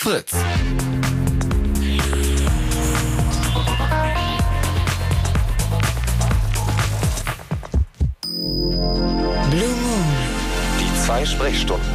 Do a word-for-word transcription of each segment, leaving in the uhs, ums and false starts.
Fritz. Blue Moon. Die zwei Sprechstunden.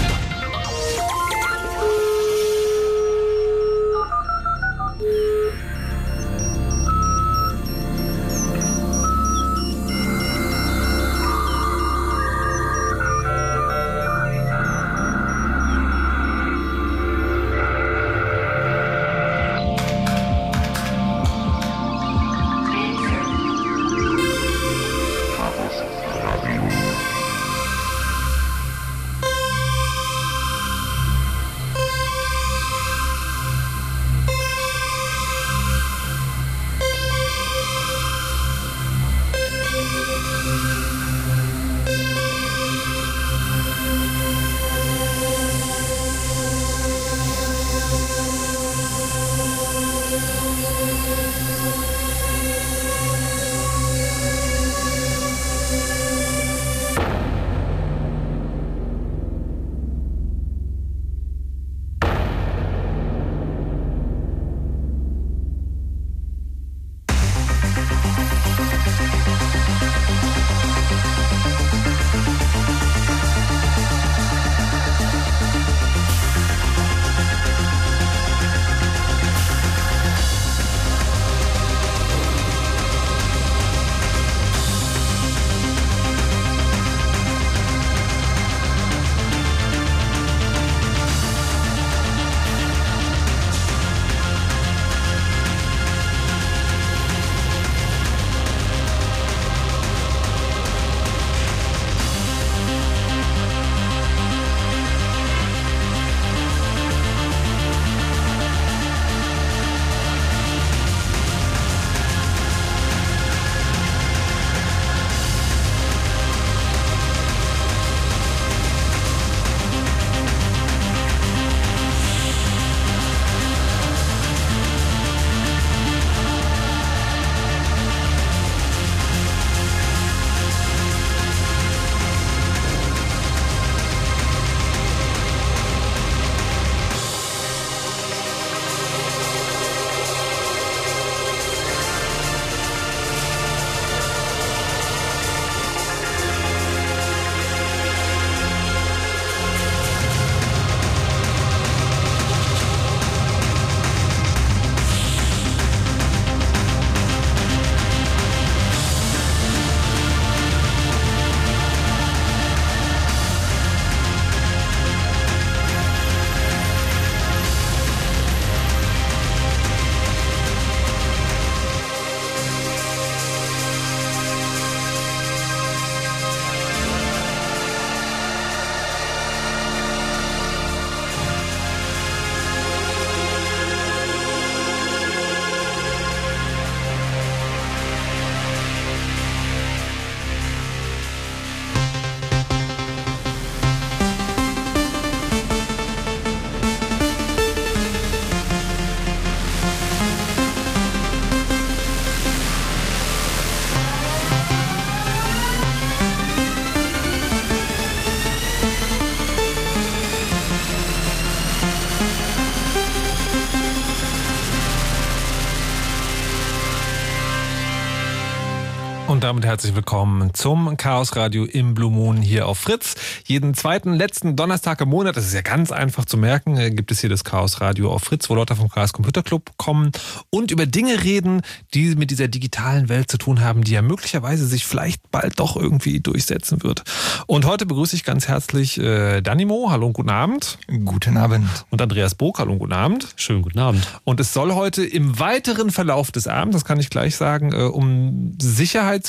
Und damit herzlich willkommen zum Chaos Radio im Blue Moon hier auf Fritz. Jeden zweiten, letzten Donnerstag im Monat, das ist ja ganz einfach zu merken, gibt es hier das Chaos Radio auf Fritz, wo Leute vom Chaos Computer Club kommen und über Dinge reden, die mit dieser digitalen Welt zu tun haben, die ja möglicherweise sich vielleicht bald doch irgendwie durchsetzen wird. Und heute begrüße ich ganz herzlich äh, Danimo. Hallo und guten Abend. Guten Abend. Und Andreas Bog. Hallo und guten Abend. Schönen guten Abend. Und es soll heute im weiteren Verlauf des Abends, das kann ich gleich sagen, äh, um Sicherheitslücken,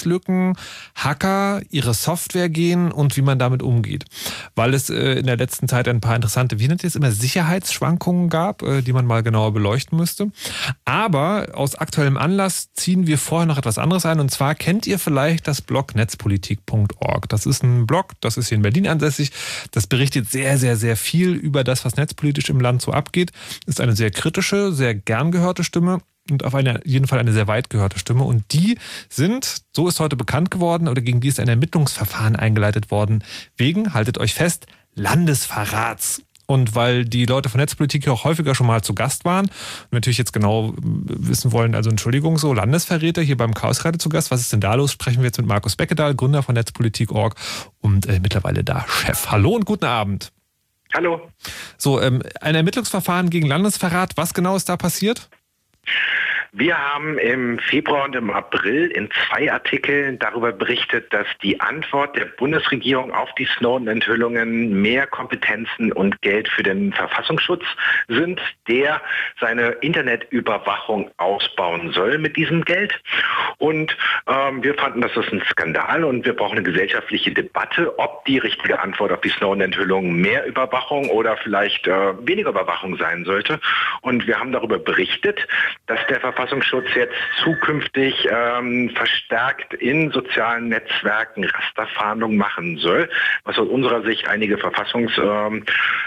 Hacker, ihre Software gehen und wie man damit umgeht. Weil es äh, in der letzten Zeit ein paar interessante, wie nennt ihr es immer, Sicherheitsschwankungen gab, äh, die man mal genauer beleuchten müsste. Aber aus aktuellem Anlass ziehen wir vorher noch etwas anderes ein. Und zwar kennt ihr vielleicht das Blog netzpolitik punkt org. Das ist ein Blog, das ist hier in Berlin ansässig. Das berichtet sehr, sehr, sehr viel über das, was netzpolitisch im Land so abgeht. Ist eine sehr kritische, sehr gern gehörte Stimme. Und auf eine, jeden Fall eine sehr weit gehörte Stimme. Und die sind, so ist heute bekannt geworden, oder gegen die ist ein Ermittlungsverfahren eingeleitet worden, wegen, haltet euch fest, Landesverrats. Und weil die Leute von Netzpolitik hier auch häufiger schon mal zu Gast waren und natürlich jetzt genau wissen wollen, also Entschuldigung, so Landesverräter hier beim Chaosradio zu Gast. Was ist denn da los? Sprechen wir jetzt mit Markus Beckedahl, Gründer von Netzpolitik Punkt org und äh, mittlerweile da Chef. Hallo und guten Abend. Hallo. So, ähm, ein Ermittlungsverfahren gegen Landesverrat. Was genau ist da passiert? Wir haben im Februar und im April in zwei Artikeln darüber berichtet, dass die Antwort der Bundesregierung auf die Snowden-Enthüllungen mehr Kompetenzen und Geld für den Verfassungsschutz sind, der seine Internetüberwachung ausbauen soll mit diesem Geld. Und ähm, wir fanden, das ist ein Skandal und wir brauchen eine gesellschaftliche Debatte, ob die richtige Antwort auf die Snowden-Enthüllungen mehr Überwachung oder vielleicht äh, weniger Überwachung sein sollte. Und wir haben darüber berichtet, dass der Verfassungsschutz jetzt zukünftig ähm, verstärkt in sozialen Netzwerken Rasterfahndung machen soll, was aus unserer Sicht einige Verfassungsfragen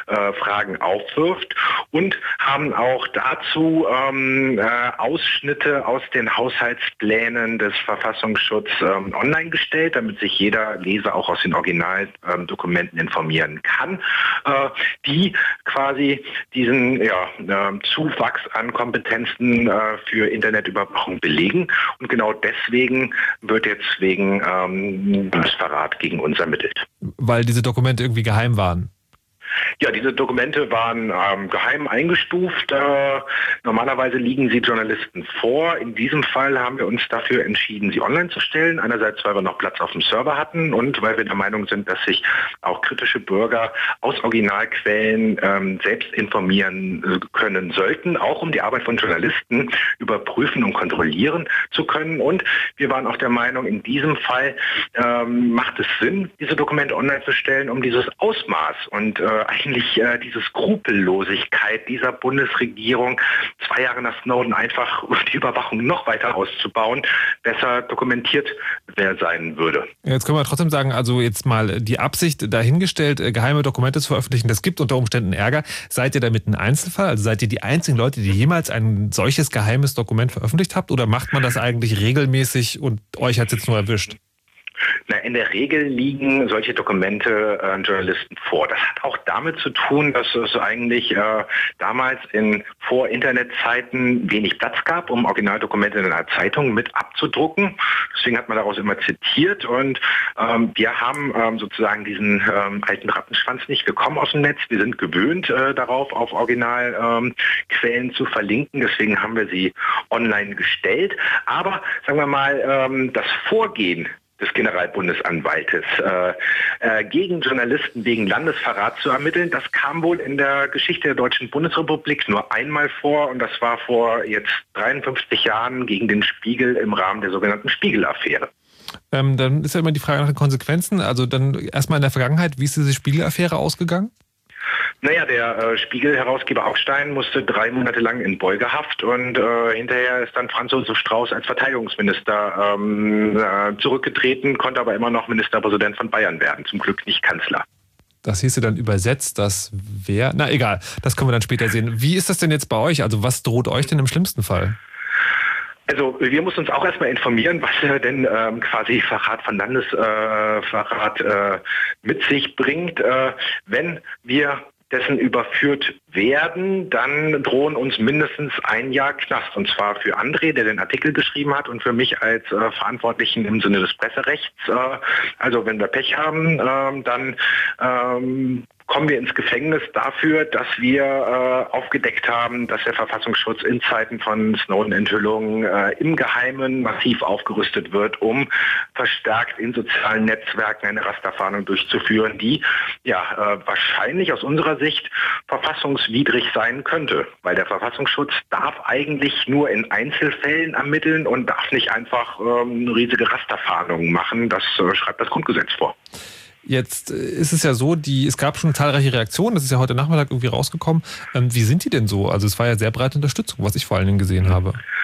ähm, äh, aufwirft, und haben auch dazu ähm, äh, Ausschnitte aus den Haushaltsplänen des Verfassungsschutzes ähm, online gestellt, damit sich jeder Leser auch aus den Originaldokumenten ähm, informieren kann, äh, die quasi diesen ja, äh, Zuwachs an Kompetenzen äh, für Internetüberwachung belegen. Und genau deswegen wird jetzt wegen ähm, Landesverrat gegen uns ermittelt. Weil diese Dokumente irgendwie geheim waren. Ja, diese Dokumente waren ähm, geheim eingestuft. Äh, normalerweise liegen sie Journalisten vor. In diesem Fall haben wir uns dafür entschieden, sie online zu stellen. Einerseits, weil wir noch Platz auf dem Server hatten und weil wir der Meinung sind, dass sich auch kritische Bürger aus Originalquellen ähm, selbst informieren können sollten, auch um die Arbeit von Journalisten überprüfen und kontrollieren zu können. Und wir waren auch der Meinung, in diesem Fall ähm, macht es Sinn, diese Dokumente online zu stellen, um dieses Ausmaß und äh, eigentlich äh, diese Skrupellosigkeit dieser Bundesregierung, zwei Jahre nach Snowden einfach die Überwachung noch weiter auszubauen, besser dokumentiert wer sein würde. Jetzt können wir trotzdem sagen, also jetzt mal die Absicht dahingestellt, geheime Dokumente zu veröffentlichen, das gibt unter Umständen Ärger. Seid ihr damit ein Einzelfall? Also seid ihr die einzigen Leute, die jemals ein solches geheimes Dokument veröffentlicht habt? Oder macht man das eigentlich regelmäßig und euch hat es jetzt nur erwischt? Na, in der Regel liegen solche Dokumente äh, Journalisten vor. Das hat auch damit zu tun, dass es eigentlich äh, damals in Vor-Internet-Zeiten wenig Platz gab, um Originaldokumente in einer Zeitung mit abzudrucken. Deswegen hat man daraus immer zitiert und ähm, wir haben ähm, sozusagen diesen ähm, alten Rattenschwanz nicht. Wir kommen aus dem Netz, wir sind gewöhnt äh, darauf, auf Originalquellen ähm, zu verlinken. Deswegen haben wir sie online gestellt. Aber sagen wir mal, ähm, das Vorgehen des Generalbundesanwaltes äh, äh, gegen Journalisten wegen Landesverrat zu ermitteln, das kam wohl in der Geschichte der Deutschen Bundesrepublik nur einmal vor und das war vor jetzt dreiundfünfzig Jahren gegen den Spiegel im Rahmen der sogenannten Spiegel-Affäre. Ähm, dann ist ja immer die Frage nach den Konsequenzen. Also dann erstmal in der Vergangenheit, wie ist diese Spiegel-Affäre ausgegangen? Naja, der äh, Spiegel-Herausgeber Augstein musste drei Monate lang in Beugehaft und äh, hinterher ist dann Franz Josef Strauß als Verteidigungsminister ähm, äh, zurückgetreten, konnte aber immer noch Ministerpräsident von Bayern werden, zum Glück nicht Kanzler. Das hieße dann übersetzt, dass wer... Na egal, das können wir dann später sehen. Wie ist das denn jetzt bei euch? Also was droht euch denn im schlimmsten Fall? Also wir mussten uns auch erstmal informieren, was äh, denn ähm, quasi Verrat von Landesverrat äh, äh, mit sich bringt. Äh, wenn wir dessen überführt werden, dann drohen uns mindestens ein Jahr Knast. Und zwar für André, der den Artikel geschrieben hat, und für mich als äh, Verantwortlichen im Sinne des Presserechts. Äh, also wenn wir Pech haben, äh, dann ähm, kommen wir ins Gefängnis dafür, dass wir äh, aufgedeckt haben, dass der Verfassungsschutz in Zeiten von Snowden-Enthüllungen äh, im Geheimen massiv aufgerüstet wird, um verstärkt in sozialen Netzwerken eine Rasterfahndung durchzuführen, die ja äh, wahrscheinlich aus unserer Sicht verfassungswidrig sein könnte, weil der Verfassungsschutz darf eigentlich nur in Einzelfällen ermitteln und darf nicht einfach ähm, riesige Rasterfahndungen machen. Das äh, schreibt das Grundgesetz vor. Jetzt ist es ja so, die, es gab schon zahlreiche Reaktionen, das ist ja heute Nachmittag irgendwie rausgekommen. Ähm, wie sind die denn so? Also es war ja sehr breite Unterstützung, was ich vor allen Dingen gesehen habe.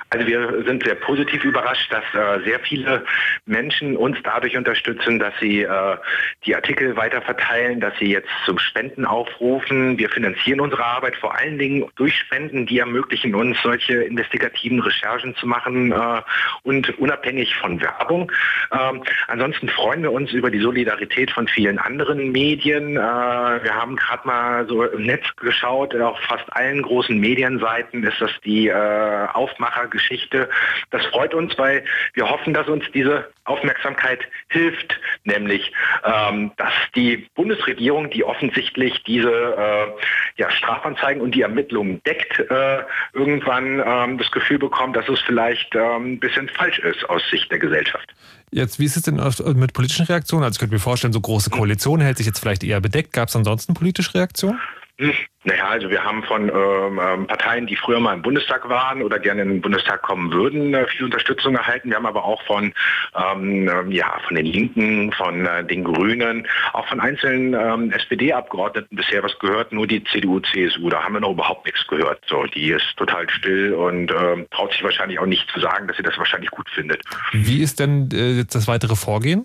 Also wir sind sehr positiv überrascht, dass äh, sehr viele Menschen uns dadurch unterstützen, dass sie äh, die Artikel weiter verteilen, dass sie jetzt zum Spenden aufrufen. Wir finanzieren unsere Arbeit vor allen Dingen durch Spenden, die ermöglichen uns, solche investigativen Recherchen zu machen äh, und unabhängig von Werbung. Ähm, ansonsten freuen wir uns über die Solidarität von vielen anderen Medien. Äh, wir haben gerade mal so im Netz geschaut, auf fast allen großen Medienseiten ist das die äh, Aufmachergeschichte. Das freut uns, weil wir hoffen, dass uns diese Aufmerksamkeit hilft, nämlich ähm, dass die Bundesregierung, die offensichtlich diese äh, ja, Strafanzeigen und die Ermittlungen deckt, äh, irgendwann ähm, das Gefühl bekommt, dass es vielleicht ähm, ein bisschen falsch ist aus Sicht der Gesellschaft. Jetzt, wie ist es denn mit politischen Reaktionen? Also ich könnte mir vorstellen, so große Koalition hält sich jetzt vielleicht eher bedeckt. Gab es ansonsten politische Reaktionen? Hm. Naja, also wir haben von ähm, Parteien, die früher mal im Bundestag waren oder gerne in den Bundestag kommen würden, äh, viel Unterstützung erhalten. Wir haben aber auch von ähm, ja von den Linken, von äh, den Grünen, auch von einzelnen ähm, S P D-Abgeordneten bisher was gehört. Nur die C D U, C S U, da haben wir noch überhaupt nichts gehört. So, die ist total still und ähm, traut sich wahrscheinlich auch nicht zu sagen, dass sie das wahrscheinlich gut findet. Wie ist denn äh, jetzt das weitere Vorgehen?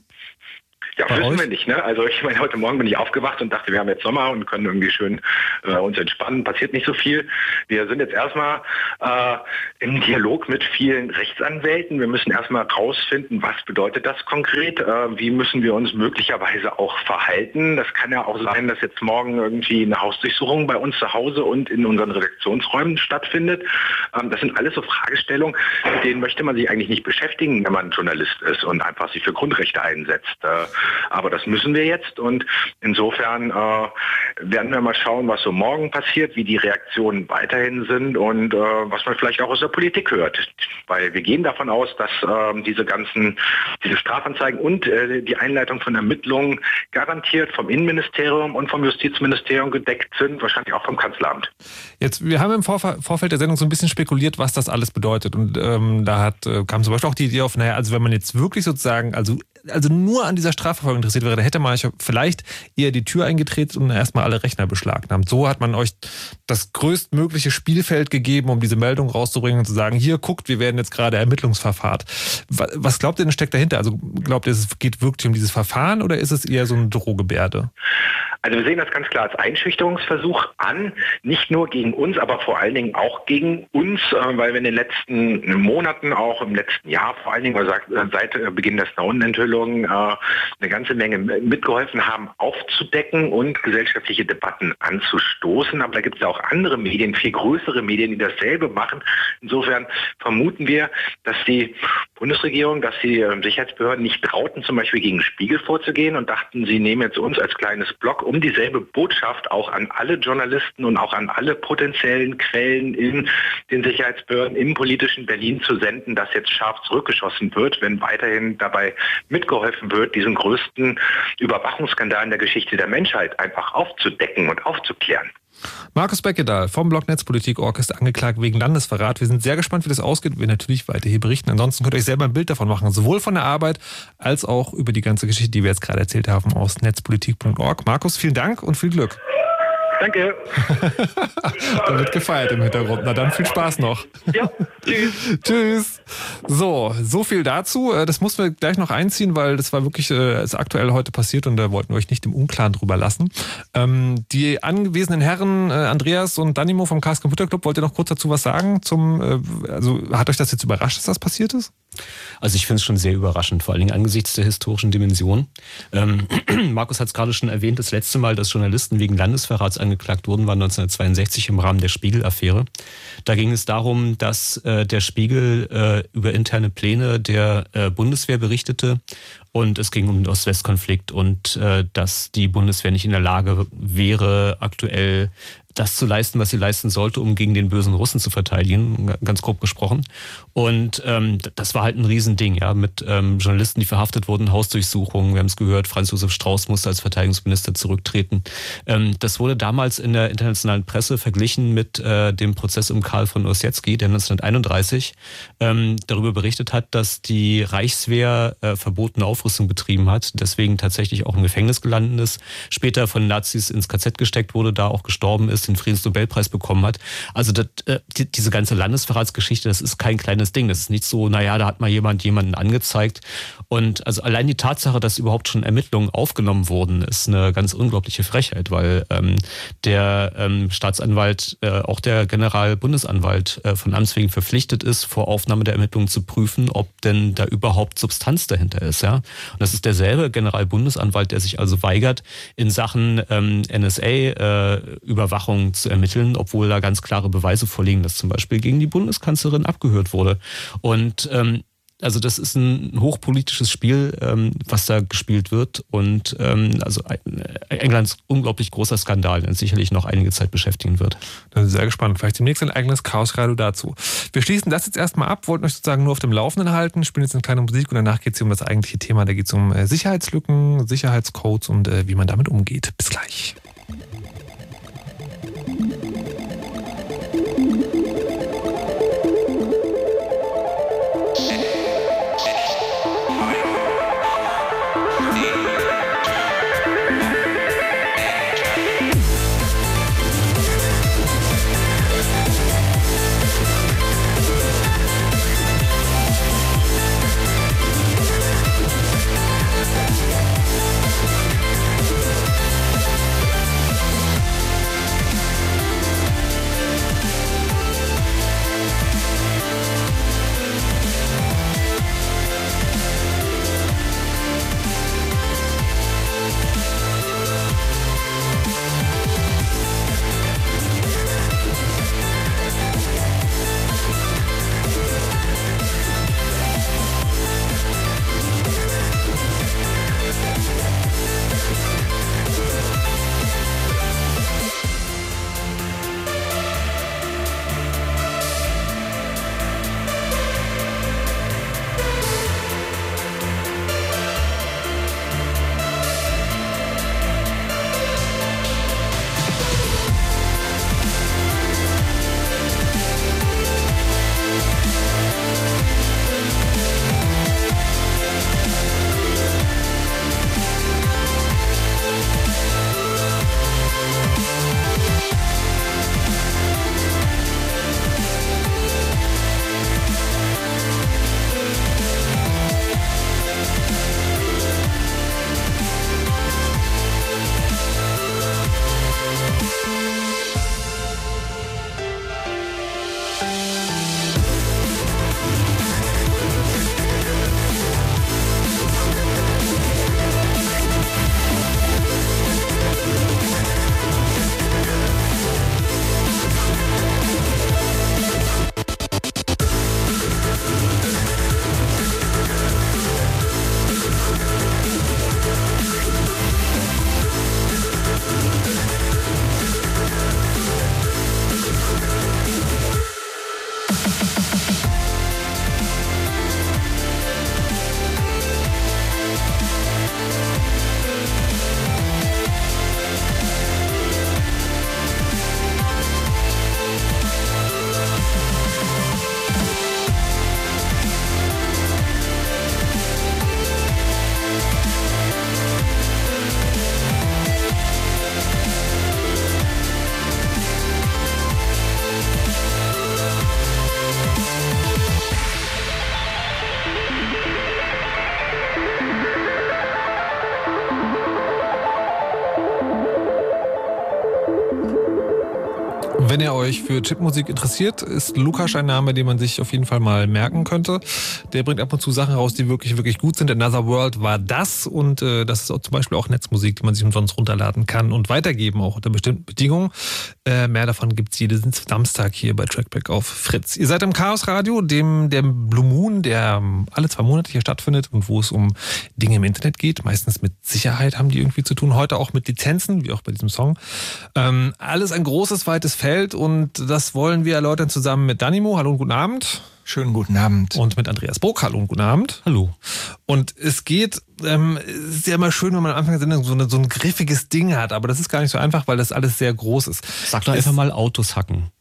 Ja, wissen wir nicht, ne? Also ich meine, heute Morgen bin ich aufgewacht und dachte, wir haben jetzt Sommer und können irgendwie schön äh, uns entspannen. Passiert nicht so viel. Wir sind jetzt erstmal äh, im Dialog mit vielen Rechtsanwälten. Wir müssen erstmal rausfinden, was bedeutet das konkret? Äh, wie müssen wir uns möglicherweise auch verhalten? Das kann ja auch sein, dass jetzt morgen irgendwie eine Hausdurchsuchung bei uns zu Hause und in unseren Redaktionsräumen stattfindet. Ähm, das sind alles so Fragestellungen, mit denen möchte man sich eigentlich nicht beschäftigen, wenn man Journalist ist und einfach sich für Grundrechte einsetzt. Äh, Aber das müssen wir jetzt und insofern äh, werden wir mal schauen, was so morgen passiert, wie die Reaktionen weiterhin sind und äh, was man vielleicht auch aus der Politik hört. Weil wir gehen davon aus, dass äh, diese ganzen, diese Strafanzeigen und äh, die Einleitung von Ermittlungen garantiert vom Innenministerium und vom Justizministerium gedeckt sind, wahrscheinlich auch vom Kanzleramt. Jetzt, wir haben im Vorf- Vorfeld der Sendung so ein bisschen spekuliert, was das alles bedeutet und ähm, da hat, äh, kam zum Beispiel auch die Idee auf, naja, also wenn man jetzt wirklich sozusagen, also also nur an dieser Strafverfolgung interessiert wäre, da hätte man euch vielleicht eher die Tür eingetreten und erstmal alle Rechner beschlagnahmt. So hat man euch das größtmögliche Spielfeld gegeben, um diese Meldung rauszubringen und zu sagen, hier, guckt, wir werden jetzt gerade ermittlungsverfahren. Was glaubt ihr denn steckt dahinter? Also glaubt ihr, es geht wirklich um dieses Verfahren oder ist es eher so eine Drohgebärde? Also wir sehen das ganz klar als Einschüchterungsversuch an, nicht nur gegen uns, aber vor allen Dingen auch gegen uns, weil wir in den letzten Monaten, auch im letzten Jahr, vor allen Dingen seit Beginn der Snowden-Enthüllung, eine ganze Menge mitgeholfen haben, aufzudecken und gesellschaftliche Debatten anzustoßen. Aber da gibt es ja auch andere Medien, viel größere Medien, die dasselbe machen. Insofern vermuten wir, dass die Bundesregierung, dass die Sicherheitsbehörden nicht trauten, zum Beispiel gegen Spiegel vorzugehen und dachten, sie nehmen jetzt uns als kleines Block, um dieselbe Botschaft auch an alle Journalisten und auch an alle potenziellen Quellen in den Sicherheitsbehörden im politischen Berlin zu senden, dass jetzt scharf zurückgeschossen wird, wenn weiterhin dabei mitgeholfen wird, diesen größten Überwachungsskandal in der Geschichte der Menschheit einfach aufzudecken und aufzuklären. Markus Beckedahl vom Blog Netzpolitik Punkt org ist angeklagt wegen Landesverrat. Wir sind sehr gespannt, wie das ausgeht. Wir natürlich weiter hier berichten. Ansonsten könnt ihr euch selber ein Bild davon machen, sowohl von der Arbeit als auch über die ganze Geschichte, die wir jetzt gerade erzählt haben, aus Netzpolitik Punkt org. Markus, vielen Dank und viel Glück. Danke. Da wird gefeiert im Hintergrund. Na dann viel Spaß noch. Ja, tschüss. Tschüss. So, so viel dazu. Das mussten wir gleich noch einziehen, weil das war wirklich äh, ist aktuell heute passiert und da wollten wir euch nicht im Unklaren drüber lassen. Ähm, die anwesenden Herren äh, Andreas und Danimo vom Chaos Computer Club, wollt ihr noch kurz dazu was sagen? Zum, äh, also hat euch das jetzt überrascht, dass das passiert ist? Also ich finde es schon sehr überraschend, vor allen Dingen angesichts der historischen Dimension. Ähm, Markus hat es gerade schon erwähnt, das letzte Mal, dass Journalisten wegen Landesverrats angeklagt wurden, war neunzehnhundertzweiundsechzig im Rahmen der Spiegel-Affäre. Da ging es darum, dass äh, der Spiegel äh, über interne Pläne der äh, Bundeswehr berichtete und es ging um den Ost-West-Konflikt und äh, dass die Bundeswehr nicht in der Lage wäre, aktuell das zu leisten, was sie leisten sollte, um gegen den bösen Russen zu verteidigen, ganz grob gesprochen. Und ähm, das war halt ein Riesending, ja, mit ähm, Journalisten, die verhaftet wurden, Hausdurchsuchungen, wir haben es gehört, Franz Josef Strauß musste als Verteidigungsminister zurücktreten. Ähm, das wurde damals in der internationalen Presse verglichen mit äh, dem Prozess um Karl von Ossietzky, der neunzehnhunderteinunddreißig ähm, darüber berichtet hat, dass die Reichswehr äh, verbotene Aufrüstung betrieben hat, deswegen tatsächlich auch im Gefängnis gelandet ist, später von Nazis ins K Z gesteckt wurde, da auch gestorben ist Ausschuss den Friedensnobelpreis bekommen hat. Also das, äh, die, diese ganze Landesverratsgeschichte, das ist kein kleines Ding. Das ist nicht so, naja, da hat mal jemand jemanden angezeigt. Und also allein die Tatsache, dass überhaupt schon Ermittlungen aufgenommen wurden, ist eine ganz unglaubliche Frechheit, weil ähm, der ähm, Staatsanwalt, äh, auch der Generalbundesanwalt äh, von Amts wegen verpflichtet ist, vor Aufnahme der Ermittlungen zu prüfen, ob denn da überhaupt Substanz dahinter ist. Ja? Und das ist derselbe Generalbundesanwalt, der sich also weigert, in Sachen ähm, N S A-Überwachung äh, zu ermitteln, obwohl da ganz klare Beweise vorliegen, dass zum Beispiel gegen die Bundeskanzlerin abgehört wurde. Und ähm, also das ist ein hochpolitisches Spiel, ähm, was da gespielt wird. Und ähm, also Englands unglaublich großer Skandal, der uns sicherlich noch einige Zeit beschäftigen wird. Da bin ich sehr gespannt. Vielleicht demnächst ein eigenes Chaosradio dazu. Wir schließen das jetzt erstmal ab, wollten euch sozusagen nur auf dem Laufenden halten, spielen jetzt eine kleine Musik und danach geht es um das eigentliche Thema. Da geht es um Sicherheitslücken, Sicherheitscodes und äh, wie man damit umgeht. Bis gleich. Wenn ihr euch für Chipmusik interessiert, ist Lukas ein Name, den man sich auf jeden Fall mal merken könnte. Der bringt ab und zu Sachen raus, die wirklich, wirklich gut sind. Another World war das und äh, das ist auch zum Beispiel auch Netzmusik, die man sich umsonst runterladen kann und weitergeben, auch unter bestimmten Bedingungen. Äh, mehr davon gibt's jeden Samstag hier bei Trackback auf Fritz. Ihr seid im Chaosradio, dem der Blue Moon, der alle zwei Monate hier stattfindet und wo es um Dinge im Internet geht. Meistens mit Sicherheit haben die irgendwie zu tun. Heute auch mit Lizenzen, wie auch bei diesem Song. Ähm, alles ein großes, weites Feld und das wollen wir erläutern zusammen mit Danimo. Hallo und guten Abend. Schönen guten Abend. Und mit Andreas Burg. Hallo und guten Abend. Hallo. Und es geht, ähm, es ist ja immer schön, wenn man am Anfang der Sendung so, eine, so ein griffiges Ding hat, aber das ist gar nicht so einfach, weil das alles sehr groß ist. Sag doch einfach mal Autos hacken.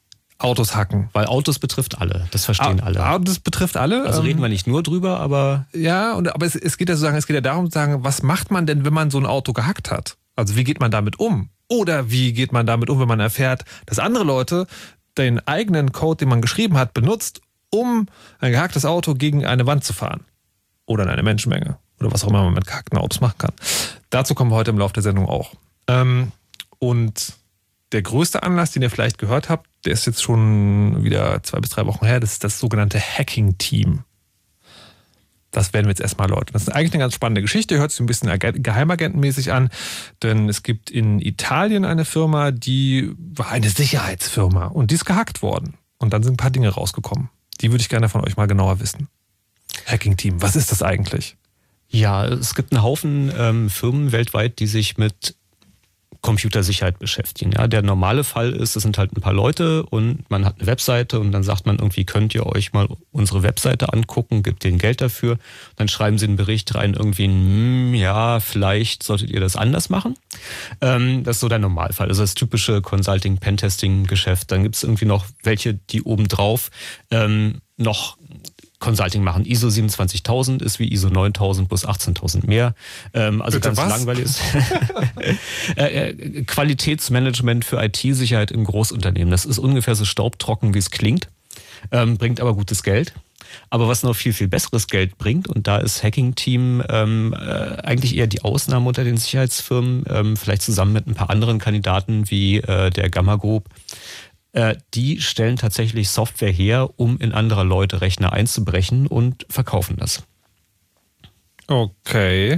Autos hacken. Weil Autos betrifft alle, das verstehen A- alle. Autos betrifft alle. Also ähm, reden wir nicht nur drüber, aber... Ja, und, aber es, es geht ja sozusagen, es geht ja darum zu sagen, was macht man denn, wenn man so ein Auto gehackt hat? Also wie geht man damit um? Oder wie geht man damit um, wenn man erfährt, dass andere Leute den eigenen Code, den man geschrieben hat, benutzt, um ein gehacktes Auto gegen eine Wand zu fahren. Oder in eine Menschenmenge. Oder was auch immer man mit gehackten Autos machen kann. Dazu kommen wir heute im Laufe der Sendung auch. Ähm, und der größte Anlass, den ihr vielleicht gehört habt, der ist jetzt schon wieder zwei bis drei Wochen her, das ist das sogenannte Hacking-Team. Das werden wir jetzt erstmal erläutern. Das ist eigentlich eine ganz spannende Geschichte, hört sich ein bisschen geheimagentenmäßig an, denn es gibt in Italien eine Firma, die war eine Sicherheitsfirma und die ist gehackt worden. Und dann sind ein paar Dinge rausgekommen. Die würde ich gerne von euch mal genauer wissen. Hacking-Team, was ist das eigentlich? Ja, es gibt einen Haufen ähm, Firmen weltweit, die sich mit Computersicherheit beschäftigen. Ja, der normale Fall ist, es sind halt ein paar Leute und man hat eine Webseite und dann sagt man irgendwie, könnt ihr euch mal unsere Webseite angucken, gibt denen Geld dafür. Dann schreiben sie einen Bericht rein, irgendwie, hm, ja, vielleicht solltet ihr das anders machen. Ähm, das ist so der Normalfall. Also das typische Consulting-Pentesting-Geschäft. Dann gibt es irgendwie noch welche, die obendrauf ähm, noch Consulting machen. I S O siebenundzwanzigtausend ist wie I S O neuntausend plus achtzehntausend mehr. Ähm, also Bitte ganz was? langweilig ist. äh, Qualitätsmanagement für I T-Sicherheit in Großunternehmen. Das ist ungefähr so staubtrocken, wie es klingt, ähm, bringt aber gutes Geld. Aber was noch viel, viel besseres Geld bringt, und da ist Hacking-Team ähm, äh, eigentlich eher die Ausnahme unter den Sicherheitsfirmen, ähm, vielleicht zusammen mit ein paar anderen Kandidaten wie äh, der Gamma Group, die stellen tatsächlich Software her, um in anderer Leute Rechner einzubrechen und verkaufen das. Okay.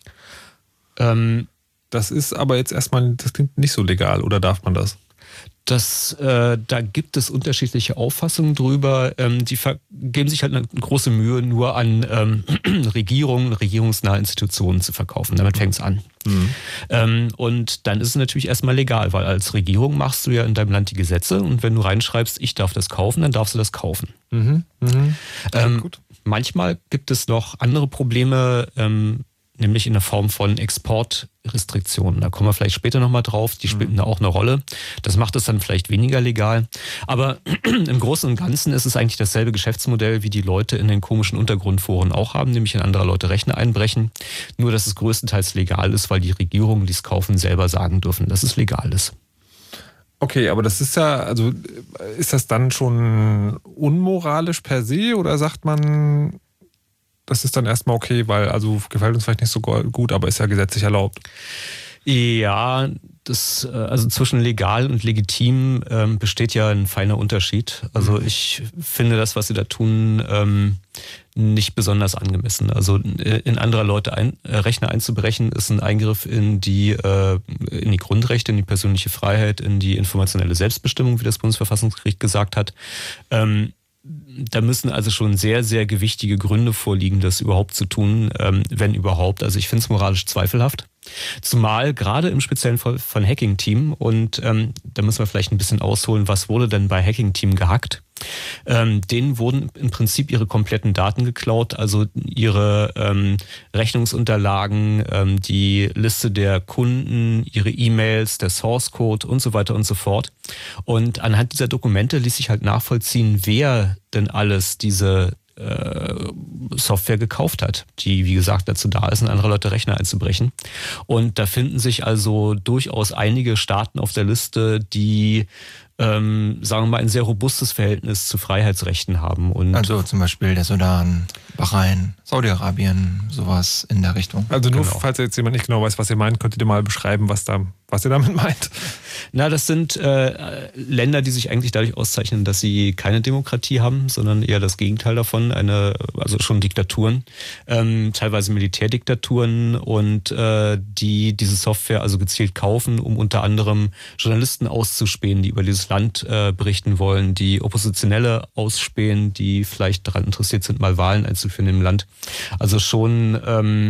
Ähm, das ist aber jetzt erstmal, das klingt nicht so legal, oder darf man das? Das, äh, da gibt es unterschiedliche Auffassungen drüber. Ähm, die geben sich halt eine große Mühe, nur an ähm, Regierungen, regierungsnahe Institutionen zu verkaufen. Damit fängt es an. Mhm. Ähm, und dann ist es natürlich erstmal legal, weil als Regierung machst du ja in deinem Land die Gesetze und wenn du reinschreibst, ich darf das kaufen, dann darfst du das kaufen. Mhm. Mhm. Ähm, gut. Manchmal gibt es noch andere Probleme, ähm, nämlich in der Form von Exportrestriktionen. Da kommen wir vielleicht später nochmal drauf, die spielen mhm. da auch eine Rolle. Das macht es dann vielleicht weniger legal. Aber im Großen und Ganzen ist es eigentlich dasselbe Geschäftsmodell, wie die Leute in den komischen Untergrundforen auch haben, nämlich in anderer Leute Rechner einbrechen. Nur, dass es größtenteils legal ist, weil die Regierungen, die es kaufen, selber sagen dürfen, dass es legal ist. Okay, aber das ist ja, also ist das dann schon unmoralisch per se oder sagt man, das ist dann erstmal okay, weil also gefällt uns vielleicht nicht so gut, aber ist ja gesetzlich erlaubt? Ja, das, also zwischen legal und legitim ähm, besteht ja ein feiner Unterschied. Also ich finde das, was sie da tun, ähm, nicht besonders angemessen. Also in anderer Leute ein, äh, Rechner einzubrechen, ist ein Eingriff in die, äh, in die Grundrechte, in die persönliche Freiheit, in die informationelle Selbstbestimmung, wie das Bundesverfassungsgericht gesagt hat. Ähm, Da müssen also schon sehr, sehr gewichtige Gründe vorliegen, das überhaupt zu tun, wenn überhaupt. Also ich finde es moralisch zweifelhaft. Zumal gerade im speziellen Fall von Hacking-Team, und ähm, da müssen wir vielleicht ein bisschen ausholen, was wurde denn bei Hacking-Team gehackt? Ähm, denen wurden im Prinzip ihre kompletten Daten geklaut, also ihre ähm, Rechnungsunterlagen, ähm, die Liste der Kunden, ihre E-Mails, der Source-Code und so weiter und so fort. Und anhand dieser Dokumente ließ sich halt nachvollziehen, wer denn alles diese Software gekauft hat, die, wie gesagt, dazu da ist, in andere Leute Rechner einzubrechen. Und da finden sich also durchaus einige Staaten auf der Liste, die, ähm, sagen wir mal, ein sehr robustes Verhältnis zu Freiheitsrechten haben. Und also zum Beispiel der Sudan, Bahrain, Saudi-Arabien, sowas in der Richtung. Also nur, genau. Falls jetzt jemand nicht genau weiß, was ihr meint, könntet ihr mal beschreiben, was, da, was ihr damit meint. Na, das sind äh, Länder, die sich eigentlich dadurch auszeichnen, dass sie keine Demokratie haben, sondern eher das Gegenteil davon, eine, also schon Diktaturen, ähm, teilweise Militärdiktaturen, und äh, die diese Software also gezielt kaufen, um unter anderem Journalisten auszuspähen, die über dieses Land äh, berichten wollen, die Oppositionelle ausspähen, die vielleicht daran interessiert sind, mal Wahlen einzuführen im Land. Also schon ähm,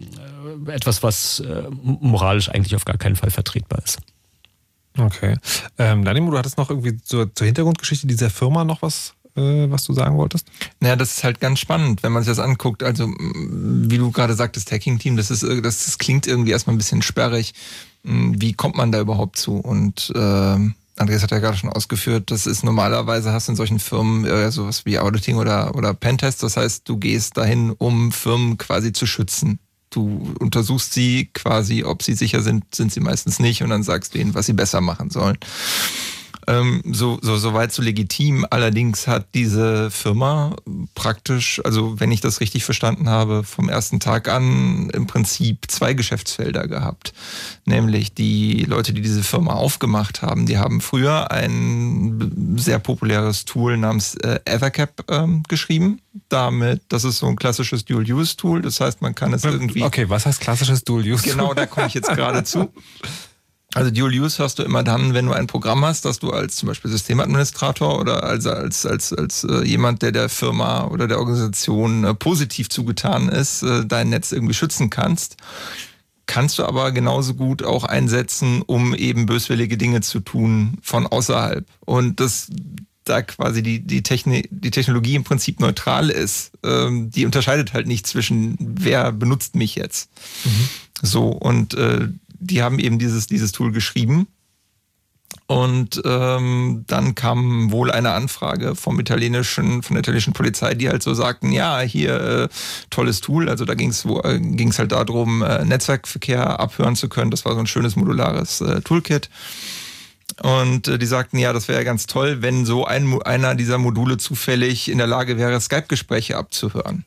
etwas, was äh, moralisch eigentlich auf gar keinen Fall vertretbar ist. Okay. Ähm, Danimo, du hattest noch irgendwie zur, zur Hintergrundgeschichte dieser Firma noch was, äh, was du sagen wolltest? Naja, das ist halt ganz spannend, wenn man sich das anguckt. Also, wie du gerade sagtest, Hacking-Team, das ist, das, das klingt irgendwie erstmal ein bisschen sperrig. Wie kommt man da überhaupt zu? Und äh, Andreas hat ja gerade schon ausgeführt, das ist normalerweise, hast du in solchen Firmen äh, sowas wie Auditing oder, oder Pentest. Das heißt, du gehst dahin, um Firmen quasi zu schützen. Du untersuchst sie quasi, ob sie sicher sind, sind sie meistens nicht und dann sagst du ihnen, was sie besser machen sollen. Ähm, so, so, so weit so legitim. Allerdings hat diese Firma praktisch, also wenn ich das richtig verstanden habe, vom ersten Tag an im Prinzip zwei Geschäftsfelder gehabt. Nämlich die Leute, die diese Firma aufgemacht haben, die haben früher ein sehr populäres Tool namens äh, Ethercap ähm, geschrieben. Damit, das ist so ein klassisches Dual-Use-Tool. Das heißt, man kann es irgendwie... Okay, was heißt klassisches Dual-Use-Tool? Genau, da komme ich jetzt gerade zu. Also Dual Use hast du immer dann, wenn du ein Programm hast, dass du als zum Beispiel Systemadministrator oder als als als als äh, jemand, der der Firma oder der Organisation äh, positiv zugetan ist, äh, dein Netz irgendwie schützen kannst. Kannst du aber genauso gut auch einsetzen, um eben böswillige Dinge zu tun von außerhalb. Und das da quasi die die, Techni- die Technologie im Prinzip neutral ist, ähm, die unterscheidet halt nicht zwischen wer benutzt mich jetzt. Mhm. So und äh, die haben eben dieses, dieses Tool geschrieben und ähm, dann kam wohl eine Anfrage vom italienischen, von der italienischen Polizei, die halt so sagten, ja, hier äh, tolles Tool, also da ging es äh, ging's halt darum, äh, Netzwerkverkehr abhören zu können, das war so ein schönes modulares äh, Toolkit. Und äh, die sagten, ja, das wäre ja ganz toll, wenn so ein, einer dieser Module zufällig in der Lage wäre, Skype-Gespräche abzuhören.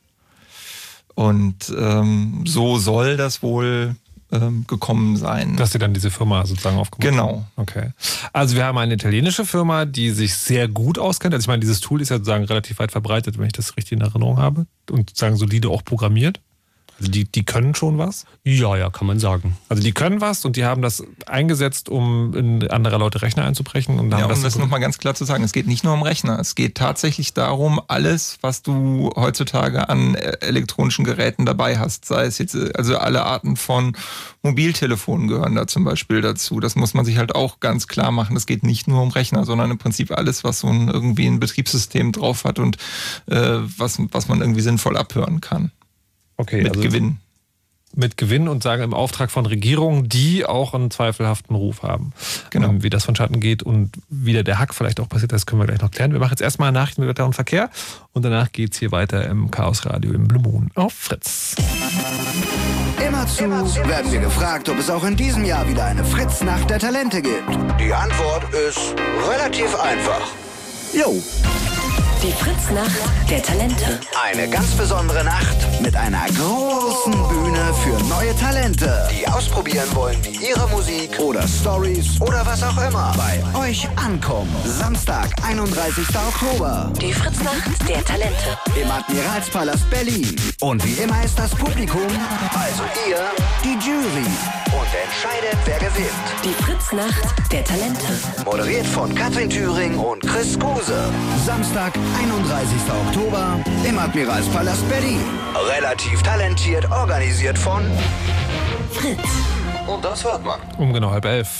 Und ähm, so soll das wohl gekommen sein. Dass sie dann diese Firma sozusagen aufgemacht haben. Genau. Okay. Also wir haben eine italienische Firma, die sich sehr gut auskennt. Also ich meine, dieses Tool ist ja sozusagen relativ weit verbreitet, wenn ich das richtig in Erinnerung habe. Und sozusagen solide auch programmiert. Also die, die können schon was? Ja, ja, kann man sagen. Also die können was und die haben das eingesetzt, um in andere Leute Rechner einzubrechen. Und ja, haben um das, das nochmal ganz klar zu sagen, es geht nicht nur um Rechner. Es geht tatsächlich darum, alles, was du heutzutage an elektronischen Geräten dabei hast, sei es jetzt, also alle Arten von Mobiltelefonen gehören da zum Beispiel dazu. Das muss man sich halt auch ganz klar machen. Es geht nicht nur um Rechner, sondern im Prinzip alles, was so ein, irgendwie ein Betriebssystem drauf hat und äh, was, was man irgendwie sinnvoll abhören kann. Okay, mit also Gewinn. Mit Gewinn und sagen im Auftrag von Regierungen, die auch einen zweifelhaften Ruf haben. Genau. Ähm, wie das vonstatten geht und wie der Hack vielleicht auch passiert, das können wir gleich noch klären. Wir machen jetzt erstmal Nachrichten mit Wetter und Verkehr und danach geht es hier weiter im Chaos Radio im Blue Moon auf Fritz. Immerzu werden wir gefragt, ob es auch in diesem Jahr wieder eine Fritz-Nacht der Talente gibt. Die Antwort ist relativ einfach. Jo. Die Fritz-Nacht der Talente. Eine ganz besondere Nacht mit einer großen Bühne für neue Talente, die ausprobieren wollen, wie ihre Musik oder Stories oder was auch immer bei euch ankommt. Samstag, einunddreißigster Oktober. Die Fritz-Nacht der Talente. Im Admiralspalast Berlin. Und wie immer ist das Publikum, also ihr, die Jury. Und entscheidet, wer gewinnt. Die Fritz-Nacht der Talente. Moderiert von Katrin Thüring und Chris Guse. Samstag, einunddreißigster Oktober im Admiralspalast Berlin. Relativ talentiert, organisiert von Fritz. Und das hört man. Um genau halb elf.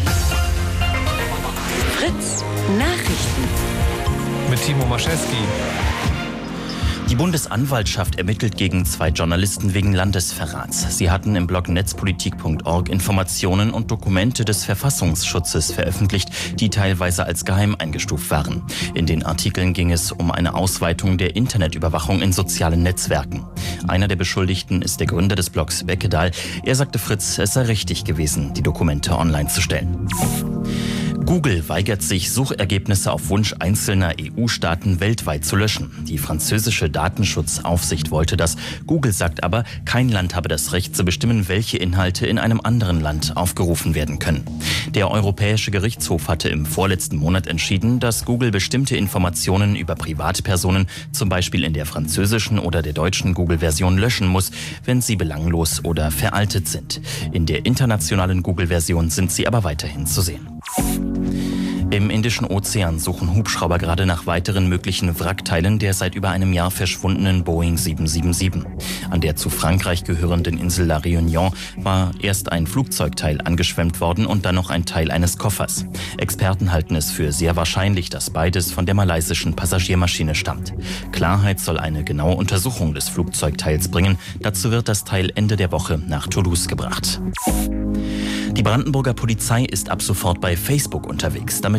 Fritz Nachrichten. Mit Timo Maschewski. Die Bundesanwaltschaft ermittelt gegen zwei Journalisten wegen Landesverrats. Sie hatten im Blog netzpolitik punkt org Informationen und Dokumente des Verfassungsschutzes veröffentlicht, die teilweise als geheim eingestuft waren. In den Artikeln ging es um eine Ausweitung der Internetüberwachung in sozialen Netzwerken. Einer der Beschuldigten ist der Gründer des Blogs Beckedahl. Er sagte Fritz, es sei richtig gewesen, die Dokumente online zu stellen. Google weigert sich, Suchergebnisse auf Wunsch einzelner E U-Staaten weltweit zu löschen. Die französische Datenschutzaufsicht wollte das. Google sagt aber, kein Land habe das Recht zu bestimmen, welche Inhalte in einem anderen Land aufgerufen werden können. Der Europäische Gerichtshof hatte im vorletzten Monat entschieden, dass Google bestimmte Informationen über Privatpersonen, zum Beispiel in der französischen oder der deutschen Google-Version, löschen muss, wenn sie belanglos oder veraltet sind. In der internationalen Google-Version sind sie aber weiterhin zu sehen. Im Indischen Ozean suchen Hubschrauber gerade nach weiteren möglichen Wrackteilen der seit über einem Jahr verschwundenen Boeing sieben sieben sieben. An der zu Frankreich gehörenden Insel La Réunion war erst ein Flugzeugteil angeschwemmt worden und dann noch ein Teil eines Koffers. Experten halten es für sehr wahrscheinlich, dass beides von der malaysischen Passagiermaschine stammt. Klarheit soll eine genaue Untersuchung des Flugzeugteils bringen. Dazu wird das Teil Ende der Woche nach Toulouse gebracht. Die Brandenburger Polizei ist ab sofort bei Facebook unterwegs. Damit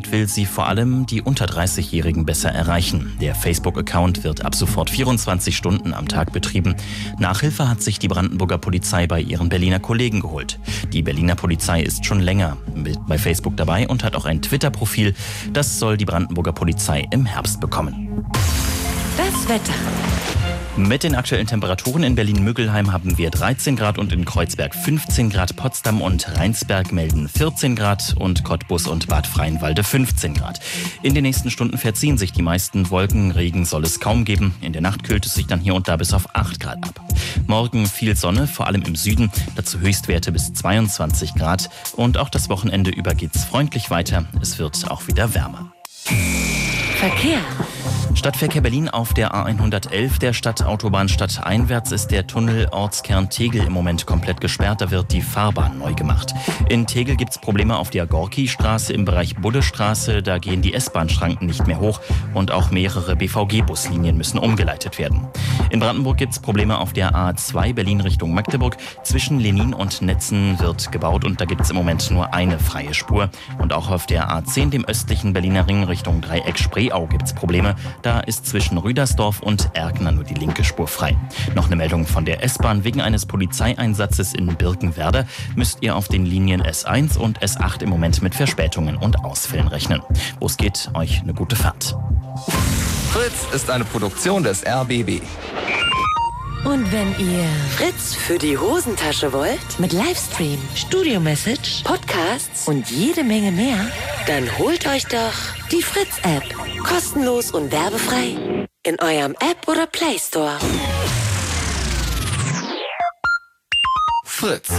Damit will sie vor allem die unter dreißigjährigen besser erreichen. Der Facebook-Account wird ab sofort vierundzwanzig Stunden am Tag betrieben. Nachhilfe hat sich die Brandenburger Polizei bei ihren Berliner Kollegen geholt. Die Berliner Polizei ist schon länger mit bei Facebook dabei und hat auch ein Twitter-Profil. Das soll die Brandenburger Polizei im Herbst bekommen. Das Wetter. Mit den aktuellen Temperaturen in Berlin-Müggelheim haben wir dreizehn Grad und in Kreuzberg fünfzehn Grad. Potsdam und Rheinsberg melden vierzehn Grad und Cottbus und Bad Freienwalde fünfzehn Grad. In den nächsten Stunden verziehen sich die meisten Wolken. Regen soll es kaum geben. In der Nacht kühlt es sich dann hier und da bis auf acht Grad ab. Morgen viel Sonne, vor allem im Süden. Dazu Höchstwerte bis zweiundzwanzig Grad. Und auch das Wochenende über geht's freundlich weiter. Es wird auch wieder wärmer. Verkehr. Stadtverkehr Berlin auf der A hundertelf der Stadtautobahn stadteinwärts ist der Tunnel Ortskern Tegel im Moment komplett gesperrt. Da wird die Fahrbahn neu gemacht. In Tegel gibt es Probleme auf der Gorki-Straße im Bereich Buddestraße. Da gehen die S-Bahn-Schranken nicht mehr hoch und auch mehrere B V G-Buslinien müssen umgeleitet werden. In Brandenburg gibt es Probleme auf der A zwei Berlin Richtung Magdeburg. Zwischen Lenin und Netzen wird gebaut und da gibt es im Moment nur eine freie Spur. Und auch auf der A zehn, dem östlichen Berliner Ring Richtung Dreieck Spreeau, gibt es Probleme. Da ist zwischen Rüdersdorf und Erkner nur die linke Spur frei. Noch eine Meldung von der S-Bahn. Wegen eines Polizeieinsatzes in Birkenwerder müsst ihr auf den Linien S eins und S acht im Moment mit Verspätungen und Ausfällen rechnen. Wo es geht, euch eine gute Fahrt. Fritz ist eine Produktion des R B B. Und wenn ihr Fritz für die Hosentasche wollt, mit Livestream, Studio-Message, Podcasts und jede Menge mehr, dann holt euch doch die Fritz-App. Kostenlos und werbefrei in eurem App oder Play Store. Fritz.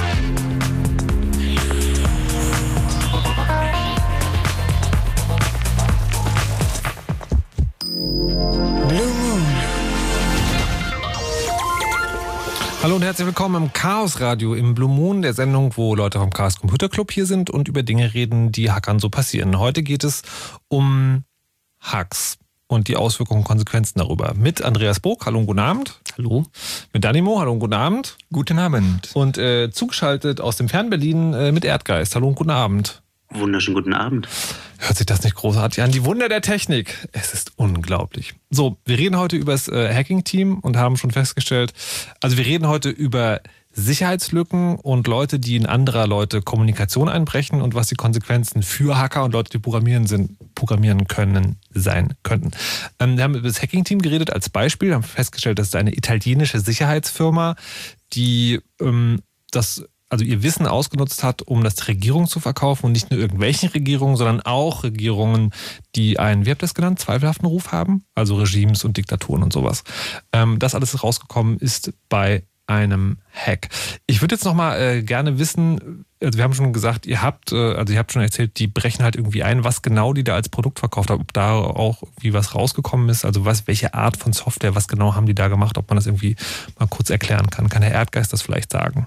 Hallo und herzlich willkommen im Chaos Radio im Blue Moon, der Sendung, wo Leute vom Chaos Computer Club hier sind und über Dinge reden, die Hackern so passieren. Heute geht es um Hacks und die Auswirkungen und Konsequenzen darüber. Mit Andreas Burg, hallo und guten Abend. Hallo. Mit Danimo, hallo und guten Abend. Guten Abend. Und äh, zugeschaltet aus dem Fern-Berlin äh, mit Erdgeist, hallo und guten Abend. Wunderschönen guten Abend. Hört sich das nicht großartig an? Die Wunder der Technik. Es ist unglaublich. So, wir reden heute über das äh, Hacking-Team und haben schon festgestellt, also wir reden heute über Sicherheitslücken und Leute, die in anderer Leute Kommunikation einbrechen und was die Konsequenzen für Hacker und Leute, die programmieren sind, programmieren können, sein könnten. Ähm, wir haben über das Hacking-Team geredet als Beispiel, haben festgestellt, das ist eine italienische Sicherheitsfirma, die ähm, das also ihr Wissen ausgenutzt hat, um das der Regierung zu verkaufen und nicht nur irgendwelchen Regierungen, sondern auch Regierungen, die einen, wie habt ihr das genannt, zweifelhaften Ruf haben, also Regimes und Diktaturen und sowas. Ähm, das alles rausgekommen ist bei einem Hack. Ich würde jetzt noch mal äh, gerne wissen, also wir haben schon gesagt, ihr habt, äh, also ihr habt schon erzählt, die brechen halt irgendwie ein, was genau die da als Produkt verkauft haben, ob da auch irgendwie was rausgekommen ist, also was, welche Art von Software, was genau haben die da gemacht, ob man das irgendwie mal kurz erklären kann. Kann Herr Erdgeist das vielleicht sagen?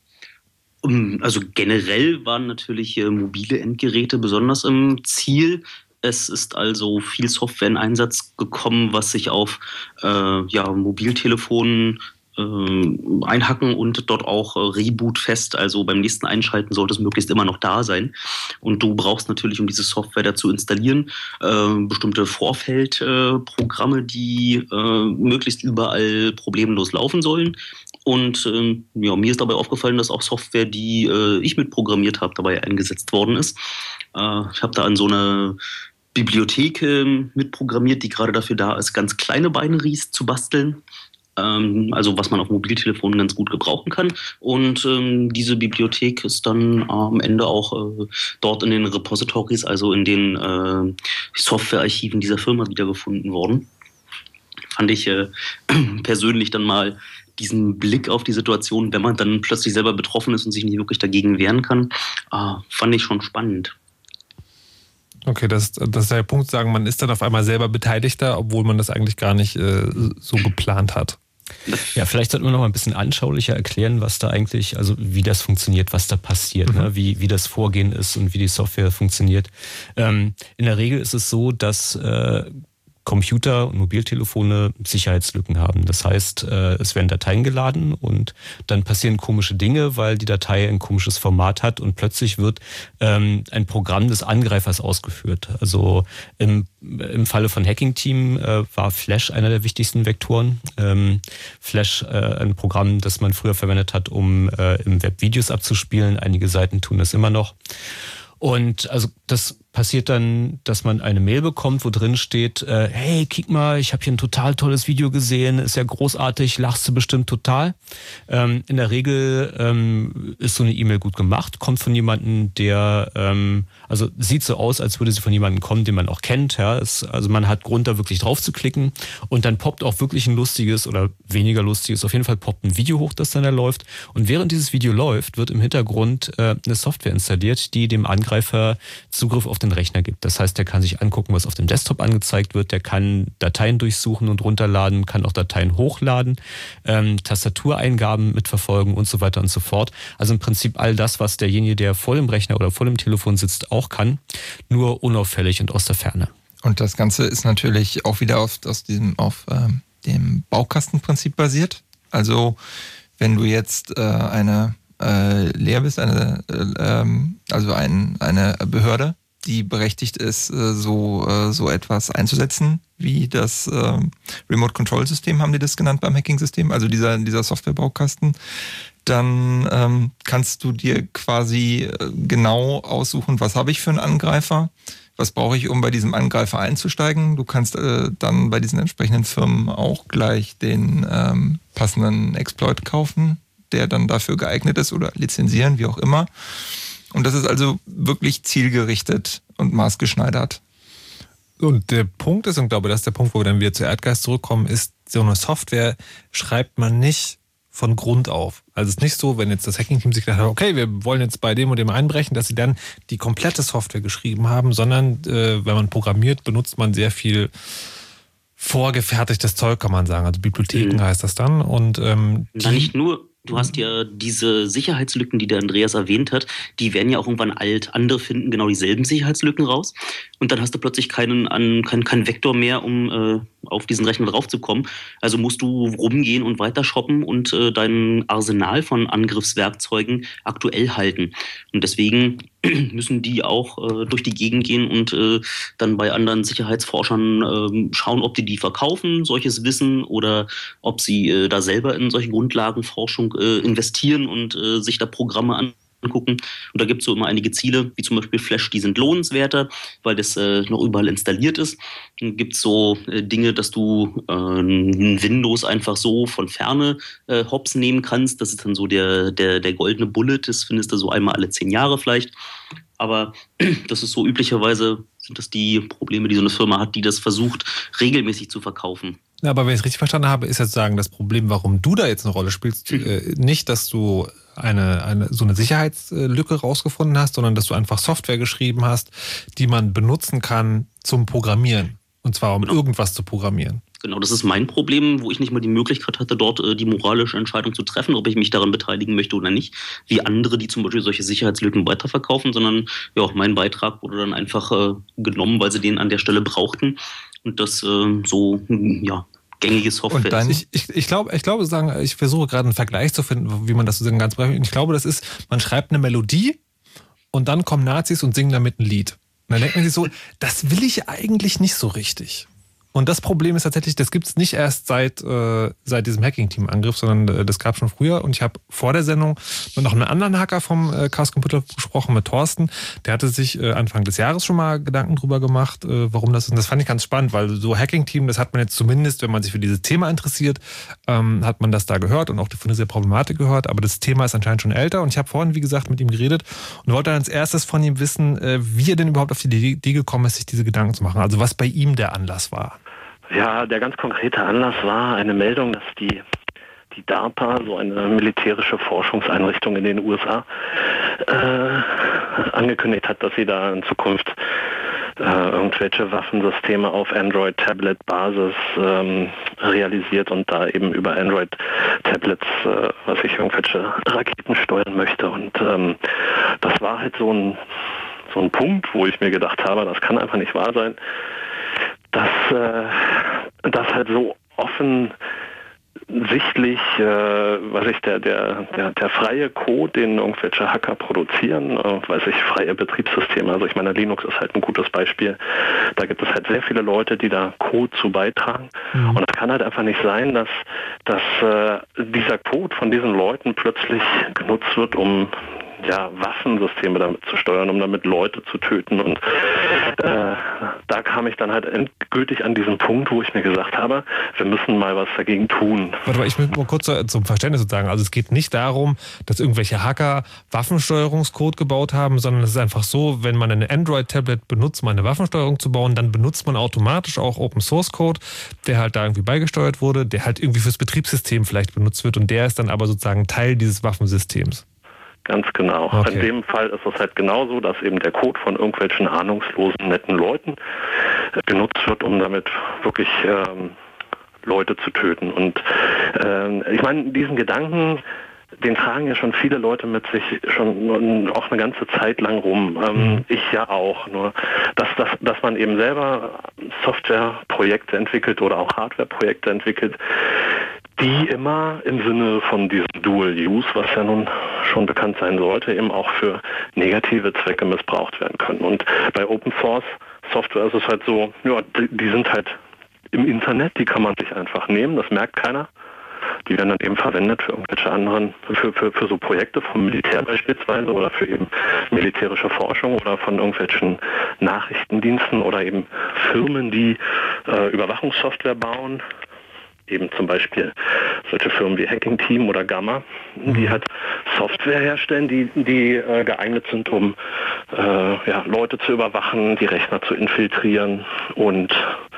Also generell waren natürlich äh, mobile Endgeräte besonders im Ziel. Es ist also viel Software in Einsatz gekommen, was sich auf äh, ja, Mobiltelefonen äh, einhacken und dort auch äh, Reboot fest. Also beim nächsten Einschalten sollte es möglichst immer noch da sein. Und du brauchst natürlich, um diese Software dazu installieren, äh, bestimmte Vorfeldprogramme, äh, die äh, möglichst überall problemlos laufen sollen. Und äh, ja, mir ist dabei aufgefallen, dass auch Software, die äh, ich mitprogrammiert habe, dabei eingesetzt worden ist. Äh, ich habe da an so eine Bibliothek äh, mitprogrammiert, die gerade dafür da ist, ganz kleine Binaries zu basteln. Ähm, also was man auf Mobiltelefonen ganz gut gebrauchen kann. Und ähm, diese Bibliothek ist dann äh, am Ende auch äh, dort in den Repositories, also in den äh, Softwarearchiven dieser Firma wiedergefunden worden. Fand ich äh, persönlich dann mal diesen Blick auf die Situation, wenn man dann plötzlich selber betroffen ist und sich nicht wirklich dagegen wehren kann, äh, fand ich schon spannend. Okay, das, das ist der Punkt, sagen, man ist dann auf einmal selber Beteiligter, obwohl man das eigentlich gar nicht äh, so geplant hat. Ja, vielleicht sollten wir noch mal ein bisschen anschaulicher erklären, was da eigentlich, also wie das funktioniert, was da passiert, mhm. ne? wie, wie das Vorgehen ist und wie die Software funktioniert. Ähm, in der Regel ist es so, dass äh, Computer und Mobiltelefone Sicherheitslücken haben. Das heißt, es werden Dateien geladen und dann passieren komische Dinge, weil die Datei ein komisches Format hat und plötzlich wird ähm, ein Programm des Angreifers ausgeführt. Also im, im Falle von Hacking Team äh, war Flash einer der wichtigsten Vektoren. Ähm, Flash, äh, ein Programm, das man früher verwendet hat, um äh, im Web Videos abzuspielen. Einige Seiten tun das immer noch. Und also das passiert dann, dass man eine Mail bekommt, wo drin steht, äh, hey, kick mal, ich habe hier ein total tolles Video gesehen, ist ja großartig, lachst du bestimmt total. Ähm, in der Regel ähm, ist so eine E-Mail gut gemacht, kommt von jemandem, der, ähm, also sieht so aus, als würde sie von jemandem kommen, den man auch kennt. Ja? Es, also man hat Grund, da wirklich drauf zu klicken und dann poppt auch wirklich ein lustiges oder weniger lustiges, auf jeden Fall poppt ein Video hoch, das dann da läuft. Und während dieses Video läuft, wird im Hintergrund äh, eine Software installiert, die dem Angreifer Zugriff auf den Rechner gibt. Das heißt, der kann sich angucken, was auf dem Desktop angezeigt wird, der kann Dateien durchsuchen und runterladen, kann auch Dateien hochladen, ähm, Tastatureingaben mitverfolgen und so weiter und so fort. Also im Prinzip all das, was derjenige, der vor dem Rechner oder vor dem Telefon sitzt, auch kann, nur unauffällig und aus der Ferne. Und das Ganze ist natürlich auch wieder auf, aus diesem, auf ähm, dem Baukastenprinzip basiert. Also wenn du jetzt äh, eine äh, Lehr bist, eine, äh, also ein, eine Behörde, die berechtigt ist, so, so etwas einzusetzen, wie das äh, Remote-Control-System, haben die das genannt beim Hacking-System, also dieser, dieser Software-Baukasten, dann ähm, kannst du dir quasi genau aussuchen, was habe ich für einen Angreifer, was brauche ich, um bei diesem Angreifer einzusteigen. Du kannst äh, dann bei diesen entsprechenden Firmen auch gleich den ähm, passenden Exploit kaufen, der dann dafür geeignet ist oder lizenzieren, wie auch immer. Und das ist also wirklich zielgerichtet und maßgeschneidert. Und der Punkt ist, und ich glaube, das ist der Punkt, wo wir dann wieder zu Erdgeist zurückkommen, ist, so eine Software schreibt man nicht von Grund auf. Also es ist nicht so, wenn jetzt das Hacking-Team sich gedacht hat, okay, wir wollen jetzt bei dem und dem einbrechen, dass sie dann die komplette Software geschrieben haben, sondern äh, wenn man programmiert, benutzt man sehr viel vorgefertigtes Zeug, kann man sagen. Also Bibliotheken mhm. heißt das dann. Und ähm, Na, nicht nur. Du hast ja diese Sicherheitslücken, die der Andreas erwähnt hat, die werden ja auch irgendwann alt. Andere finden genau dieselben Sicherheitslücken raus. Und dann hast du plötzlich keinen, keinen, keinen Vektor mehr, um äh, auf diesen Rechner draufzukommen. Also musst du rumgehen und weiter shoppen und äh, dein Arsenal von Angriffswerkzeugen aktuell halten. Und deswegen müssen die auch äh, durch die Gegend gehen und äh, dann bei anderen Sicherheitsforschern äh, schauen, ob die die verkaufen, solches Wissen, oder ob sie äh, da selber in solche Grundlagenforschung äh, investieren und äh, sich da Programme an angucken. Und da gibt es so immer einige Ziele, wie zum Beispiel Flash, die sind lohnenswerter, weil das äh, noch überall installiert ist. Dann gibt es so äh, Dinge, dass du äh, Windows einfach so von Ferne äh, hops nehmen kannst. Das ist dann so der, der, der goldene Bullet, das findest du so einmal alle zehn Jahre vielleicht. Aber das ist so üblicherweise, sind das die Probleme, die so eine Firma hat, die das versucht, regelmäßig zu verkaufen. Ja, aber wenn ich es richtig verstanden habe, ist jetzt sagen, das Problem, warum du da jetzt eine Rolle spielst, mhm. äh, nicht, dass du eine, eine so eine Sicherheitslücke rausgefunden hast, sondern dass du einfach Software geschrieben hast, die man benutzen kann zum Programmieren. Und zwar um genau. irgendwas zu programmieren. Genau, das ist mein Problem, wo ich nicht mal die Möglichkeit hatte, dort äh, die moralische Entscheidung zu treffen, ob ich mich daran beteiligen möchte oder nicht, wie andere, die zum Beispiel solche Sicherheitslücken weiterverkaufen, sondern ja, mein Beitrag wurde dann einfach äh, genommen, weil sie den an der Stelle brauchten. Und das äh, so, ja, gängige Software. Und dann, ich, ich, ich glaube, ich glaube, sagen, ich versuche gerade einen Vergleich zu finden, wie man das so ganz breit. Ich glaube, das ist, man schreibt eine Melodie und dann kommen Nazis und singen damit ein Lied. Und dann denkt man sich so, das will ich eigentlich nicht so richtig. Und das Problem ist tatsächlich, das gibt es nicht erst seit, äh, seit diesem Hacking-Team-Angriff, sondern äh, das gab es schon früher. Und ich habe vor der Sendung mit noch einem anderen Hacker vom äh, Chaos Computer gesprochen, mit Thorsten. Der hatte sich äh, Anfang des Jahres schon mal Gedanken drüber gemacht, äh, warum das ist. Und das fand ich ganz spannend, weil so Hacking-Team, das hat man jetzt zumindest, wenn man sich für dieses Thema interessiert, ähm, hat man das da gehört und auch von dieser Problematik gehört. Aber das Thema ist anscheinend schon älter. Und ich habe vorhin, wie gesagt, mit ihm geredet und wollte dann als erstes von ihm wissen, äh, wie er denn überhaupt auf die Idee gekommen ist, sich diese Gedanken zu machen. Also was bei ihm der Anlass war. Ja, der ganz konkrete Anlass war eine Meldung, dass die, die DARPA, so eine militärische Forschungseinrichtung in den U S A, äh, angekündigt hat, dass sie da in Zukunft äh, irgendwelche Waffensysteme auf Android-Tablet-Basis ähm, realisiert und da eben über Android-Tablets, äh, was ich, irgendwelche Raketen steuern möchte. Und ähm, das war halt so ein, so ein Punkt, wo ich mir gedacht habe, das kann einfach nicht wahr sein, dass äh, dass halt so offen sichtlich, äh, was ich, der, der, der, der freie Code, den irgendwelche Hacker produzieren, äh, weiß ich, freie Betriebssysteme, also ich meine, Linux ist halt ein gutes Beispiel, da gibt es halt sehr viele Leute, die da Code zu beitragen mhm. und es kann halt einfach nicht sein, dass, dass äh, dieser Code von diesen Leuten plötzlich genutzt wird, um ja, Waffensysteme damit zu steuern, um damit Leute zu töten. Und äh, da kam ich dann halt endgültig an diesen Punkt, wo ich mir gesagt habe, wir müssen mal was dagegen tun. Warte mal, ich will mal kurz zum Verständnis sozusagen. Also es geht nicht darum, dass irgendwelche Hacker Waffensteuerungscode gebaut haben, sondern es ist einfach so, wenn man ein Android-Tablet benutzt, um eine Waffensteuerung zu bauen, dann benutzt man automatisch auch Open-Source-Code, der halt da irgendwie beigesteuert wurde, der halt irgendwie fürs Betriebssystem vielleicht benutzt wird und der ist dann aber sozusagen Teil dieses Waffensystems. Ganz genau. Okay. In dem Fall ist es halt genauso, dass eben der Code von irgendwelchen ahnungslosen, netten Leuten genutzt wird, um damit wirklich ähm, Leute zu töten. Und ähm, ich meine, diesen Gedanken, den tragen ja schon viele Leute mit sich schon auch eine ganze Zeit lang rum. Ähm, ich ja auch. Nur, dass, dass, dass man eben selber Softwareprojekte entwickelt oder auch Hardwareprojekte entwickelt, die immer im Sinne von diesem Dual Use, was ja nun schon bekannt sein sollte, eben auch für negative Zwecke missbraucht werden können. Und bei Open Source Software ist es halt so, ja, die, die sind halt im Internet, die kann man sich einfach nehmen, das merkt keiner. Die werden dann eben verwendet für irgendwelche anderen, für, für, für so Projekte vom Militär beispielsweise oder für eben militärische Forschung oder von irgendwelchen Nachrichtendiensten oder eben Firmen, die äh, Überwachungssoftware bauen. Eben zum Beispiel solche Firmen wie Hacking Team oder Gamma, die halt Software herstellen, die, die äh, geeignet sind, um äh, ja, Leute zu überwachen, die Rechner zu infiltrieren und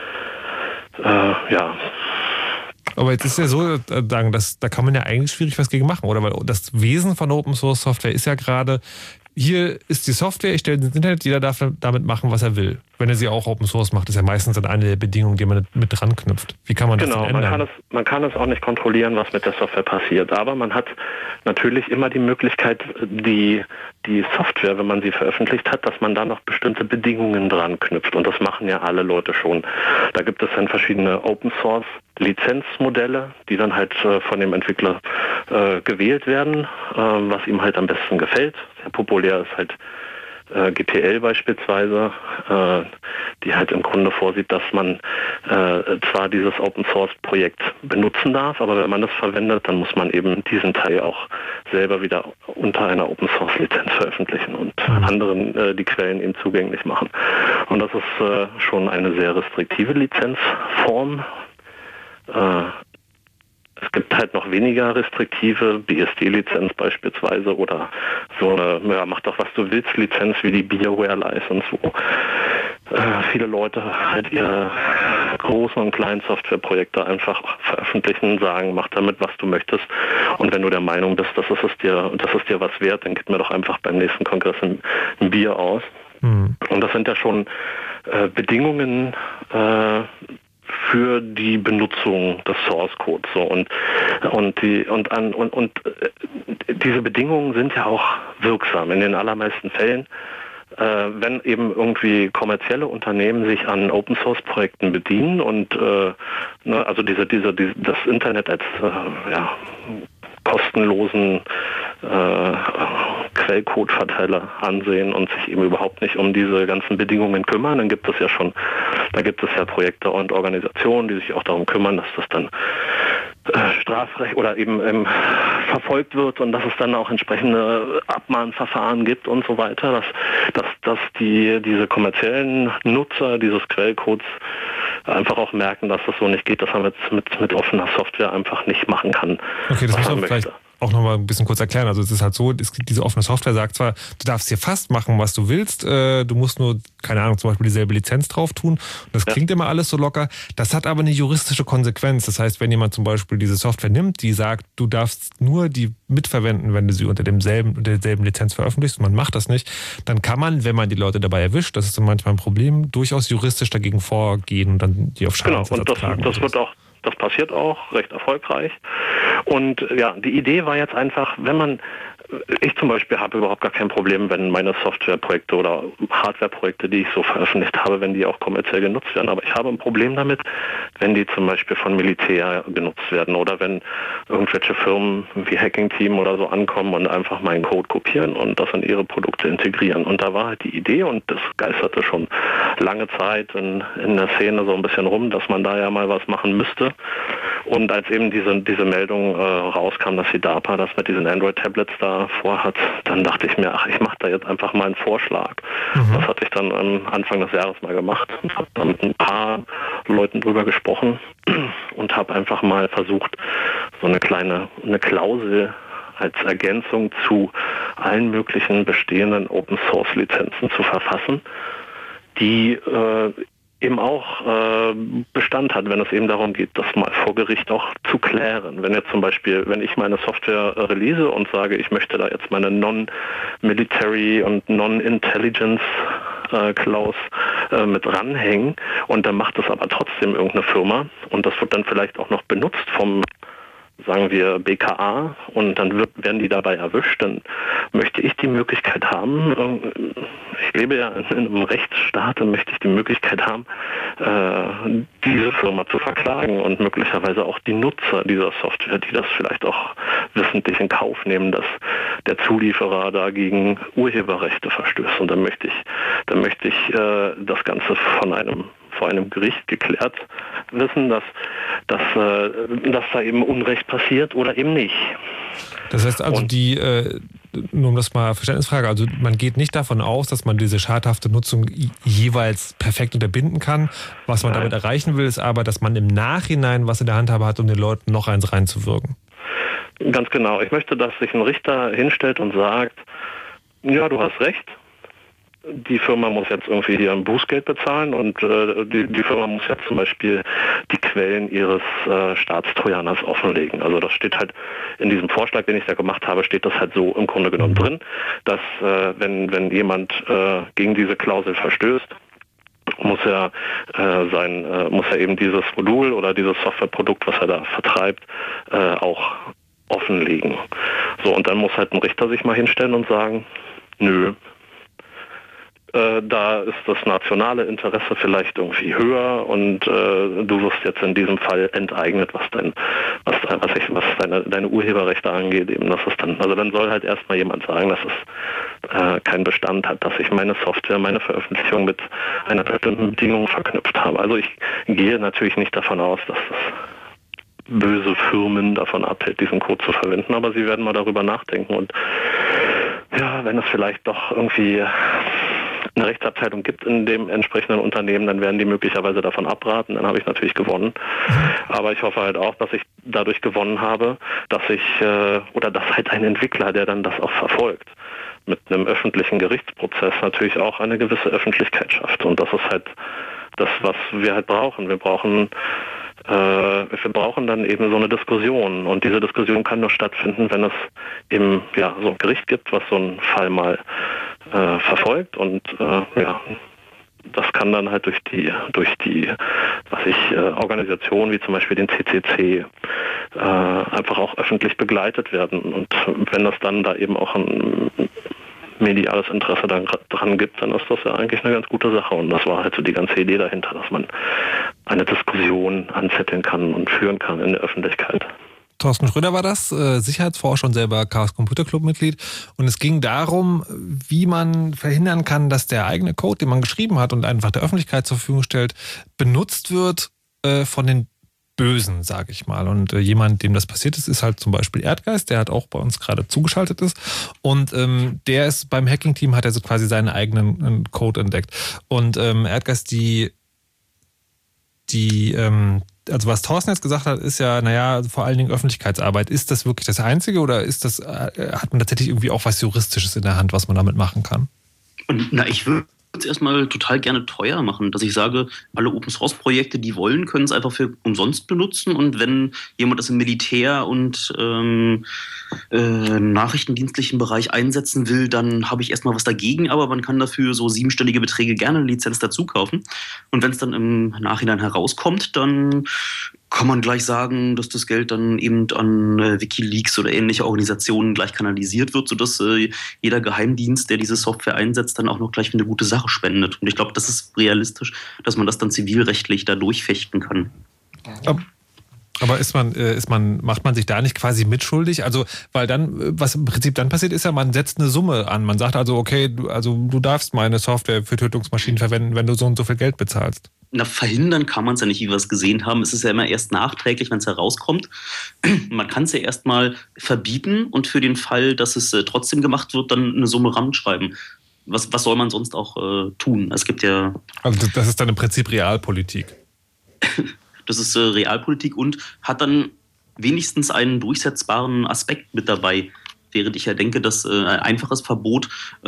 äh, ja. Aber jetzt ist ja so, dass, da kann man ja eigentlich schwierig was gegen machen, oder? Weil das Wesen von Open Source Software ist ja gerade, hier ist die Software, ich stelle ins Internet, jeder darf damit machen, was er will. Wenn er sie auch Open Source macht, ist ja meistens dann eine der Bedingungen, die man mit dran knüpft. Wie kann man das genau, denn ändern? Man kann es, man kann es auch nicht kontrollieren, was mit der Software passiert. Aber man hat natürlich immer die Möglichkeit, die, die Software, wenn man sie veröffentlicht hat, dass man da noch bestimmte Bedingungen dran knüpft. Und das machen ja alle Leute schon. Da gibt es dann verschiedene Open Source Lizenzmodelle, die dann halt äh, von dem Entwickler äh, gewählt werden, äh, was ihm halt am besten gefällt. Sehr populär ist halt äh, G P L beispielsweise, äh, die halt im Grunde vorsieht, dass man äh, zwar dieses Open Source Projekt benutzen darf, aber wenn man das verwendet, dann muss man eben diesen Teil auch selber wieder unter einer Open Source Lizenz veröffentlichen und mhm. anderen äh, die Quellen eben zugänglich machen. Und das ist äh, schon eine sehr restriktive Lizenzform. Es gibt halt noch weniger restriktive B S D-Lizenz beispielsweise oder so eine, ja, mach doch was du willst Lizenz wie die BioWare-License, wo äh, viele Leute halt ihre großen und kleinen Softwareprojekte einfach veröffentlichen, sagen, mach damit was du möchtest und wenn du der Meinung bist, dass es dir, dass es dir was wert, dann gib mir doch einfach beim nächsten Kongress ein, ein Bier aus. Mhm. Und das sind ja schon äh, Bedingungen, äh, für die Benutzung des Source Codes so und und die und an und und äh, diese Bedingungen sind ja auch wirksam in den allermeisten Fällen, äh, wenn eben irgendwie kommerzielle Unternehmen sich an Open Source Projekten bedienen und äh, ne, also diese diese, diese das Internet als äh, ja kostenlosen äh, Quellcode-Verteiler ansehen und sich eben überhaupt nicht um diese ganzen Bedingungen kümmern, dann gibt es ja schon, da gibt es ja Projekte und Organisationen, die sich auch darum kümmern, dass das dann äh, Strafrecht oder eben ähm, verfolgt wird und dass es dann auch entsprechende Abmahnverfahren gibt und so weiter, dass, dass, dass die diese kommerziellen Nutzer dieses Quellcodes einfach auch merken, dass das so nicht geht, dass man mit, mit, mit offener Software einfach nicht machen kann. Okay, das muss man vielleicht auch nochmal ein bisschen kurz erklären. Also es ist halt so, es gibt diese offene Software, sagt zwar, du darfst hier fast machen, was du willst, äh, du musst nur, keine Ahnung, zum Beispiel dieselbe Lizenz drauf tun. Und das ja. klingt immer alles so locker. Das hat aber eine juristische Konsequenz. Das heißt, wenn jemand zum Beispiel diese Software nimmt, die sagt, du darfst nur die mitverwenden, wenn du sie unter demselben, unter derselben Lizenz veröffentlichst, und man macht das nicht, dann kann man, wenn man die Leute dabei erwischt, das ist dann manchmal ein Problem, durchaus juristisch dagegen vorgehen und dann die auf Schadensersatz tragen. Genau, und das, das wird auch Das passiert auch recht erfolgreich. Und ja, die Idee war jetzt einfach, wenn man, ich zum Beispiel habe überhaupt gar kein Problem, wenn meine Softwareprojekte oder Hardwareprojekte, die ich so veröffentlicht habe, wenn die auch kommerziell genutzt werden. Aber ich habe ein Problem damit, wenn die zum Beispiel von Militär genutzt werden oder wenn irgendwelche Firmen wie Hacking Team oder so ankommen und einfach meinen Code kopieren und das in ihre Produkte integrieren. Und da war halt die Idee, und das geisterte schon lange Zeit in, in der Szene so ein bisschen rum, dass man da ja mal was machen müsste. Und als eben diese, diese Meldung äh, rauskam, dass die DARPA das mit diesen Android-Tablets da vorhat, dann dachte ich mir, ach, ich mache da jetzt einfach mal einen Vorschlag. Mhm. Das hatte ich dann am Anfang des Jahres mal gemacht und habe da mit ein paar Leuten drüber gesprochen und habe einfach mal versucht, so eine kleine eine Klausel als Ergänzung zu allen möglichen bestehenden Open-Source-Lizenzen zu verfassen, die äh, eben auch äh, Bestand hat, wenn es eben darum geht, das mal vor Gericht auch zu klären. Wenn jetzt zum Beispiel, wenn ich meine Software äh, release und sage, ich möchte da jetzt meine Non-Military und Non-Intelligence äh, Clause äh, mit ranhängen und dann macht das aber trotzdem irgendeine Firma und das wird dann vielleicht auch noch benutzt vom, sagen wir, B K A und dann wird, werden die dabei erwischt, dann möchte ich die Möglichkeit haben, ich lebe ja in einem Rechtsstaat, dann möchte ich die Möglichkeit haben, äh, diese Firma zu verklagen und möglicherweise auch die Nutzer dieser Software, die das vielleicht auch wissentlich in Kauf nehmen, dass der Zulieferer da gegen Urheberrechte verstößt. Und dann möchte ich, dann möchte ich äh, das Ganze von einem vor einem Gericht geklärt wissen, dass, dass, äh, dass da eben Unrecht passiert oder eben nicht. Das heißt also, Und die, äh, nur um das mal Verständnisfrage, also man geht nicht davon aus, dass man diese schadhafte Nutzung jeweils perfekt unterbinden kann. Was man Nein. damit erreichen will, ist aber, dass man im Nachhinein was in der Handhabe hat, um den Leuten noch eins reinzuwirken. Ganz genau. Ich möchte, dass sich ein Richter hinstellt und sagt, ja, du hast recht, die Firma muss jetzt irgendwie hier ein Bußgeld bezahlen und äh, die, die Firma muss jetzt zum Beispiel die Quellen ihres äh, Staatstrojaners offenlegen. Also das steht halt in diesem Vorschlag, den ich da gemacht habe, steht das halt so im Grunde genommen drin, dass äh, wenn, wenn jemand äh, gegen diese Klausel verstößt, muss er äh, sein, äh, muss er eben dieses Modul oder dieses Softwareprodukt, was er da vertreibt, äh, auch offenlegen. So, und dann muss halt ein Richter sich mal hinstellen und sagen, nö, da ist das nationale Interesse vielleicht irgendwie höher und äh, du wirst jetzt in diesem Fall enteignet, was dein, was, was, ich, was deine, deine Urheberrechte angeht. Eben, das ist dann, also dann soll halt erstmal jemand sagen, dass es äh, keinen Bestand hat, dass ich meine Software, meine Veröffentlichung mit einer bestimmten Bedingung verknüpft habe. Also ich gehe natürlich nicht davon aus, dass das böse Firmen davon abhält, diesen Code zu verwenden, aber sie werden mal darüber nachdenken und ja, wenn es vielleicht doch irgendwie eine Rechtsabteilung gibt in dem entsprechenden Unternehmen, dann werden die möglicherweise davon abraten, dann habe ich natürlich gewonnen. Aber ich hoffe halt auch, dass ich dadurch gewonnen habe, dass ich, äh, oder dass halt ein Entwickler, der dann das auch verfolgt, mit einem öffentlichen Gerichtsprozess natürlich auch eine gewisse Öffentlichkeit schafft. Und das ist halt das, was wir halt brauchen. Wir brauchen äh, wir brauchen dann eben so eine Diskussion. Und diese Diskussion kann nur stattfinden, wenn es eben ja so ein Gericht gibt, was so einen Fall mal äh, verfolgt. Und äh, ja, das kann dann halt durch die durch die was ich äh, Organisationen wie zum Beispiel den C C C äh, einfach auch öffentlich begleitet werden. Und wenn es dann da eben auch ein mediales Interesse dann dran gibt, dann ist das ja eigentlich eine ganz gute Sache. Und das war halt so die ganze Idee dahinter, dass man eine Diskussion anzetteln kann und führen kann in der Öffentlichkeit. Thorsten Schröder war das, äh, Sicherheitsforscher und selber Chaos Computer Club Mitglied. Und es ging darum, wie man verhindern kann, dass der eigene Code, den man geschrieben hat und einfach der Öffentlichkeit zur Verfügung stellt, benutzt wird äh, von den Bösen, sage ich mal. Und äh, jemand, dem das passiert ist, ist halt zum Beispiel Erdgeist, der halt auch bei uns gerade zugeschaltet ist. Und ähm, der ist beim Hacking-Team, hat er so quasi seinen eigenen äh, Code entdeckt. Und ähm, Erdgeist, die, die, ähm, also was Thorsten jetzt gesagt hat, ist ja, naja, vor allen Dingen Öffentlichkeitsarbeit. Ist das wirklich das Einzige oder ist das, äh, hat man tatsächlich irgendwie auch was Juristisches in der Hand, was man damit machen kann? Und na, ich würde es erstmal total gerne teuer machen, dass ich sage, alle Open-Source-Projekte, die wollen, können es einfach für umsonst benutzen und wenn jemand das im Militär- und ähm, äh, nachrichtendienstlichen Bereich einsetzen will, dann habe ich erstmal was dagegen, aber man kann dafür so siebenstellige Beträge gerne eine Lizenz dazu kaufen und wenn es dann im Nachhinein herauskommt, dann kann man gleich sagen, dass das Geld dann eben an äh, WikiLeaks oder ähnliche Organisationen gleich kanalisiert wird, sodass äh, jeder Geheimdienst, der diese Software einsetzt, dann auch noch gleich für eine gute Sache spendet. Und ich glaube, das ist realistisch, dass man das dann zivilrechtlich da durchfechten kann. Aber, aber ist man, äh, ist man, macht man sich da nicht quasi mitschuldig? Also, weil dann, was im Prinzip dann passiert, ist ja, man setzt eine Summe an. Man sagt also, okay, du, also du darfst meine Software für Tötungsmaschinen verwenden, wenn du so und so viel Geld bezahlst. Na, verhindern kann man es ja nicht, wie wir es gesehen haben. Es ist ja immer erst nachträglich, wenn es herauskommt. Man kann es ja erstmal verbieten und für den Fall, dass es äh, trotzdem gemacht wird, dann eine Summe ranschreiben. Was, was soll man sonst auch äh, tun? Es gibt ja... Also das ist dann im Prinzip Realpolitik. Das ist äh, Realpolitik und hat dann wenigstens einen durchsetzbaren Aspekt mit dabei. Während ich ja denke, dass äh, ein einfaches Verbot äh,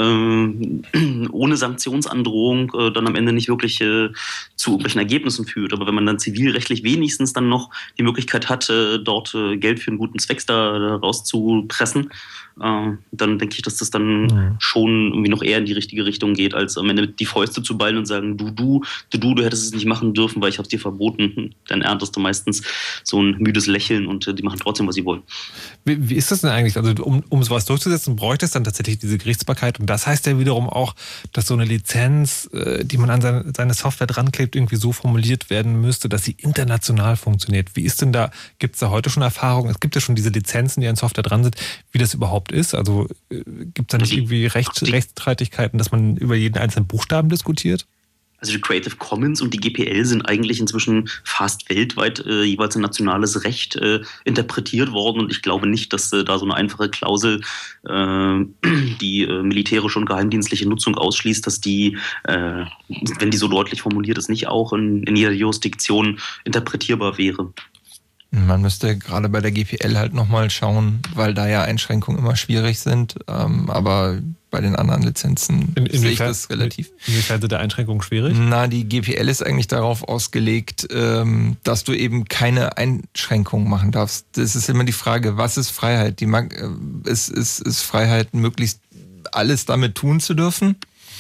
ohne Sanktionsandrohung äh, dann am Ende nicht wirklich äh, zu irgendwelchen Ergebnissen führt. Aber wenn man dann zivilrechtlich wenigstens dann noch die Möglichkeit hat, äh, dort äh, Geld für einen guten Zweck da, da rauszupressen, äh, dann denke ich, dass das dann mhm. schon irgendwie noch eher in die richtige Richtung geht, als am Ende die Fäuste zu ballen und sagen, du, du, du, du, du hättest es nicht machen dürfen, weil ich habe es dir verboten. Dann erntest du meistens so ein müdes Lächeln und äh, die machen trotzdem, was sie wollen. Wie, wie ist das denn eigentlich? Also um, um sowas durchzusetzen, bräuchte es dann tatsächlich diese Gerichtsbarkeit. Und das heißt ja wiederum auch, dass so eine Lizenz, äh, die man an seine, seine Software dran klebt, irgendwie so formuliert werden müsste, dass sie international funktioniert. Wie ist denn da, gibt es da heute schon Erfahrungen? Es gibt ja schon diese Lizenzen, die an Software dran sind, wie das überhaupt ist. Also äh, gibt es da nicht irgendwie Recht, Rechtsstreitigkeiten, dass man über jeden einzelnen Buchstaben diskutiert? Also die Creative Commons und die G P L sind eigentlich inzwischen fast weltweit äh, jeweils ein nationales Recht äh, interpretiert worden. Und ich glaube nicht, dass äh, da so eine einfache Klausel, äh, die äh, militärische und geheimdienstliche Nutzung ausschließt, dass die, äh, wenn die so deutlich formuliert ist, nicht auch in, in jeder Jurisdiktion interpretierbar wäre. Man müsste gerade bei der G P L halt nochmal schauen, weil da ja Einschränkungen immer schwierig sind. Ähm, aber bei den anderen Lizenzen in, sehe ich das relativ. Inwiefern sind die Einschränkungen schwierig? Na, die G P L ist eigentlich darauf ausgelegt, ähm, dass du eben keine Einschränkungen machen darfst. Das ist immer die Frage, was ist Freiheit? Die mag, äh, ist, ist, ist Freiheit, möglichst alles damit tun zu dürfen?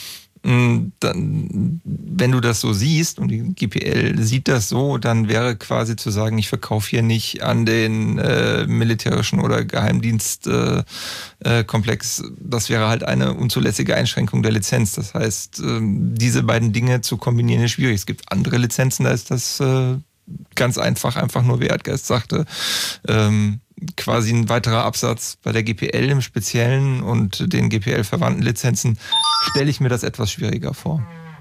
Dann, wenn du das so siehst und die G P L sieht das so, dann wäre quasi zu sagen, ich verkaufe hier nicht an den äh, militärischen oder Geheimdienstkomplex. Äh, äh, das wäre halt eine unzulässige Einschränkung der Lizenz. Das heißt, äh, diese beiden Dinge zu kombinieren ist schwierig. Es gibt andere Lizenzen, da ist das äh, ganz einfach, einfach nur, wie Erdgeist sagte, ähm, quasi ein weiterer Absatz. Bei der G P L im Speziellen und den G P L-verwandten Lizenzen stelle ich mir das etwas schwieriger vor.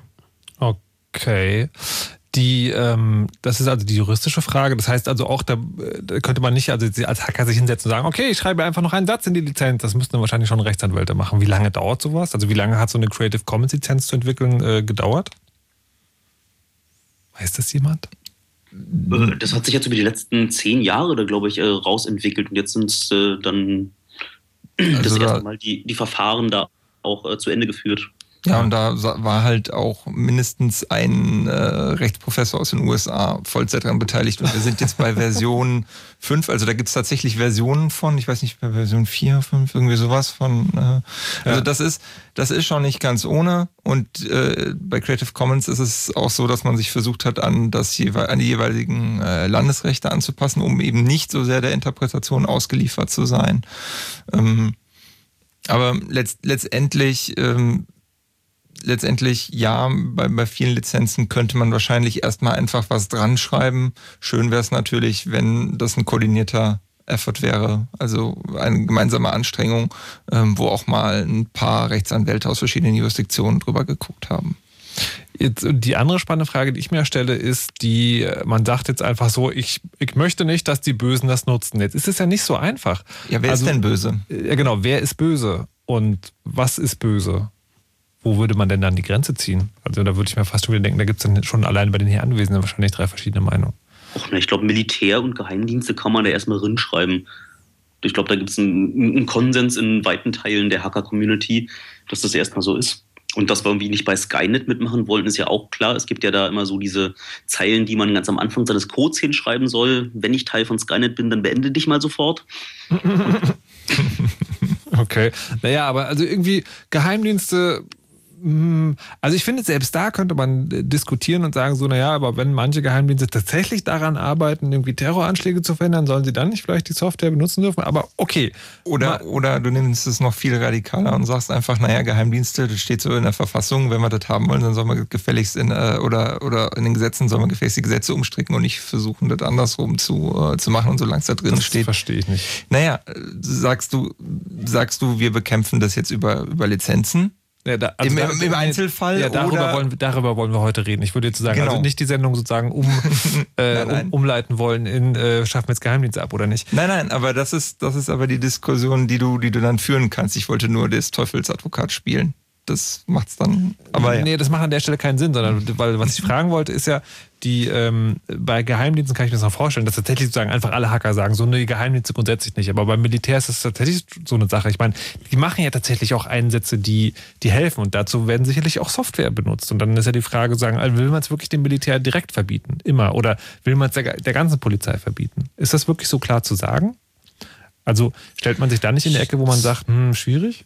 Okay. Die, ähm, das ist also die juristische Frage. Das heißt also auch, da, da könnte man nicht also als Hacker sich hinsetzen und sagen, okay, ich schreibe einfach noch einen Satz in die Lizenz. Das müssten dann wahrscheinlich schon Rechtsanwälte machen. Wie lange dauert sowas? Also wie lange hat so eine Creative Commons Lizenz zu entwickeln äh, gedauert? Weiß das jemand? Das hat sich jetzt über die letzten zehn Jahre, da glaube ich, rausentwickelt. Und jetzt sind es äh, dann also das erste Mal die, die Verfahren da auch äh, zu Ende geführt. Ja, und da war halt auch mindestens ein äh, Rechtsprofessor aus den U S A Vollzeit daran beteiligt. Und wir sind jetzt bei Version fünf, also da gibt es tatsächlich Versionen von, ich weiß nicht, bei Version vier, fünf, irgendwie sowas von. Äh, also ja. das ist das ist schon nicht ganz ohne. Und äh, bei Creative Commons ist es auch so, dass man sich versucht hat, an, das, an die jeweiligen äh, Landesrechte anzupassen, um eben nicht so sehr der Interpretation ausgeliefert zu sein. Ähm, aber letzt, letztendlich... Ähm, Letztendlich, ja, bei, bei vielen Lizenzen könnte man wahrscheinlich erstmal einfach was dran schreiben. Schön wäre es natürlich, wenn das ein koordinierter Effort wäre, also eine gemeinsame Anstrengung, ähm, wo auch mal ein paar Rechtsanwälte aus verschiedenen Jurisdiktionen drüber geguckt haben. Jetzt, die andere spannende Frage, die ich mir stelle, ist die, man sagt jetzt einfach so, ich, ich möchte nicht, dass die Bösen das nutzen. Jetzt ist es ja nicht so einfach. Ja, wer also, ist denn böse? Ja, genau, wer ist böse und was ist böse? Wo würde man denn dann die Grenze ziehen? Also da würde ich mir fast schon wieder denken, da gibt es dann schon allein bei den hier Anwesenden wahrscheinlich drei verschiedene Meinungen. Och, ne, ich glaube, Militär und Geheimdienste kann man da erstmal rinschreiben. Ich glaube, da gibt es einen, einen Konsens in weiten Teilen der Hacker-Community, dass das erstmal so ist. Und dass wir irgendwie nicht bei Skynet mitmachen wollen, ist ja auch klar. Es gibt ja da immer so diese Zeilen, die man ganz am Anfang seines Codes hinschreiben soll. Wenn ich Teil von Skynet bin, dann beende dich mal sofort. Okay. Naja, aber also irgendwie Geheimdienste... Also ich finde, selbst da könnte man diskutieren und sagen so, naja, aber wenn manche Geheimdienste tatsächlich daran arbeiten, irgendwie Terroranschläge zu verhindern, sollen sie dann nicht vielleicht die Software benutzen dürfen? Aber okay. Oder, oder du nimmst es noch viel radikaler und sagst einfach, naja, Geheimdienste, das steht so in der Verfassung, wenn wir das haben wollen, dann sollen wir gefälligst in, oder, oder in den Gesetzen sollen wir gefälligst die Gesetze umstricken und nicht versuchen, das andersrum zu, äh, zu machen und solange es da drin das steht. Das verstehe ich nicht. Naja, sagst du, sagst du, wir bekämpfen das jetzt über, über Lizenzen? Ja, da, also Im, da, im, Im Einzelfall? Ja, darüber, oder? Wollen, darüber wollen wir heute reden. Ich würde jetzt sagen, genau. also nicht die Sendung sozusagen um, äh, nein, nein. Um, umleiten wollen in äh, schaffen wir jetzt Geheimdienste ab oder nicht. Nein, nein, aber das ist, das ist aber die Diskussion, die du, die du dann führen kannst. Ich wollte nur das Teufelsadvokat spielen. Das macht's dann. Aber ja. Nee, das macht an der Stelle keinen Sinn, sondern weil was ich fragen wollte, ist ja, die ähm, bei Geheimdiensten kann ich mir das noch vorstellen, dass tatsächlich sozusagen einfach alle Hacker sagen, so eine Geheimdienste grundsätzlich nicht. Aber beim Militär ist das tatsächlich so eine Sache. Ich meine, die machen ja tatsächlich auch Einsätze, die, die helfen. Und dazu werden sicherlich auch Software benutzt. Und dann ist ja die Frage, sagen, will man es wirklich dem Militär direkt verbieten? Immer. Oder will man es der, der ganzen Polizei verbieten? Ist das wirklich so klar zu sagen? Also stellt man sich da nicht in die Ecke, wo man sagt, hm, schwierig?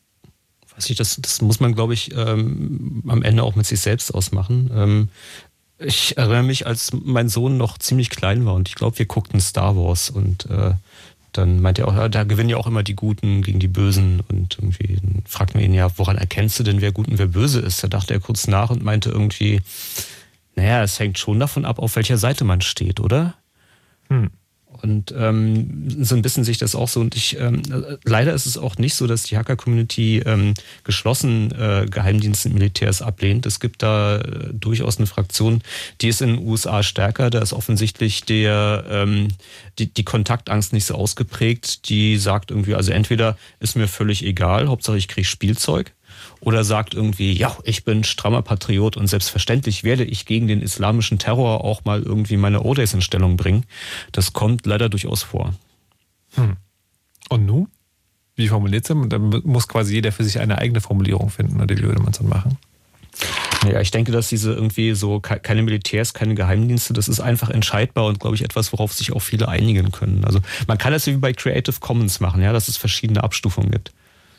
Das, das muss man, glaube ich, ähm, am Ende auch mit sich selbst ausmachen. Ähm, ich erinnere mich, als mein Sohn noch ziemlich klein war und ich glaube, wir guckten Star Wars und äh, dann meinte er auch, ja, da gewinnen ja auch immer die Guten gegen die Bösen und irgendwie dann fragten wir ihn ja, woran erkennst du denn, wer gut und wer böse ist? Da dachte er kurz nach und meinte irgendwie, naja, es hängt schon davon ab, auf welcher Seite man steht, oder? Hm. Und ähm, so ein bisschen sehe ich das auch so. Und ich ähm, leider ist es auch nicht so, dass die Hacker-Community ähm, geschlossen äh, Geheimdienste und Militärs ablehnt. Es gibt da äh, durchaus eine Fraktion, die ist in den U S A stärker. Da ist offensichtlich der ähm, die, die Kontaktangst nicht so ausgeprägt. Die sagt irgendwie, also entweder ist mir völlig egal, Hauptsache ich kriege Spielzeug. Oder sagt irgendwie, ja, ich bin strammer Patriot und selbstverständlich werde ich gegen den islamischen Terror auch mal irgendwie meine O-Days in Stellung bringen. Das kommt leider durchaus vor. Hm. Und nun? Wie formuliert es? Da muss quasi jeder für sich eine eigene Formulierung finden, oder wie würde man es dann machen? Ja, ich denke, dass diese irgendwie so keine Militärs, keine Geheimdienste, das ist einfach entscheidbar und, glaube ich, etwas, worauf sich auch viele einigen können. Also man kann das wie bei Creative Commons machen, ja, dass es verschiedene Abstufungen gibt.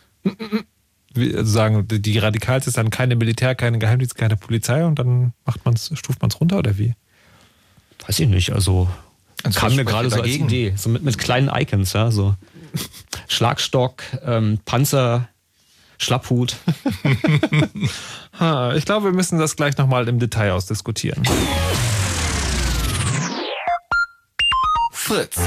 Wir sagen, die radikalste ist dann keine Militär, keine Geheimdienst, keine Polizei und dann macht man's, stuft man es runter oder wie? Weiß ich nicht, also, also kam mir gerade so als Idee, so mit, mit kleinen Icons, ja, so Schlagstock, ähm, Panzer, Schlapphut. ha, ich glaube, wir müssen das gleich nochmal im Detail ausdiskutieren. Fritz.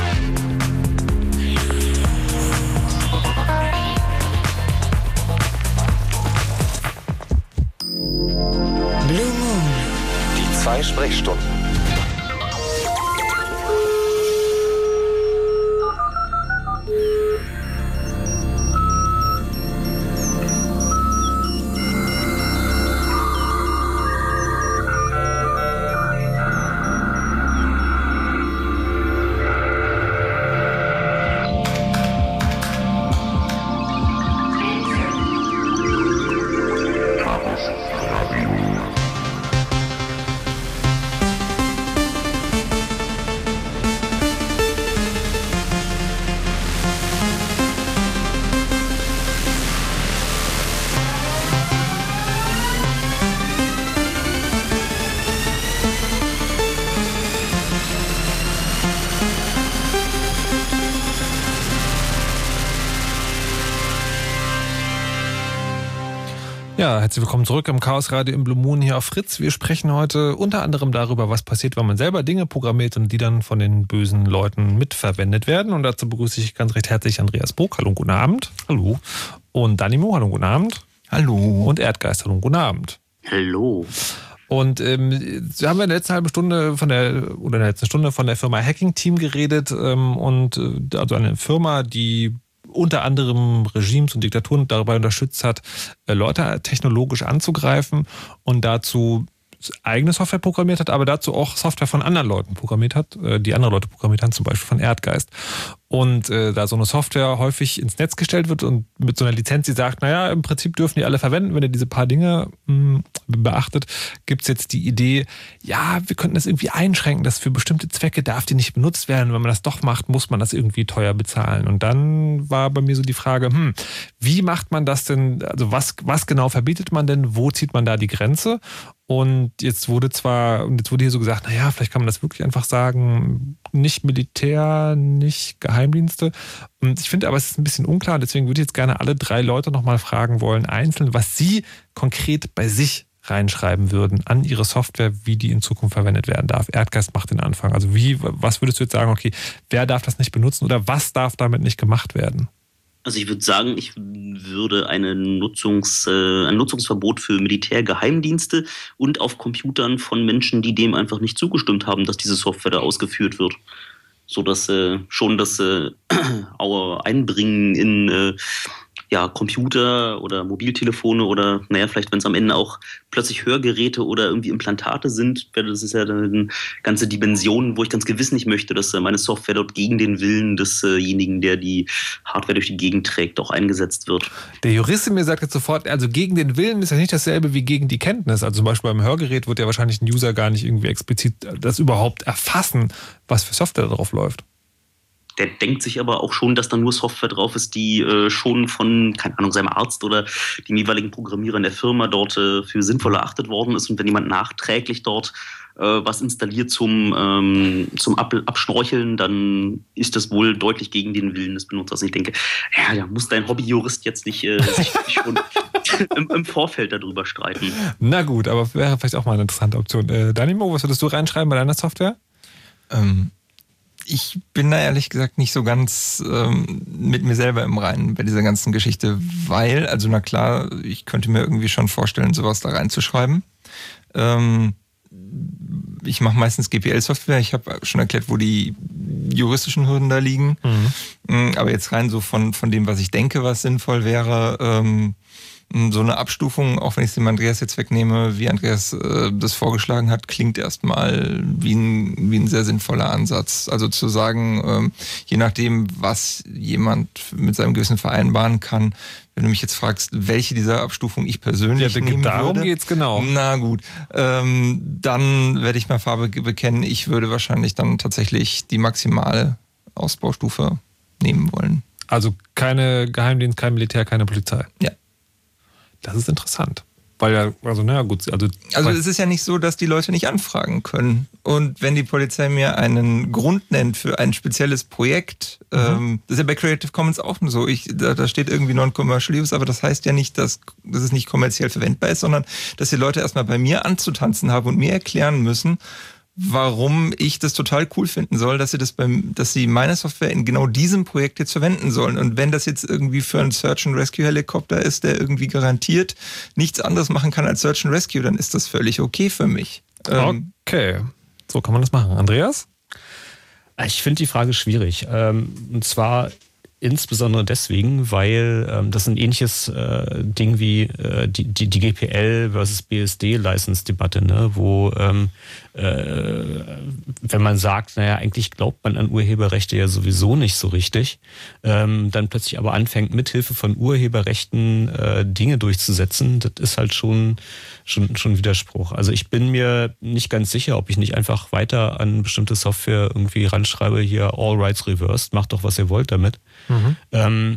Blue Moon. Die zwei Sprechstunden. Ja, herzlich willkommen zurück im Chaos Radio im Blue Moon hier auf Fritz. Wir sprechen heute unter anderem darüber, was passiert, wenn man selber Dinge programmiert und die dann von den bösen Leuten mitverwendet werden. Und dazu begrüße ich ganz recht herzlich Andreas Burg. Hallo, guten Abend. Hallo. Und Danimo. Hallo, guten Abend. Hallo. Und Erdgeist. Hallo, guten Abend. Hallo. Und ähm, wir haben in der letzten halben Stunde von der, oder in der letzten Stunde von der Firma Hacking Team geredet. Ähm, und äh, also eine Firma, die unter anderem Regimes und Diktaturen dabei unterstützt hat, Leute technologisch anzugreifen und dazu eigene Software programmiert hat, aber dazu auch Software von anderen Leuten programmiert hat, die andere Leute programmiert haben, zum Beispiel von Erdgeist. und äh, da so eine Software häufig ins Netz gestellt wird und mit so einer Lizenz, die sagt, naja, im Prinzip dürfen die alle verwenden, wenn ihr diese paar Dinge mh, beachtet, gibt es jetzt die Idee, ja, wir könnten das irgendwie einschränken, dass für bestimmte Zwecke darf die nicht benutzt werden. Wenn man das doch macht, muss man das irgendwie teuer bezahlen. Und dann war bei mir so die Frage, hm, wie macht man das denn, also was, was genau verbietet man denn, wo zieht man da die Grenze? Und jetzt wurde zwar, und jetzt wurde hier so gesagt, naja, vielleicht kann man das wirklich einfach sagen, nicht Militär, nicht Geheimdienste. Und ich finde aber, es ist ein bisschen unklar, deswegen würde ich jetzt gerne alle drei Leute nochmal fragen wollen, einzeln, was sie konkret bei sich reinschreiben würden an ihre Software, wie die in Zukunft verwendet werden darf. Erdgeist macht den Anfang. Also wie, was würdest du jetzt sagen, okay, wer darf das nicht benutzen oder was darf damit nicht gemacht werden? Also ich würde sagen, ich würde eine Nutzungs, äh, ein Nutzungsverbot für Militärgeheimdienste und auf Computern von Menschen, die dem einfach nicht zugestimmt haben, dass diese Software da ausgeführt wird. Sodass äh, schon das äh, Einbringen in äh, ja, Computer oder Mobiltelefone oder, naja, vielleicht, wenn es am Ende auch plötzlich Hörgeräte oder irgendwie Implantate sind, das ist ja dann eine ganze Dimension, wo ich ganz gewiss nicht möchte, dass meine Software dort gegen den Willen desjenigen, der die Hardware durch die Gegend trägt, auch eingesetzt wird. Der Jurist in mir sagt jetzt sofort, also gegen den Willen ist ja nicht dasselbe wie gegen die Kenntnis. Also zum Beispiel beim Hörgerät wird ja wahrscheinlich ein User gar nicht irgendwie explizit das überhaupt erfassen, was für Software da drauf läuft. Der denkt sich aber auch schon, dass da nur Software drauf ist, die äh, schon von, keine Ahnung, seinem Arzt oder dem jeweiligen Programmierer in der Firma dort äh, für sinnvoll erachtet worden ist. Und wenn jemand nachträglich dort äh, was installiert zum, ähm, zum Ab- Abschnorcheln, dann ist das wohl deutlich gegen den Willen des Benutzers. Und ich denke, ja, da muss dein Hobbyjurist jetzt nicht äh, sich schon im, im Vorfeld darüber streiten. Na gut, aber wäre vielleicht auch mal eine interessante Option. Äh, Danimo, was würdest du reinschreiben bei deiner Software? Ähm... Ich bin da ehrlich gesagt nicht so ganz ähm, mit mir selber im Reinen bei dieser ganzen Geschichte, weil, also na klar, ich könnte mir irgendwie schon vorstellen, sowas da reinzuschreiben. Ähm, ich mache meistens G P L-Software, ich habe schon erklärt, wo die juristischen Hürden da liegen. Mhm. Aber jetzt rein so von, von dem, was ich denke, was sinnvoll wäre, ähm, so eine Abstufung, auch wenn ich es dem Andreas jetzt wegnehme, wie Andreas äh, das vorgeschlagen hat, klingt erstmal wie ein, wie ein sehr sinnvoller Ansatz. Also zu sagen, ähm, je nachdem, was jemand mit seinem Gewissen vereinbaren kann, wenn du mich jetzt fragst, welche dieser Abstufungen ich persönlich ja, nehmen darum würde. Darum geht's genau. Na gut, ähm, dann werde ich mal Farbe bekennen. Ich würde wahrscheinlich dann tatsächlich die maximale Ausbaustufe nehmen wollen. Also keine Geheimdienst, kein Militär, keine Polizei. Ja. Das ist interessant. Weil ja, also naja gut. Also, also es ist ja nicht so, dass die Leute nicht anfragen können. Und wenn die Polizei mir einen Grund nennt für ein spezielles Projekt, mhm. ähm, das ist ja bei Creative Commons auch so. Ich, da, da steht irgendwie Non-Commercial Use, aber das heißt ja nicht, dass, dass es nicht kommerziell verwendbar ist, sondern dass die Leute erstmal bei mir anzutanzen haben und mir erklären müssen, warum ich das total cool finden soll, dass sie das beim, dass sie meine Software in genau diesem Projekt jetzt verwenden sollen. Und wenn das jetzt irgendwie für einen Search and Rescue Helikopter ist, der irgendwie garantiert nichts anderes machen kann als Search and Rescue, dann ist das völlig okay für mich. Okay, so kann man das machen. Andreas? Ich finde die Frage schwierig. Und zwar insbesondere deswegen, weil ähm, das ein ähnliches äh, Ding wie äh, die, die, die G P L versus B S D-License-Debatte, ne? Wo ähm, äh, wenn man sagt, naja, eigentlich glaubt man an Urheberrechte ja sowieso nicht so richtig, ähm, dann plötzlich aber anfängt, mithilfe von Urheberrechten äh, Dinge durchzusetzen, das ist halt schon, schon, schon Widerspruch. Also ich bin mir nicht ganz sicher, ob ich nicht einfach weiter an bestimmte Software irgendwie ranschreibe, hier All Rights Reversed, macht doch, was ihr wollt damit. Mhm. Ähm,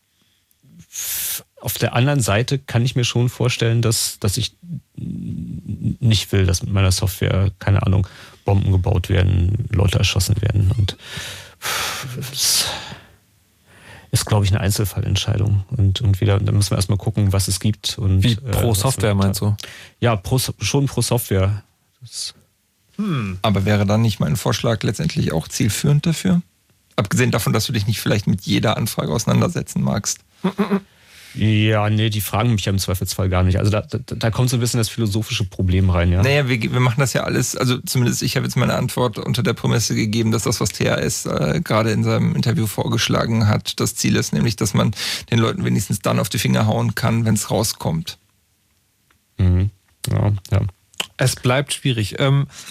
auf der anderen Seite kann ich mir schon vorstellen, dass, dass ich nicht will, dass mit meiner Software, keine Ahnung, Bomben gebaut werden, Leute erschossen werden. Und das ist, glaube ich, eine Einzelfallentscheidung. Und, und wieder, da müssen wir erstmal gucken, was es gibt. Und, Wie pro äh, Software meinst du? Ja, pro, schon pro Software. Das hm. Aber wäre dann nicht mein Vorschlag letztendlich auch zielführend dafür? Abgesehen davon, dass du dich nicht vielleicht mit jeder Anfrage auseinandersetzen magst. Ja, nee, die fragen mich ja im Zweifelsfall gar nicht. Also da, da, da kommt so ein bisschen das philosophische Problem rein, ja. Naja, wir, wir machen das ja alles, also zumindest ich habe jetzt meine Antwort unter der Prämisse gegeben, dass das, was T H S äh, gerade in seinem Interview vorgeschlagen hat, das Ziel ist, nämlich, dass man den Leuten wenigstens dann auf die Finger hauen kann, wenn es rauskommt. Mhm. Ja, ja. Es bleibt schwierig. Ähm,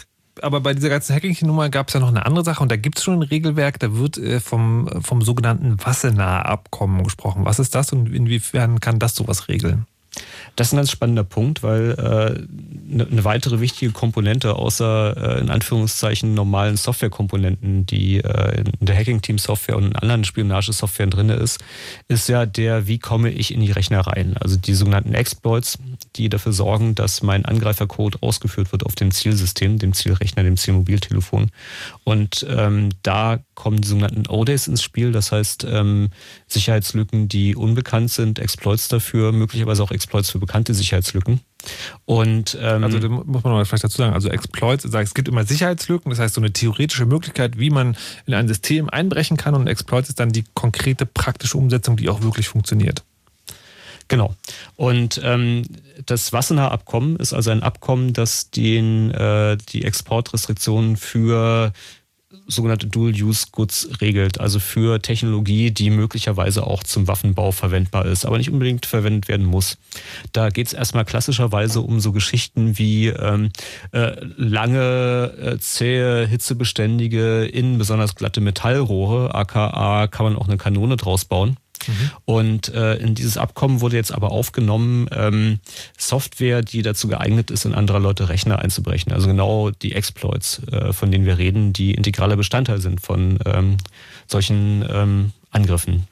aber bei dieser ganzen Hacking-Nummer gab es ja noch eine andere Sache und da gibt es schon ein Regelwerk, da wird äh, vom, vom sogenannten Wassenaar-Abkommen gesprochen. Was ist das und inwiefern kann das sowas regeln? Das ist ein ganz spannender Punkt, weil äh, eine, eine weitere wichtige Komponente außer äh, in Anführungszeichen normalen Softwarekomponenten, die äh, in der Hacking-Team-Software und in anderen Spionagesoftwaren drin ist, ist ja der, wie komme ich in die Rechner rein? Also die sogenannten Exploits, die dafür sorgen, dass mein Angreifercode ausgeführt wird auf dem Zielsystem, dem Zielrechner, dem Zielmobiltelefon. Und ähm, da kommen die sogenannten O-Days ins Spiel, das heißt ähm, Sicherheitslücken, die unbekannt sind, Exploits dafür, möglicherweise auch Exploits für bekannte Sicherheitslücken. Und ähm, also da muss man noch vielleicht dazu sagen, also Exploits, es gibt immer Sicherheitslücken, das heißt so eine theoretische Möglichkeit, wie man in ein System einbrechen kann und Exploits ist dann die konkrete praktische Umsetzung, die auch wirklich funktioniert. Genau. Und ähm, das Wassenaar-Abkommen ist also ein Abkommen, das den, äh, die Exportrestriktionen für sogenannte Dual-Use-Goods regelt, also für Technologie, die möglicherweise auch zum Waffenbau verwendbar ist, aber nicht unbedingt verwendet werden muss. Da geht es erstmal klassischerweise um so Geschichten wie ähm, äh, lange, äh, zähe, hitzebeständige, innen besonders glatte Metallrohre, aka kann man auch eine Kanone draus bauen. Mhm. Und äh, in dieses Abkommen wurde jetzt aber aufgenommen, ähm, Software, die dazu geeignet ist, in anderer Leute Rechner einzubrechen. Also genau die Exploits, äh, von denen wir reden, die integraler Bestandteil sind von ähm, solchen ähm, Angriffen.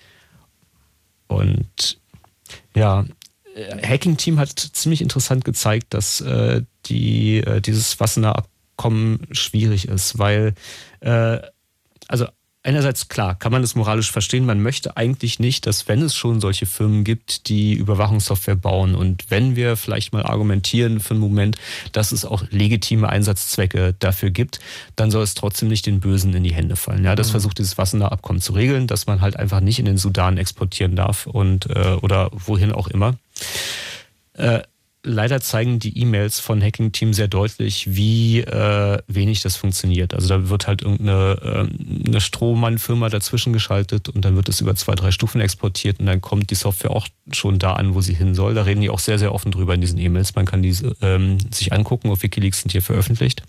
Und ja, Hacking-Team hat ziemlich interessant gezeigt, dass äh, die, äh, dieses Wassenaar-Abkommen schwierig ist, weil äh, also einerseits, klar, kann man es moralisch verstehen, man möchte eigentlich nicht, dass wenn es schon solche Firmen gibt, die Überwachungssoftware bauen und wenn wir vielleicht mal argumentieren für einen Moment, dass es auch legitime Einsatzzwecke dafür gibt, dann soll es trotzdem nicht den Bösen in die Hände fallen. Ja, das mhm. versucht dieses Wassenaar-Abkommen zu regeln, dass man halt einfach nicht in den Sudan exportieren darf und äh, oder wohin auch immer. Äh, Leider zeigen die E-Mails von Hacking Team sehr deutlich, wie äh, wenig das funktioniert. Also da wird halt irgendeine äh, eine Strohmann-Firma dazwischen geschaltet und dann wird es über zwei, drei Stufen exportiert und dann kommt die Software auch schon da an, wo sie hin soll. Da reden die auch sehr, sehr offen drüber in diesen E-Mails. Man kann die ähm, sich angucken, auf WikiLeaks sind hier veröffentlicht.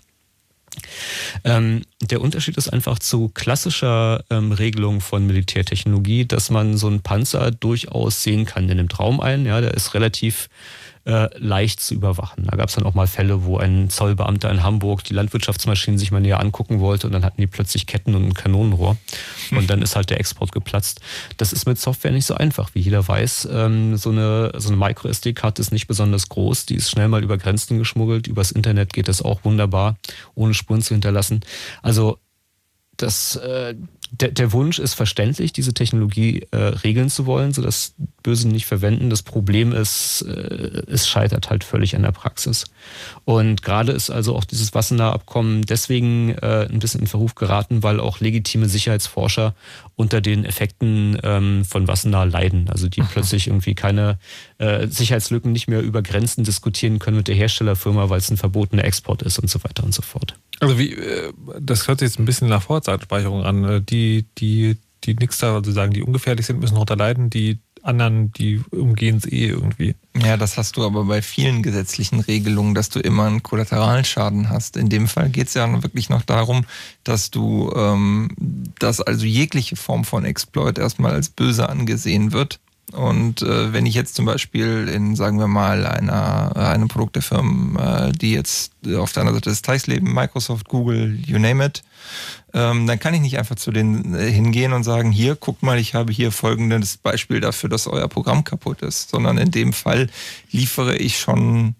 Ähm, der Unterschied ist einfach zu klassischer ähm, Regelung von Militärtechnologie, dass man so einen Panzer durchaus sehen kann. Der nimmt Raum ein, ja, der ist relativ äh, leicht zu überwachen. Da gab es dann auch mal Fälle, wo ein Zollbeamter in Hamburg die Landwirtschaftsmaschinen sich mal näher angucken wollte und dann hatten die plötzlich Ketten und ein Kanonenrohr und dann ist halt der Export geplatzt. Das ist mit Software nicht so einfach, wie jeder weiß. Ähm, so eine, so eine Micro-S D-Karte ist nicht besonders groß, die ist schnell mal über Grenzen geschmuggelt. Übers Internet geht das auch wunderbar, ohne Spuren zu hinterlassen. Also das, äh, der, der Wunsch ist verständlich, diese Technologie äh, regeln zu wollen, sodass Böse nicht verwenden. Das Problem ist, äh, es scheitert halt völlig an der Praxis. Und gerade ist also auch dieses Wassenaar-Abkommen deswegen äh, ein bisschen in Verruf geraten, weil auch legitime Sicherheitsforscher unter den Effekten ähm, von Wassenaar leiden. Also die plötzlich irgendwie keine äh, Sicherheitslücken nicht mehr über Grenzen diskutieren können mit der Herstellerfirma, weil es ein verbotener Export ist und so weiter und so fort. Also wie, das hört sich jetzt ein bisschen nach Vorratsdatenspeicherung an. Die, die, die nichts da, also sagen, die ungefährlich sind, müssen darunter leiden. Die anderen, die umgehen es eh irgendwie. Ja, das hast du aber bei vielen gesetzlichen Regelungen, dass du immer einen Kollateralschaden hast. In dem Fall geht es ja wirklich noch darum, dass du, ähm, dass also jegliche Form von Exploit erstmal als böse angesehen wird. Und äh, wenn ich jetzt zum Beispiel in, sagen wir mal, einer, einem Produkt der Firmen, äh, die jetzt auf der anderen Seite des Teichs leben, Microsoft, Google, you name it, ähm, dann kann ich nicht einfach zu denen äh, hingehen und sagen, hier, guckt mal, ich habe hier folgendes Beispiel dafür, dass euer Programm kaputt ist. Sondern in dem Fall liefere ich schon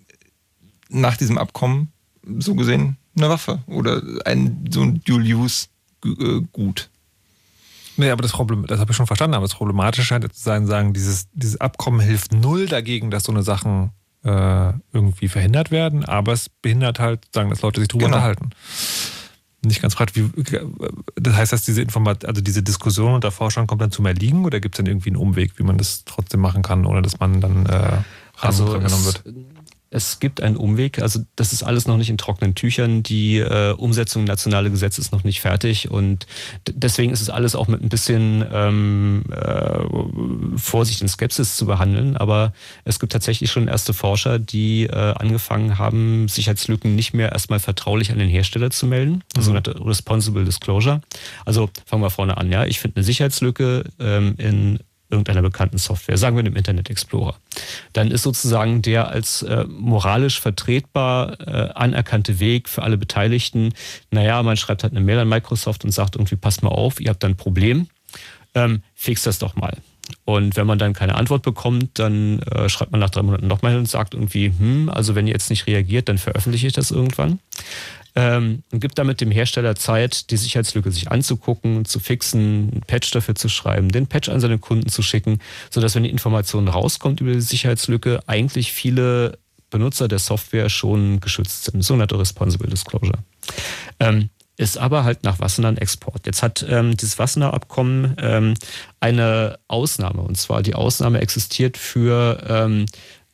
nach diesem Abkommen, so gesehen, eine Waffe oder ein so ein Dual-Use-Gut. Nee, aber das Problem, das habe ich schon verstanden, aber das Problematische scheint zu sein, sagen, dieses, dieses Abkommen hilft null dagegen, dass so eine Sachen äh, irgendwie verhindert werden, aber es behindert halt, sagen, dass Leute sich drüber genau. unterhalten. Nicht ganz fragt, wie, das heißt, dass diese Informat, also diese Diskussion unter Forschern kommt dann zum Erliegen oder gibt es dann irgendwie einen Umweg, wie man das trotzdem machen kann, ohne dass man dann äh, also genommen wird? Es gibt einen Umweg, also das ist alles noch nicht in trockenen Tüchern. Die äh, Umsetzung nationale Gesetze ist noch nicht fertig und d- deswegen ist es alles auch mit ein bisschen ähm, äh, Vorsicht und Skepsis zu behandeln. Aber es gibt tatsächlich schon erste Forscher, die äh, angefangen haben, Sicherheitslücken nicht mehr erstmal vertraulich an den Hersteller zu melden, mhm. sogenannte Responsible Disclosure. Also fangen wir vorne an. Ja, ich finde eine Sicherheitslücke ähm, in irgendeiner bekannten Software, sagen wir im Internet Explorer. Dann ist sozusagen der als äh, moralisch vertretbar äh, anerkannte Weg für alle Beteiligten, naja, man schreibt halt eine Mail an Microsoft und sagt irgendwie, passt mal auf, ihr habt da ein Problem, ähm, fix das doch mal. Und wenn man dann keine Antwort bekommt, dann äh, schreibt man nach drei Monaten nochmal und sagt irgendwie, hm, also wenn ihr jetzt nicht reagiert, dann veröffentliche ich das irgendwann. Ähm, und gibt damit dem Hersteller Zeit, die Sicherheitslücke sich anzugucken, zu fixen, einen Patch dafür zu schreiben, den Patch an seine Kunden zu schicken, sodass, wenn die Information rauskommt über die Sicherheitslücke, eigentlich viele Benutzer der Software schon geschützt sind. Sogenannte Responsible Disclosure. Ähm, ist aber halt nach Wassenaar ein Export. Jetzt hat ähm, dieses Wassenaar-Abkommen ähm, eine Ausnahme. Und zwar die Ausnahme existiert für ähm,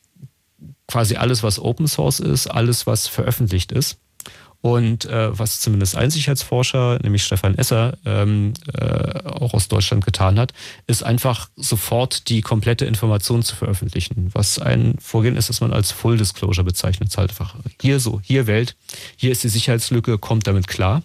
quasi alles, was Open Source ist, alles, was veröffentlicht ist. Und äh, was zumindest ein Sicherheitsforscher, nämlich Stefan Esser, ähm, äh, auch aus Deutschland getan hat, ist einfach sofort die komplette Information zu veröffentlichen. Was ein Vorgehen ist, das man als Full Disclosure bezeichnet. Halt einfach hier so, hier Welt, hier ist die Sicherheitslücke, kommt damit klar.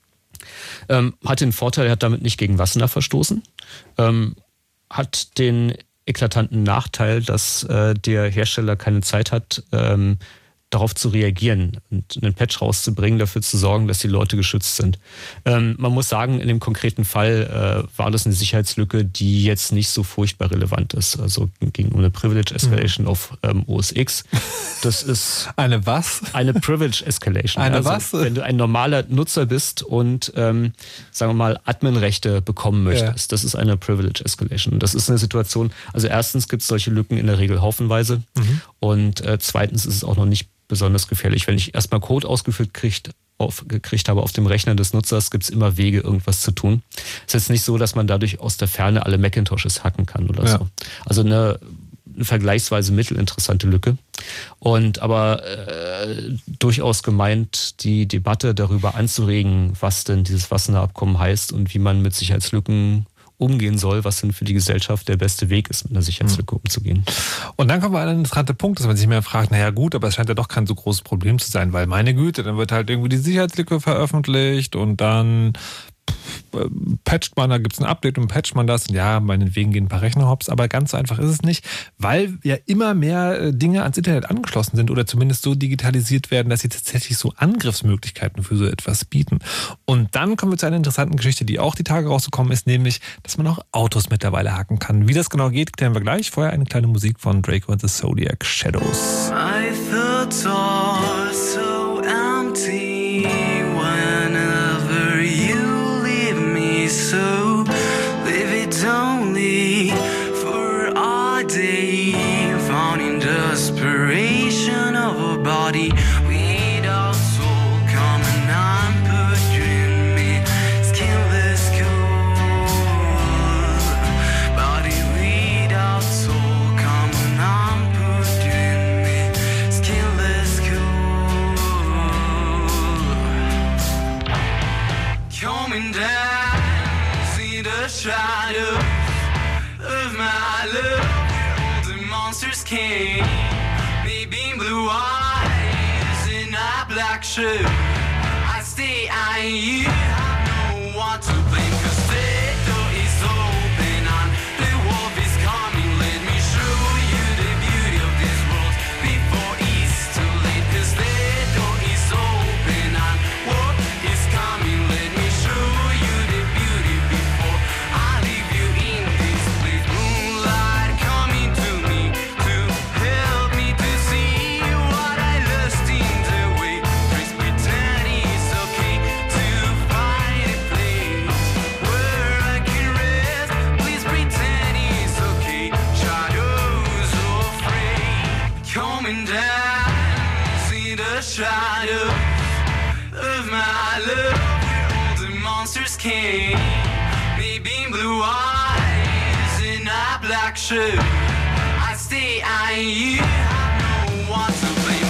Ähm, hat den Vorteil, er hat damit nicht gegen Wassenaar verstoßen, ähm, hat den eklatanten Nachteil, dass äh, der Hersteller keine Zeit hat, ähm, darauf zu reagieren und einen Patch rauszubringen, dafür zu sorgen, dass die Leute geschützt sind. Ähm, man muss sagen, in dem konkreten Fall äh, war das eine Sicherheitslücke, die jetzt nicht so furchtbar relevant ist. Also ging um eine Privilege Escalation mhm. auf ähm, O S X. Das ist eine was? Eine Privilege Escalation. Eine also, was? Wenn du ein normaler Nutzer bist und ähm, sagen wir mal Admin-Rechte bekommen möchtest, ja. Das ist eine Privilege Escalation. Das ist eine Situation, also erstens gibt es solche Lücken in der Regel haufenweise mhm. und äh, zweitens ist es auch noch nicht besonders gefährlich. Wenn ich erstmal Code ausgeführt kriegt, auf, gekriegt habe auf dem Rechner des Nutzers, gibt es immer Wege, irgendwas zu tun. Es ist jetzt nicht so, dass man dadurch aus der Ferne alle Macintoshes hacken kann oder ja. so. Also eine, eine vergleichsweise mittelinteressante Lücke. Und aber äh, durchaus gemeint, die Debatte darüber anzuregen, was denn dieses Wassenaar-Abkommen heißt und wie man mit Sicherheitslücken umgehen soll, was denn für die Gesellschaft der beste Weg ist, mit einer Sicherheitslücke umzugehen. Und dann kommen wir an einen interessanten Punkt, dass man sich mehr fragt, naja gut, aber es scheint ja doch kein so großes Problem zu sein, weil meine Güte, dann wird halt irgendwie die Sicherheitslücke veröffentlicht und dann patcht man, da gibt es ein Update und patcht man das und ja, meinetwegen gehen ein paar Rechner hops, aber ganz so einfach ist es nicht, weil ja immer mehr Dinge ans Internet angeschlossen sind oder zumindest so digitalisiert werden, dass sie tatsächlich so Angriffsmöglichkeiten für so etwas bieten. Und dann kommen wir zu einer interessanten Geschichte, die auch die Tage rausgekommen ist, nämlich, dass man auch Autos mittlerweile hacken kann. Wie das genau geht, klären wir gleich. Vorher eine kleine Musik von Draco and the Zodiac Shadows. I thought all so empty whenever you so leave it only for a day, found in desperation of a body without soul, come and put you in me, skinless cold, body without soul, come and put you in me, skinless cold, coming down the shadow of my love, all the monsters came, maybe blue eyes in a black shirt. I stay eyeing you, I know what to blame, cause the door is open and the wolf is coming. Let me show you the beauty of this world before it's too late, cause the door is open and what is coming. Let me show you the beauty before I leave you in this place. Moonlight coming to me to help me to see what I lost in the way. Please pretend it's okay to find a place where I can rest. Please pretend it's okay. Shadows afraid coming down, see the shadows of my love where all the monsters came. Maybe blue eyes in a black shirt. I stay eyeing you, I know what to blame.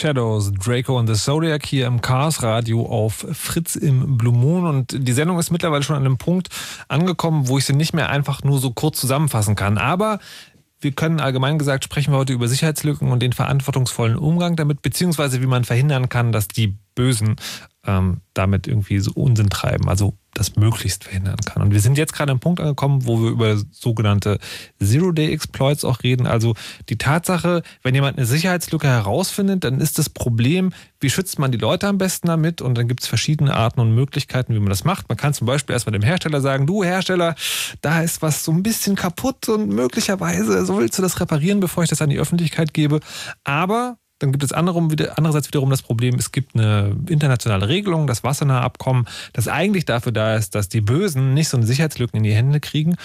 Shadows, Draco and the Zodiac hier im Chaos Radio auf Fritz im Blue Moon. Und die Sendung ist mittlerweile schon an einem Punkt angekommen, wo ich sie nicht mehr einfach nur so kurz zusammenfassen kann. Aber wir können allgemein gesagt, sprechen wir heute über Sicherheitslücken und den verantwortungsvollen Umgang damit, beziehungsweise wie man verhindern kann, dass die Bösen ähm, damit irgendwie so Unsinn treiben, also das möglichst verhindern kann. Und wir sind jetzt gerade am Punkt angekommen, wo wir über sogenannte Zero-Day-Exploits auch reden. Also die Tatsache, wenn jemand eine Sicherheitslücke herausfindet, dann ist das Problem, wie schützt man die Leute am besten damit? Und dann gibt es verschiedene Arten und Möglichkeiten, wie man das macht. Man kann zum Beispiel erstmal dem Hersteller sagen, du Hersteller, da ist was so ein bisschen kaputt und möglicherweise so willst du das reparieren, bevor ich das an die Öffentlichkeit gebe. Aber dann gibt es andererseits wiederum das Problem, es gibt eine internationale Regelung, das Wassenaar Abkommen, das eigentlich dafür da ist, dass die Bösen nicht so eine Sicherheitslücken in die Hände kriegen,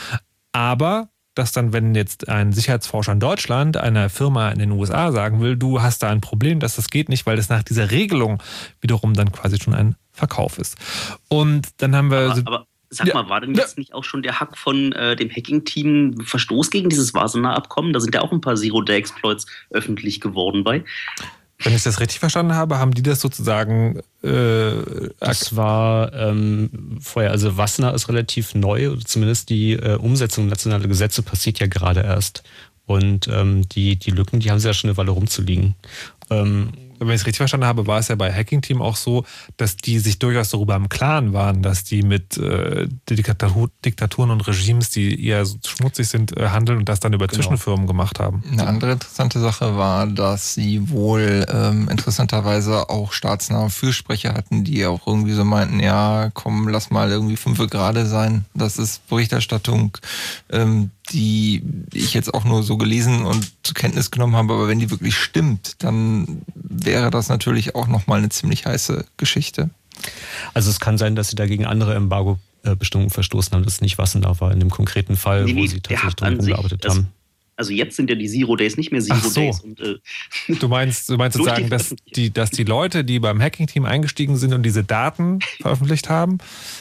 aber dass dann, wenn jetzt ein Sicherheitsforscher in Deutschland einer Firma in den U S A sagen will, du hast da ein Problem, dass das geht nicht, weil das nach dieser Regelung wiederum dann quasi schon ein Verkauf ist. Und dann haben wir... Aber, so aber sag ja, mal, war denn jetzt ja. nicht auch schon der Hack von äh, dem Hacking-Team Verstoß gegen dieses Wassenaar-Abkommen? Da sind ja auch ein paar Zero-Day-Exploits öffentlich geworden bei. Wenn ich das richtig verstanden habe, haben die das sozusagen... Äh, das war ähm, vorher, also Wassenaar ist relativ neu, oder zumindest die äh, Umsetzung nationaler Gesetze passiert ja gerade erst. Und ähm, die, die Lücken, die haben sie ja schon eine Weile rumzuliegen. Ähm, Wenn ich es richtig verstanden habe, war es ja bei Hacking Team auch so, dass die sich durchaus darüber im Klaren waren, dass die mit äh, Diktatur, Diktaturen und Regimes, die eher so schmutzig sind, äh, handeln und das dann über genau. Zwischenfirmen gemacht haben. Eine andere interessante Sache war, dass sie wohl ähm, interessanterweise auch staatsnahe Fürsprecher hatten, die auch irgendwie so meinten, ja, komm, lass mal irgendwie fünfe gerade sein. Das ist Berichterstattung, ähm, die ich jetzt auch nur so gelesen und zur Kenntnis genommen habe, aber wenn die wirklich stimmt, dann wäre das natürlich auch nochmal eine ziemlich heiße Geschichte. Also es kann sein, dass sie dagegen andere Embargo-Bestimmungen verstoßen haben, das ist nicht Wassenaar war in dem konkreten Fall, nee, nee, wo sie tatsächlich drum gearbeitet also, haben. Also jetzt sind ja die Zero Days nicht mehr Zero Ach so. Days. Und, äh, du meinst, du meinst sozusagen, dass die, dass die Leute, die beim Hacking-Team eingestiegen sind und diese Daten veröffentlicht haben?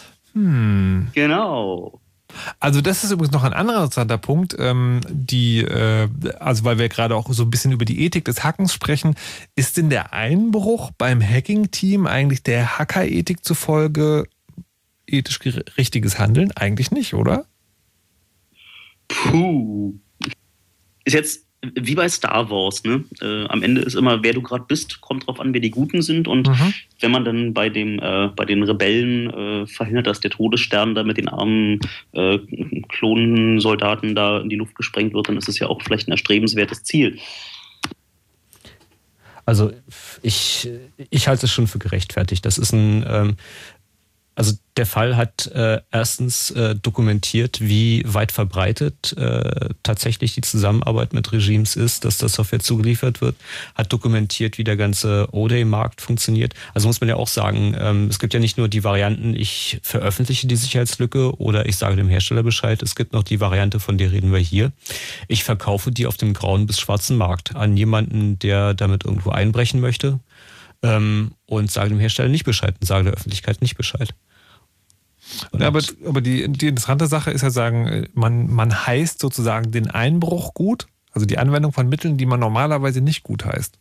Hm. Genau. Also das ist übrigens noch ein anderer interessanter Punkt, ähm, die, äh, also weil wir gerade auch so ein bisschen über die Ethik des Hackens sprechen, ist denn der Einbruch beim Hacking-Team eigentlich der Hacker-Ethik zufolge ethisch richtiges Handeln? Eigentlich nicht, oder? Puh. Ist jetzt wie bei Star Wars, ne? Äh, am Ende ist immer, wer du gerade bist, kommt drauf an, wer die Guten sind. Und mhm. wenn man dann bei dem, äh, bei den Rebellen äh, verhindert, dass der Todesstern da mit den armen äh, Klonsoldaten da in die Luft gesprengt wird, dann ist es ja auch vielleicht ein erstrebenswertes Ziel. Also ich, ich halte es schon für gerechtfertigt. Das ist ein, ähm, also der Fall hat äh, erstens äh, dokumentiert, wie weit verbreitet äh, tatsächlich die Zusammenarbeit mit Regimes ist, dass das Software zugeliefert wird, hat dokumentiert, wie der ganze O-Day-Markt funktioniert. Also muss man ja auch sagen, ähm, es gibt ja nicht nur die Varianten, ich veröffentliche die Sicherheitslücke oder ich sage dem Hersteller Bescheid, es gibt noch die Variante, von der reden wir hier. Ich verkaufe die auf dem grauen bis schwarzen Markt an jemanden, der damit irgendwo einbrechen möchte ähm, und sage dem Hersteller nicht Bescheid und sage der Öffentlichkeit nicht Bescheid. Ja, aber aber die, die interessante Sache ist ja sagen, man, man heißt sozusagen den Einbruch gut, also die Anwendung von Mitteln, die man normalerweise nicht gut heißt.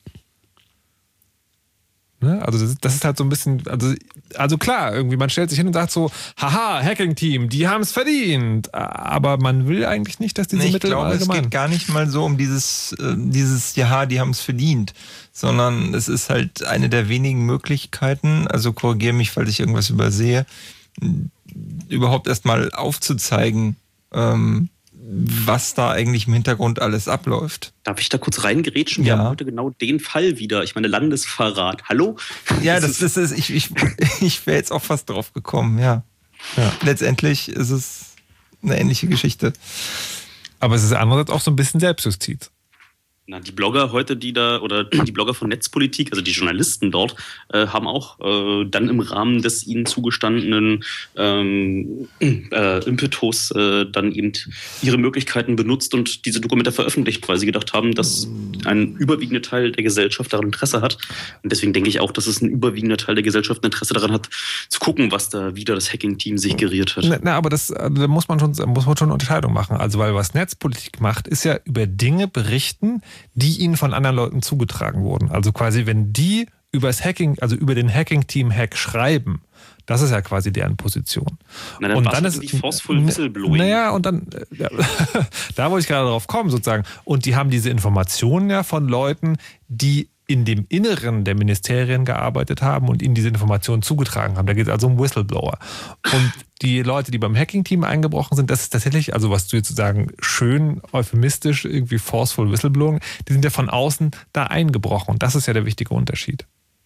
Ne? Also das, das ist halt so ein bisschen, also, also klar, irgendwie man stellt sich hin und sagt so, haha, Hacking-Team, die haben es verdient. Aber man will eigentlich nicht, dass diese nee, ich Mittel glaube, allgemein... es geht gar nicht mal so um dieses, äh, dieses ja, die haben es verdient, sondern es ist halt eine der wenigen Möglichkeiten, also korrigiere mich, falls ich irgendwas übersehe, überhaupt erstmal aufzuzeigen, ähm, was da eigentlich im Hintergrund alles abläuft. Darf ich da kurz reingerätschen? Wir Ja. haben heute genau den Fall wieder. Ich meine, Landesverrat. Hallo? Ja, das, das ist, ich, ich, ich wäre jetzt auch fast drauf gekommen, ja. ja. Letztendlich ist es eine ähnliche Geschichte. Aber es ist andererseits auch so ein bisschen Selbstjustiz. Na, die Blogger heute, die da, oder die Blogger von Netzpolitik, also die Journalisten dort, äh, haben auch äh, dann im Rahmen des ihnen zugestandenen ähm, äh, Impetus äh, dann eben ihre Möglichkeiten benutzt und diese Dokumente veröffentlicht, weil sie gedacht haben, dass ein überwiegender Teil der Gesellschaft daran Interesse hat. Und deswegen denke ich auch, dass es ein überwiegender Teil der Gesellschaft ein Interesse daran hat, zu gucken, was da wieder das Hacking-Team sich geriert hat. Na, na aber das, da muss man schon, muss man schon eine Unterscheidung machen. Also, weil was Netzpolitik macht, ist ja über Dinge berichten, die ihnen von anderen Leuten zugetragen wurden. Also quasi, wenn die übers Hacking, also über den Hacking-Team-Hack schreiben, das ist ja quasi deren Position. Na, dann und dann dann ist ist Forceful Whistleblowing. Naja, und dann, ja, da wollte ich gerade drauf kommen, sozusagen. Und die haben diese Informationen ja von Leuten, die in dem Inneren der Ministerien gearbeitet haben und ihnen diese Informationen zugetragen haben. Da geht es also um Whistleblower. Und die Leute, die beim Hacking-Team eingebrochen sind, das ist tatsächlich, also was du jetzt sozusagen schön euphemistisch, irgendwie forceful Whistleblowing, die sind ja von außen da eingebrochen. Und das ist ja der wichtige Unterschied.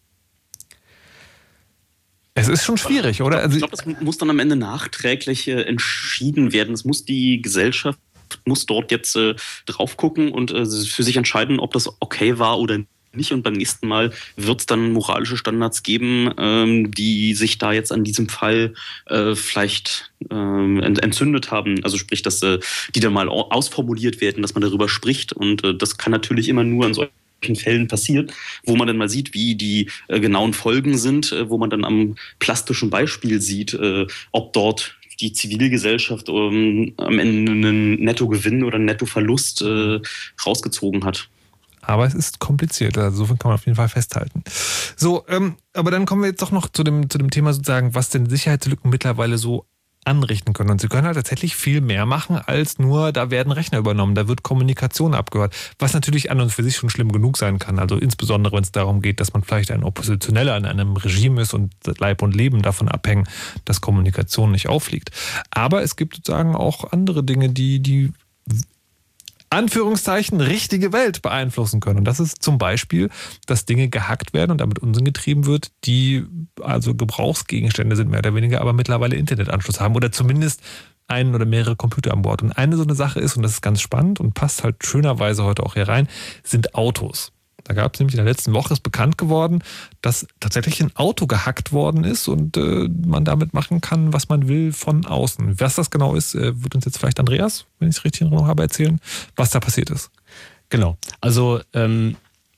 Es ist schon schwierig, oder? Ich glaube, das muss dann am Ende nachträglich äh, entschieden werden. Es muss die Gesellschaft muss dort jetzt äh, drauf gucken und äh, für sich entscheiden, ob das okay war oder nicht. Und beim nächsten Mal wird es dann moralische Standards geben, ähm, die sich da jetzt an diesem Fall äh, vielleicht ähm, entzündet haben. Also sprich, dass äh, die dann mal ausformuliert werden, dass man darüber spricht. Und äh, das kann natürlich immer nur an solchen Fällen passiert, wo man dann mal sieht, wie die äh, genauen Folgen sind, äh, wo man dann am plastischen Beispiel sieht, äh, ob dort die Zivilgesellschaft ähm, am Ende einen Nettogewinn oder einen Nettoverlust äh, rausgezogen hat. Aber es ist kompliziert, also so viel kann man auf jeden Fall festhalten. So, ähm, aber dann kommen wir jetzt doch noch zu dem, zu dem Thema sozusagen, was denn Sicherheitslücken mittlerweile so anrichten können. Und sie können halt tatsächlich viel mehr machen, als nur, da werden Rechner übernommen, da wird Kommunikation abgehört, was natürlich an und für sich schon schlimm genug sein kann. Also insbesondere, wenn es darum geht, dass man vielleicht ein Oppositioneller an einem Regime ist und Leib und Leben davon abhängen, dass Kommunikation nicht auffliegt. Aber es gibt sozusagen auch andere Dinge, die die Anführungszeichen richtige Welt beeinflussen können. Und das ist zum Beispiel, dass Dinge gehackt werden und damit Unsinn getrieben wird, die also Gebrauchsgegenstände sind, mehr oder weniger, aber mittlerweile Internetanschluss haben oder zumindest einen oder mehrere Computer an Bord. Und eine so eine Sache ist, und das ist ganz spannend und passt halt schönerweise heute auch hier rein, sind Autos. Da gab es nämlich in der letzten Woche, ist bekannt geworden, dass tatsächlich ein Auto gehackt worden ist und äh, man damit machen kann, was man will von außen. Was das genau ist, äh, wird uns jetzt vielleicht Andreas, wenn ich es richtig in Erinnerung habe, erzählen, was da passiert ist. Genau. Also ähm,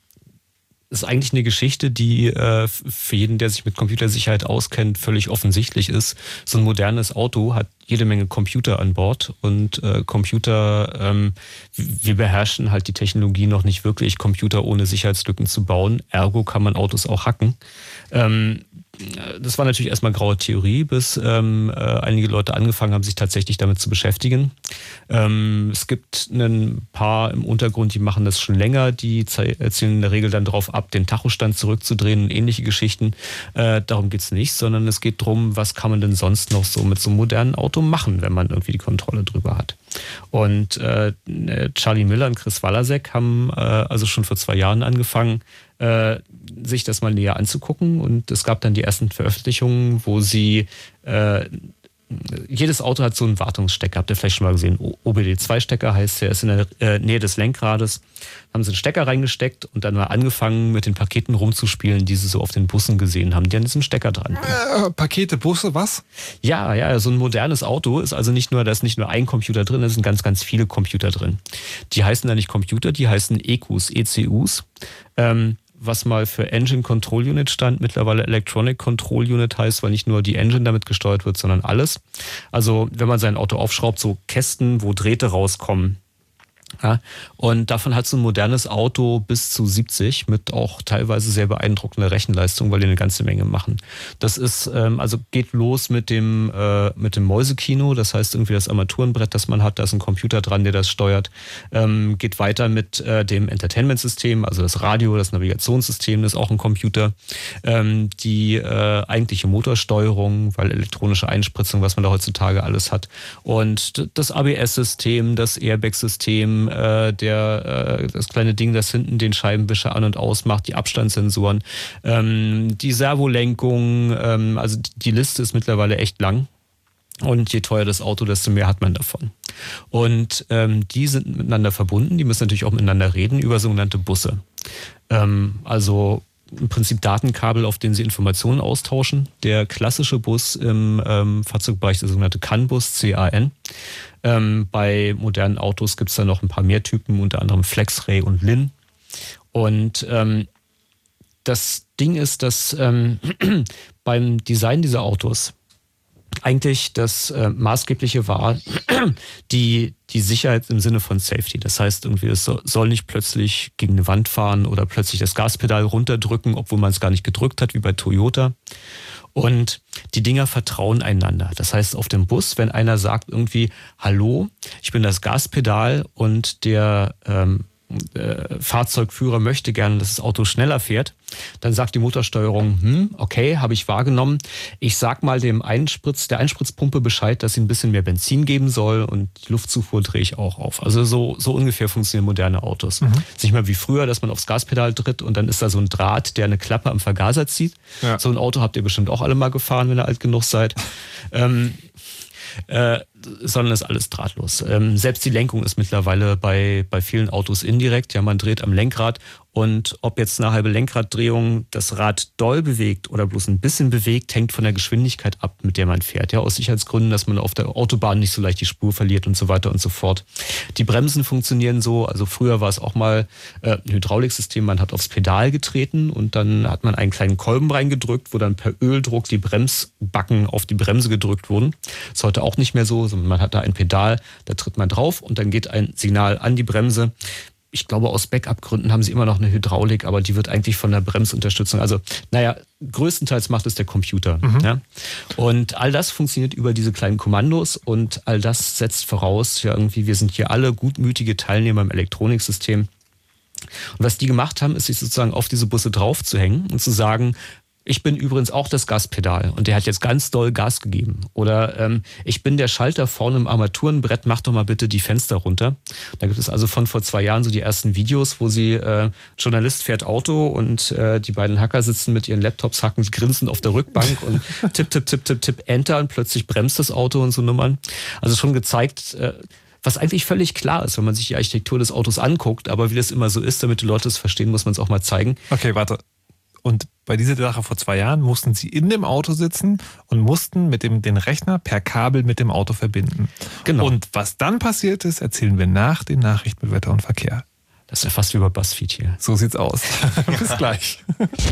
ist eigentlich eine Geschichte, die äh, für jeden, der sich mit Computersicherheit auskennt, völlig offensichtlich ist. So ein modernes Auto hat jede Menge Computer an Bord und äh, Computer, ähm, wir beherrschen halt die Technologie noch nicht wirklich, Computer ohne Sicherheitslücken zu bauen. Ergo kann man Autos auch hacken. Ähm, das war natürlich erstmal graue Theorie, bis ähm, äh, einige Leute angefangen haben, sich tatsächlich damit zu beschäftigen. Ähm, es gibt ein paar im Untergrund, die machen das schon länger, die zielen in der Regel dann darauf ab, den Tachostand zurückzudrehen und ähnliche Geschichten. Äh, darum geht's nicht, sondern es geht darum, was kann man denn sonst noch so mit so einem modernen Auto machen, wenn man irgendwie die Kontrolle drüber hat. Und äh, Charlie Miller und Chris Walasek haben äh, also schon vor zwei Jahren angefangen, äh, sich das mal näher anzugucken. Und es gab dann die ersten Veröffentlichungen, wo sie äh, jedes Auto hat so einen Wartungsstecker, habt ihr vielleicht schon mal gesehen. O B D zwei Stecker heißt, der ist in der äh, Nähe des Lenkrades. Haben sie einen Stecker reingesteckt und dann mal angefangen, mit den Paketen rumzuspielen, die sie so auf den Bussen gesehen haben, die an diesem Stecker dran sind. Äh, Pakete, Busse, was? Ja, ja, so ein modernes Auto ist also nicht nur, da ist nicht nur ein Computer drin, da sind ganz, ganz viele Computer drin. Die heißen da nicht Computer, die heißen E Qs, E C Us. Ähm, was mal für Engine Control Unit stand, mittlerweile Electronic Control Unit heißt, weil nicht nur die Engine damit gesteuert wird, sondern alles. Also wenn man sein Auto aufschraubt, so Kästen, wo Drähte rauskommen. Ja, und davon hat so ein modernes Auto bis zu siebzig mit auch teilweise sehr beeindruckender Rechenleistung, weil die eine ganze Menge machen. Das ist, ähm, also geht los mit dem, äh, mit dem Mäusekino, das heißt irgendwie das Armaturenbrett, das man hat, da ist ein Computer dran, der das steuert. Ähm, geht weiter mit äh, dem Entertainment-System, also das Radio, das Navigationssystem, das ist auch ein Computer. Ähm, die äh, eigentliche Motorsteuerung, weil elektronische Einspritzung, was man da heutzutage alles hat. Und das A B S-System, das Airbag-System, der äh, das kleine Ding, das hinten den Scheibenwischer an- und ausmacht, die Abstandssensoren, ähm, die Servolenkung, ähm, also die Liste ist mittlerweile echt lang. Und je teuer das Auto, desto mehr hat man davon. Und ähm, die sind miteinander verbunden, die müssen natürlich auch miteinander reden über sogenannte Busse. Ähm, also im Prinzip Datenkabel, auf denen sie Informationen austauschen. Der klassische Bus im ähm, Fahrzeugbereich, der sogenannte C A N-Bus, C A N. Ähm, bei modernen Autos gibt es da noch ein paar mehr Typen, unter anderem FlexRay und Lin. Und ähm, das Ding ist, dass ähm, beim Design dieser Autos eigentlich das äh, Maßgebliche war die, die Sicherheit im Sinne von Safety. Das heißt, irgendwie es soll, soll nicht plötzlich gegen eine Wand fahren oder plötzlich das Gaspedal runterdrücken, obwohl man es gar nicht gedrückt hat, wie bei Toyota. Und die Dinger vertrauen einander. Das heißt, auf dem Bus, wenn einer sagt irgendwie, hallo, ich bin das Gaspedal und der ähm, äh, Fahrzeugführer möchte gerne, dass das Auto schneller fährt, dann sagt die Motorsteuerung, hm, okay, habe ich wahrgenommen. Ich sag mal dem Einspritz, der Einspritzpumpe Bescheid, dass sie ein bisschen mehr Benzin geben soll und die Luftzufuhr drehe ich auch auf. Also so, so ungefähr funktionieren moderne Autos. Mhm. Es ist nicht mehr wie früher, dass man aufs Gaspedal tritt und dann ist da so ein Draht, der eine Klappe am Vergaser zieht. Ja. So ein Auto habt ihr bestimmt auch alle mal gefahren, wenn ihr alt genug seid. ähm, Äh, sondern ist alles drahtlos. Ähm, selbst die Lenkung ist mittlerweile bei, bei vielen Autos indirekt. Ja, man dreht am Lenkrad und ob jetzt eine halbe Lenkraddrehung das Rad doll bewegt oder bloß ein bisschen bewegt, hängt von der Geschwindigkeit ab, mit der man fährt. Ja, aus Sicherheitsgründen, dass man auf der Autobahn nicht so leicht die Spur verliert und so weiter und so fort. Die Bremsen funktionieren so, also früher war es auch mal äh, ein Hydrauliksystem, man hat aufs Pedal getreten und dann hat man einen kleinen Kolben reingedrückt, wo dann per Öldruck die Bremsbacken auf die Bremse gedrückt wurden. Das ist heute auch nicht mehr so, sondern man hat da ein Pedal, da tritt man drauf und dann geht ein Signal an die Bremse. Ich glaube, aus Backup-Gründen haben sie immer noch eine Hydraulik, aber die wird eigentlich von der Bremsunterstützung, also naja, größtenteils macht es der Computer. Mhm. Ja? Und all das funktioniert über diese kleinen Kommandos und all das setzt voraus, ja irgendwie, wir sind hier alle gutmütige Teilnehmer im Elektroniksystem. Und was die gemacht haben, ist sich sozusagen auf diese Busse draufzuhängen und zu sagen, ich bin übrigens auch das Gaspedal und der hat jetzt ganz doll Gas gegeben. Oder ähm, ich bin der Schalter vorne im Armaturenbrett, mach doch mal bitte die Fenster runter. Da gibt es also von vor zwei Jahren so die ersten Videos, wo sie, äh, Journalist fährt Auto und äh, die beiden Hacker sitzen mit ihren Laptops, hacken grinsend auf der Rückbank und tipp, tipp, tipp, tipp, tipp, Enter und plötzlich bremst das Auto und so Nummern. Also schon gezeigt, äh, was eigentlich völlig klar ist, wenn man sich die Architektur des Autos anguckt, aber wie das immer so ist, damit die Leute es verstehen, muss man es auch mal zeigen. Okay, warte. Und bei dieser Sache vor zwei Jahren mussten sie in dem Auto sitzen und mussten mit dem den Rechner per Kabel mit dem Auto verbinden. Genau. Und was dann passiert ist, erzählen wir nach den Nachrichten mit Wetter und Verkehr. Das ist ja fast wie bei BuzzFeed hier. So sieht's aus. Bis gleich.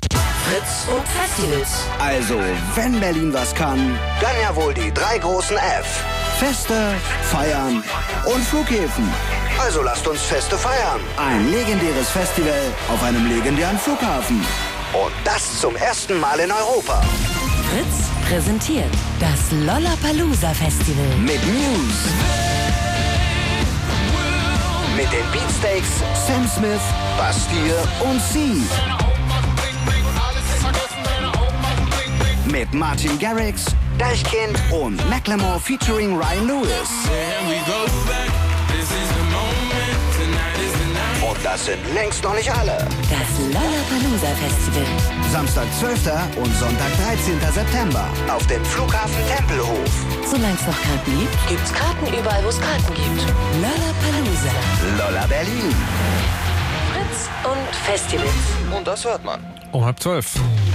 Fritz und Festivals. Also, wenn Berlin was kann, dann ja wohl die drei großen F. Feste, Feiern und Flughäfen. Also lasst uns Feste feiern. Ein legendäres Festival auf einem legendären Flughafen. Und das zum ersten Mal in Europa. Fritz präsentiert das Lollapalooza Festival. Mit Muse. Mit den Beatsteaks, Sam Smith, Bastille und Sie. Mit Martin Garrix, Deichkind und Macklemore featuring Ryan Lewis. Und das sind längst noch nicht alle. Das Lollapalooza Festival. Samstag zwölften und Sonntag dreizehnten September auf dem Flughafen Tempelhof. Solange es noch Karten gibt, gibt's Karten überall, wo es Karten gibt. Lollapalooza. Lolla Berlin. Fritz und Festivals. Und das hört man. Um halb zwölf.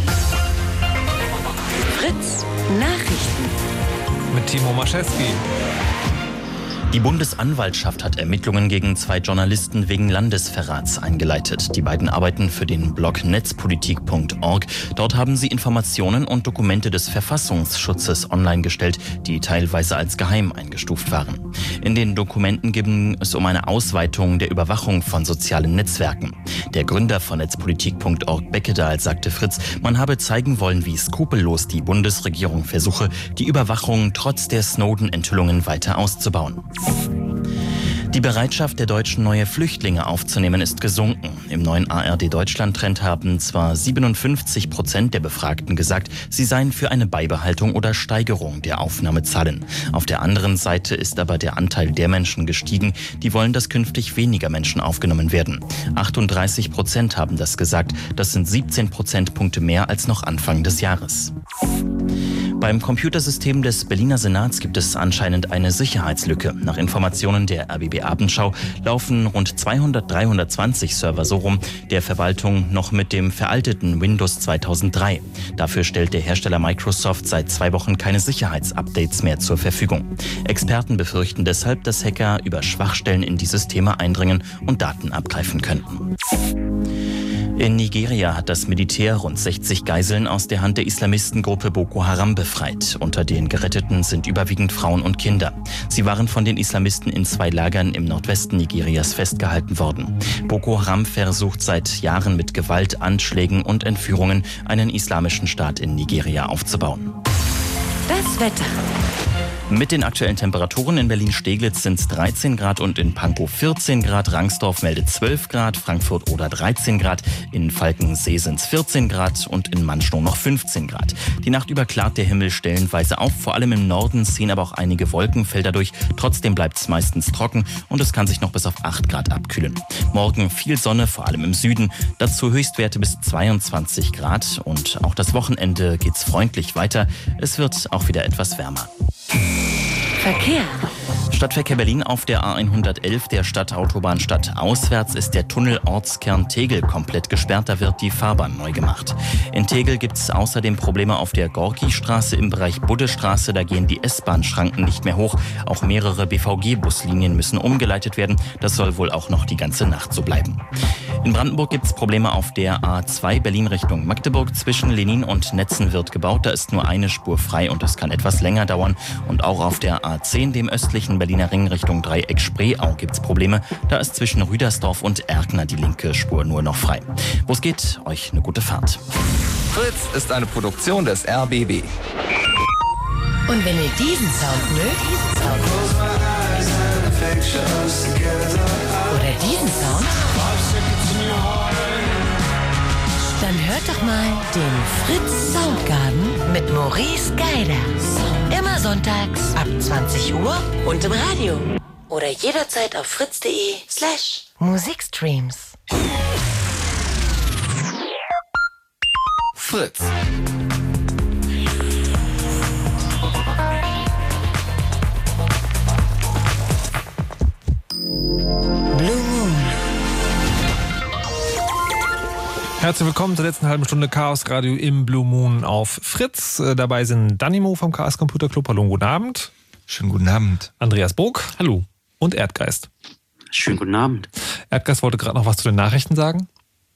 Fritz Nachrichten. Mit Timo Maschewski. Die Bundesanwaltschaft hat Ermittlungen gegen zwei Journalisten wegen Landesverrats eingeleitet. Die beiden arbeiten für den Blog netzpolitik punkt org. Dort haben sie Informationen und Dokumente des Verfassungsschutzes online gestellt, die teilweise als geheim eingestuft waren. In den Dokumenten ging es um eine Ausweitung der Überwachung von sozialen Netzwerken. Der Gründer von netzpolitik punkt org, Beckedahl, sagte Fritz, man habe zeigen wollen, wie skrupellos die Bundesregierung versuche, die Überwachung trotz der Snowden-Enthüllungen weiter auszubauen. Die Bereitschaft der Deutschen, neue Flüchtlinge aufzunehmen, ist gesunken. Im neuen A R D-Deutschland-Trend haben zwar siebenundfünfzig Prozent der Befragten gesagt, sie seien für eine Beibehaltung oder Steigerung der Aufnahmezahlen. Auf der anderen Seite ist aber der Anteil der Menschen gestiegen, die wollen, dass künftig weniger Menschen aufgenommen werden. achtunddreißig Prozent haben das gesagt, das sind siebzehn Prozentpunkte mehr als noch Anfang des Jahres. Beim Computersystem des Berliner Senats gibt es anscheinend eine Sicherheitslücke. Nach Informationen der R B B Abendschau laufen rund zweihundert, dreihundertzwanzig Server so rum, der Verwaltung noch mit dem veralteten Windows zweitausenddrei. Dafür stellt der Hersteller Microsoft seit zwei Wochen keine Sicherheitsupdates mehr zur Verfügung. Experten befürchten deshalb, dass Hacker über Schwachstellen in die Systeme eindringen und Daten abgreifen könnten. In Nigeria hat das Militär rund sechzig Geiseln aus der Hand der Islamistengruppe Boko Haram befreit. Unter den Geretteten sind überwiegend Frauen und Kinder. Sie waren von den Islamisten in zwei Lagern im Nordwesten Nigerias festgehalten worden. Boko Haram versucht seit Jahren mit Gewalt, Anschlägen und Entführungen einen islamischen Staat in Nigeria aufzubauen. Das Wetter. Mit den aktuellen Temperaturen in Berlin-Steglitz sind es dreizehn Grad und in Pankow vierzehn Grad. Rangsdorf meldet zwölf Grad, Frankfurt oder dreizehn Grad. In Falkensee sind es vierzehn Grad und in Mannschnow noch fünfzehn Grad. Die Nacht über klart der Himmel stellenweise auf. Vor allem im Norden ziehen aber auch einige Wolkenfelder durch. Trotzdem bleibt es meistens trocken und es kann sich noch bis auf acht Grad abkühlen. Morgen viel Sonne, vor allem im Süden. Dazu Höchstwerte bis zweiundzwanzig Grad. Und auch das Wochenende geht's freundlich weiter. Es wird auch wieder etwas wärmer. Verkehr. Stadtverkehr Berlin auf der A hundertelf, der Stadtautobahn stadtauswärts, ist der Tunnel Ortskern Tegel komplett gesperrt. Da wird die Fahrbahn neu gemacht. In Tegel gibt es außerdem Probleme auf der Gorki-Straße im Bereich Buddestraße. Da gehen die S-Bahn-Schranken nicht mehr hoch. Auch mehrere B V G-Buslinien müssen umgeleitet werden. Das soll wohl auch noch die ganze Nacht so bleiben. In Brandenburg gibt es Probleme auf der A zwei Berlin Richtung Magdeburg. Zwischen Lenin und Netzen wird gebaut. Da ist nur eine Spur frei und das kann etwas länger dauern. Und auch auf der A zehn, dem östlichen Berliner Ring Richtung Dreieck Spreeau, gibt es Probleme. Da ist zwischen Rüdersdorf und Erkner die linke Spur nur noch frei. Wo es geht, euch eine gute Fahrt. Fritz ist eine Produktion des R B B. Und wenn ihr diesen Sound mögt, diesen Sound oder diesen Sound, dann hört doch mal den Fritz Soundgarden mit Maurice Geider. Immer sonntags ab zwanzig Uhr und im Radio. Oder jederzeit auf fritz.de slash Musikstreams. Fritz. Blue Moon. Herzlich willkommen zur letzten halben Stunde Chaos Radio im Blue Moon auf Fritz. Äh, dabei sind Danimo vom Chaos Computer Club. Hallo, guten Abend. Schönen guten Abend. Andreas Bog. Hallo. Und Erdgeist. Schönen guten Abend. Erdgeist wollte gerade noch was zu den Nachrichten sagen.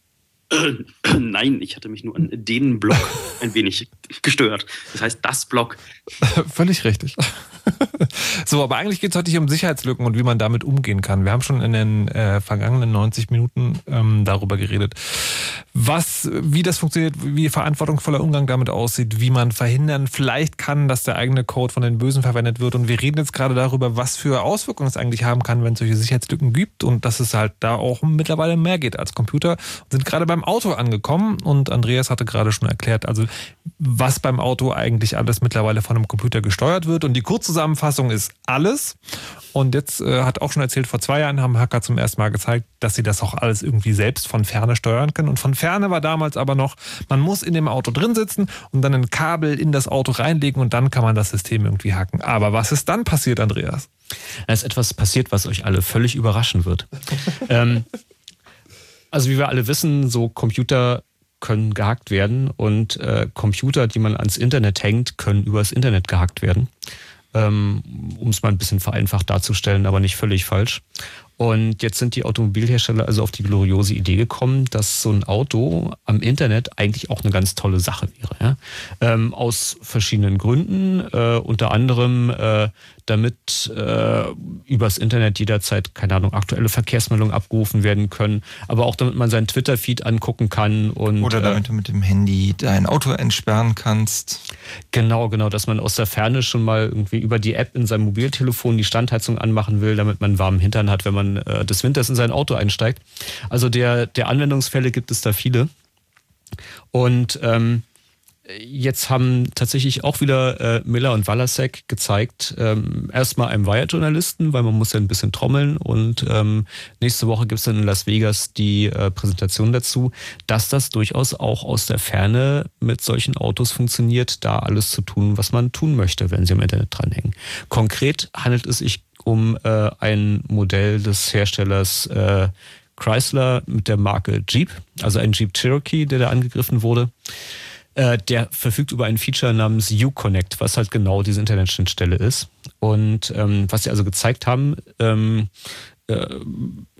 Äh, nein, ich hatte mich nur an den Blog ein wenig gestört. Das heißt, das Blog. Völlig richtig. So, aber eigentlich geht es heute hier um Sicherheitslücken und wie man damit umgehen kann. Wir haben schon in den äh, vergangenen neunzig Minuten ähm, darüber geredet, was, wie das funktioniert, wie verantwortungsvoller Umgang damit aussieht, wie man verhindern vielleicht kann, dass der eigene Code von den Bösen verwendet wird. Und wir reden jetzt gerade darüber, was für Auswirkungen es eigentlich haben kann, wenn es solche Sicherheitslücken gibt und dass es halt da auch mittlerweile mehr geht als Computer. Wir sind gerade beim Auto angekommen und Andreas hatte gerade schon erklärt, also was beim Auto eigentlich alles mittlerweile von einem Computer gesteuert wird. Und die Kurzzusammenfassung ist alles. Und jetzt äh, hat auch schon erzählt, vor zwei Jahren haben Hacker zum ersten Mal gezeigt, dass sie das auch alles irgendwie selbst von Ferne steuern können. Und von Ferne war damals aber noch, man muss in dem Auto drin sitzen und dann ein Kabel in das Auto reinlegen und dann kann man das System irgendwie hacken. Aber was ist dann passiert, Andreas? Da ist etwas passiert, was euch alle völlig überraschen wird. ähm, also wie wir alle wissen, so Computer können gehackt werden und äh, Computer, die man ans Internet hängt, können übers Internet gehackt werden. Ähm, um es mal ein bisschen vereinfacht darzustellen, aber nicht völlig falsch. Und jetzt sind die Automobilhersteller also auf die gloriose Idee gekommen, dass so ein Auto am Internet eigentlich auch eine ganz tolle Sache wäre. Ja? Ähm, aus verschiedenen Gründen, äh, unter anderem äh, damit äh, übers Internet jederzeit, keine Ahnung, aktuelle Verkehrsmeldungen abgerufen werden können, aber auch damit man seinen Twitter-Feed angucken kann. Und, Oder damit äh, du mit dem Handy dein Auto entsperren kannst. Genau, genau, dass man aus der Ferne schon mal irgendwie über die App in seinem Mobiltelefon die Standheizung anmachen will, damit man einen warmen Hintern hat, wenn man äh, des Winters in sein Auto einsteigt. Also der, der Anwendungsfälle gibt es da viele. Und ähm, jetzt haben tatsächlich auch wieder äh, Miller und Walasek gezeigt, ähm, erstmal einem Wired-Journalisten, weil man muss ja ein bisschen trommeln und ähm, nächste Woche gibt es dann in Las Vegas die äh, Präsentation dazu, dass das durchaus auch aus der Ferne mit solchen Autos funktioniert, da alles zu tun, was man tun möchte, wenn sie am Internet dranhängen. Konkret handelt es sich um äh, ein Modell des Herstellers äh, Chrysler mit der Marke Jeep, also ein Jeep Cherokee, der da angegriffen wurde. Der verfügt über ein Feature namens Uconnect, was halt genau diese Internetschnittstelle ist. Und ähm, was sie also gezeigt haben, ähm, äh,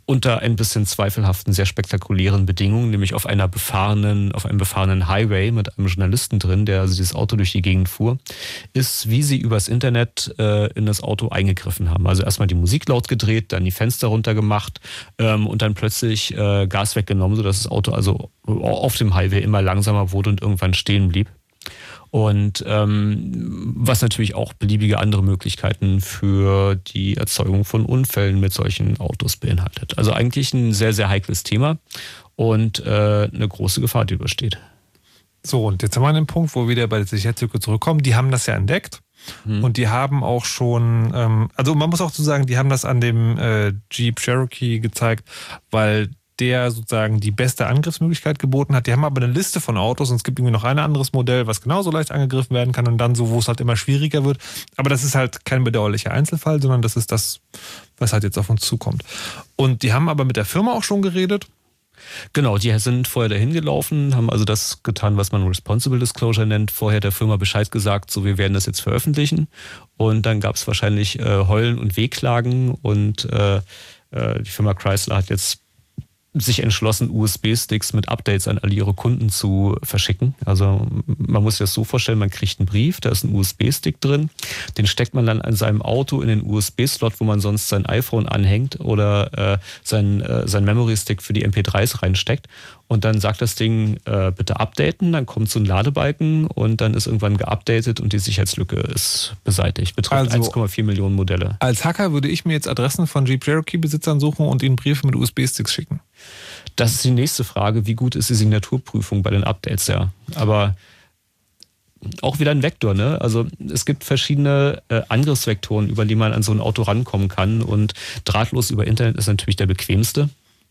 unter ein bisschen zweifelhaften, sehr spektakulären Bedingungen, nämlich auf einer befahrenen, auf einem befahrenen Highway mit einem Journalisten drin, der also dieses Auto durch die Gegend fuhr, ist, wie sie übers Internet äh, in das Auto eingegriffen haben. Also erstmal die Musik laut gedreht, dann die Fenster runtergemacht ähm, und dann plötzlich äh, Gas weggenommen, sodass das Auto also auf dem Highway immer langsamer wurde und irgendwann stehen blieb. Und ähm, was natürlich auch beliebige andere Möglichkeiten für die Erzeugung von Unfällen mit solchen Autos beinhaltet. Also eigentlich ein sehr, sehr heikles Thema und äh, eine große Gefahr, die übersteht. So, und jetzt haben wir einen Punkt, wo wir wieder bei der Sicherheitslücke zurückkommen. Die haben das ja entdeckt. Hm. Und die haben auch schon, ähm, also man muss auch so sagen, die haben das an dem äh, Jeep Cherokee gezeigt, weil der sozusagen die beste Angriffsmöglichkeit geboten hat. Die haben aber eine Liste von Autos und es gibt irgendwie noch ein anderes Modell, was genauso leicht angegriffen werden kann und dann so, wo es halt immer schwieriger wird. Aber das ist halt kein bedauerlicher Einzelfall, sondern das ist das, was halt jetzt auf uns zukommt. Und die haben aber mit der Firma auch schon geredet. Genau, die sind vorher dahin gelaufen, haben also das getan, was man Responsible Disclosure nennt, vorher der Firma Bescheid gesagt, so wir werden das jetzt veröffentlichen. Und dann gab es wahrscheinlich äh, Heulen und Wehklagen und äh, äh, die Firma Chrysler hat jetzt sich entschlossen, U S B-Sticks mit Updates an all ihre Kunden zu verschicken. Also man muss sich das so vorstellen, man kriegt einen Brief, da ist ein U S B-Stick drin, den steckt man dann an seinem Auto in den U S B-Slot, wo man sonst sein iPhone anhängt oder äh, sein, äh, sein Memory-Stick für die M P dreis reinsteckt. Und dann sagt das Ding, äh, bitte updaten, dann kommt so ein Ladebalken und dann ist irgendwann geupdatet und die Sicherheitslücke ist beseitigt. Betrifft also eins Komma vier Millionen Modelle. Als Hacker würde ich mir jetzt Adressen von Jeep Cherokee-Besitzern suchen und ihnen Briefe mit U S B-Sticks schicken. Das ist die nächste Frage, wie gut ist die Signaturprüfung bei den Updates, ja. Aber auch wieder ein Vektor, ne? Also es gibt verschiedene äh, Angriffsvektoren, über die man an so ein Auto rankommen kann und drahtlos über Internet ist natürlich der bequemste.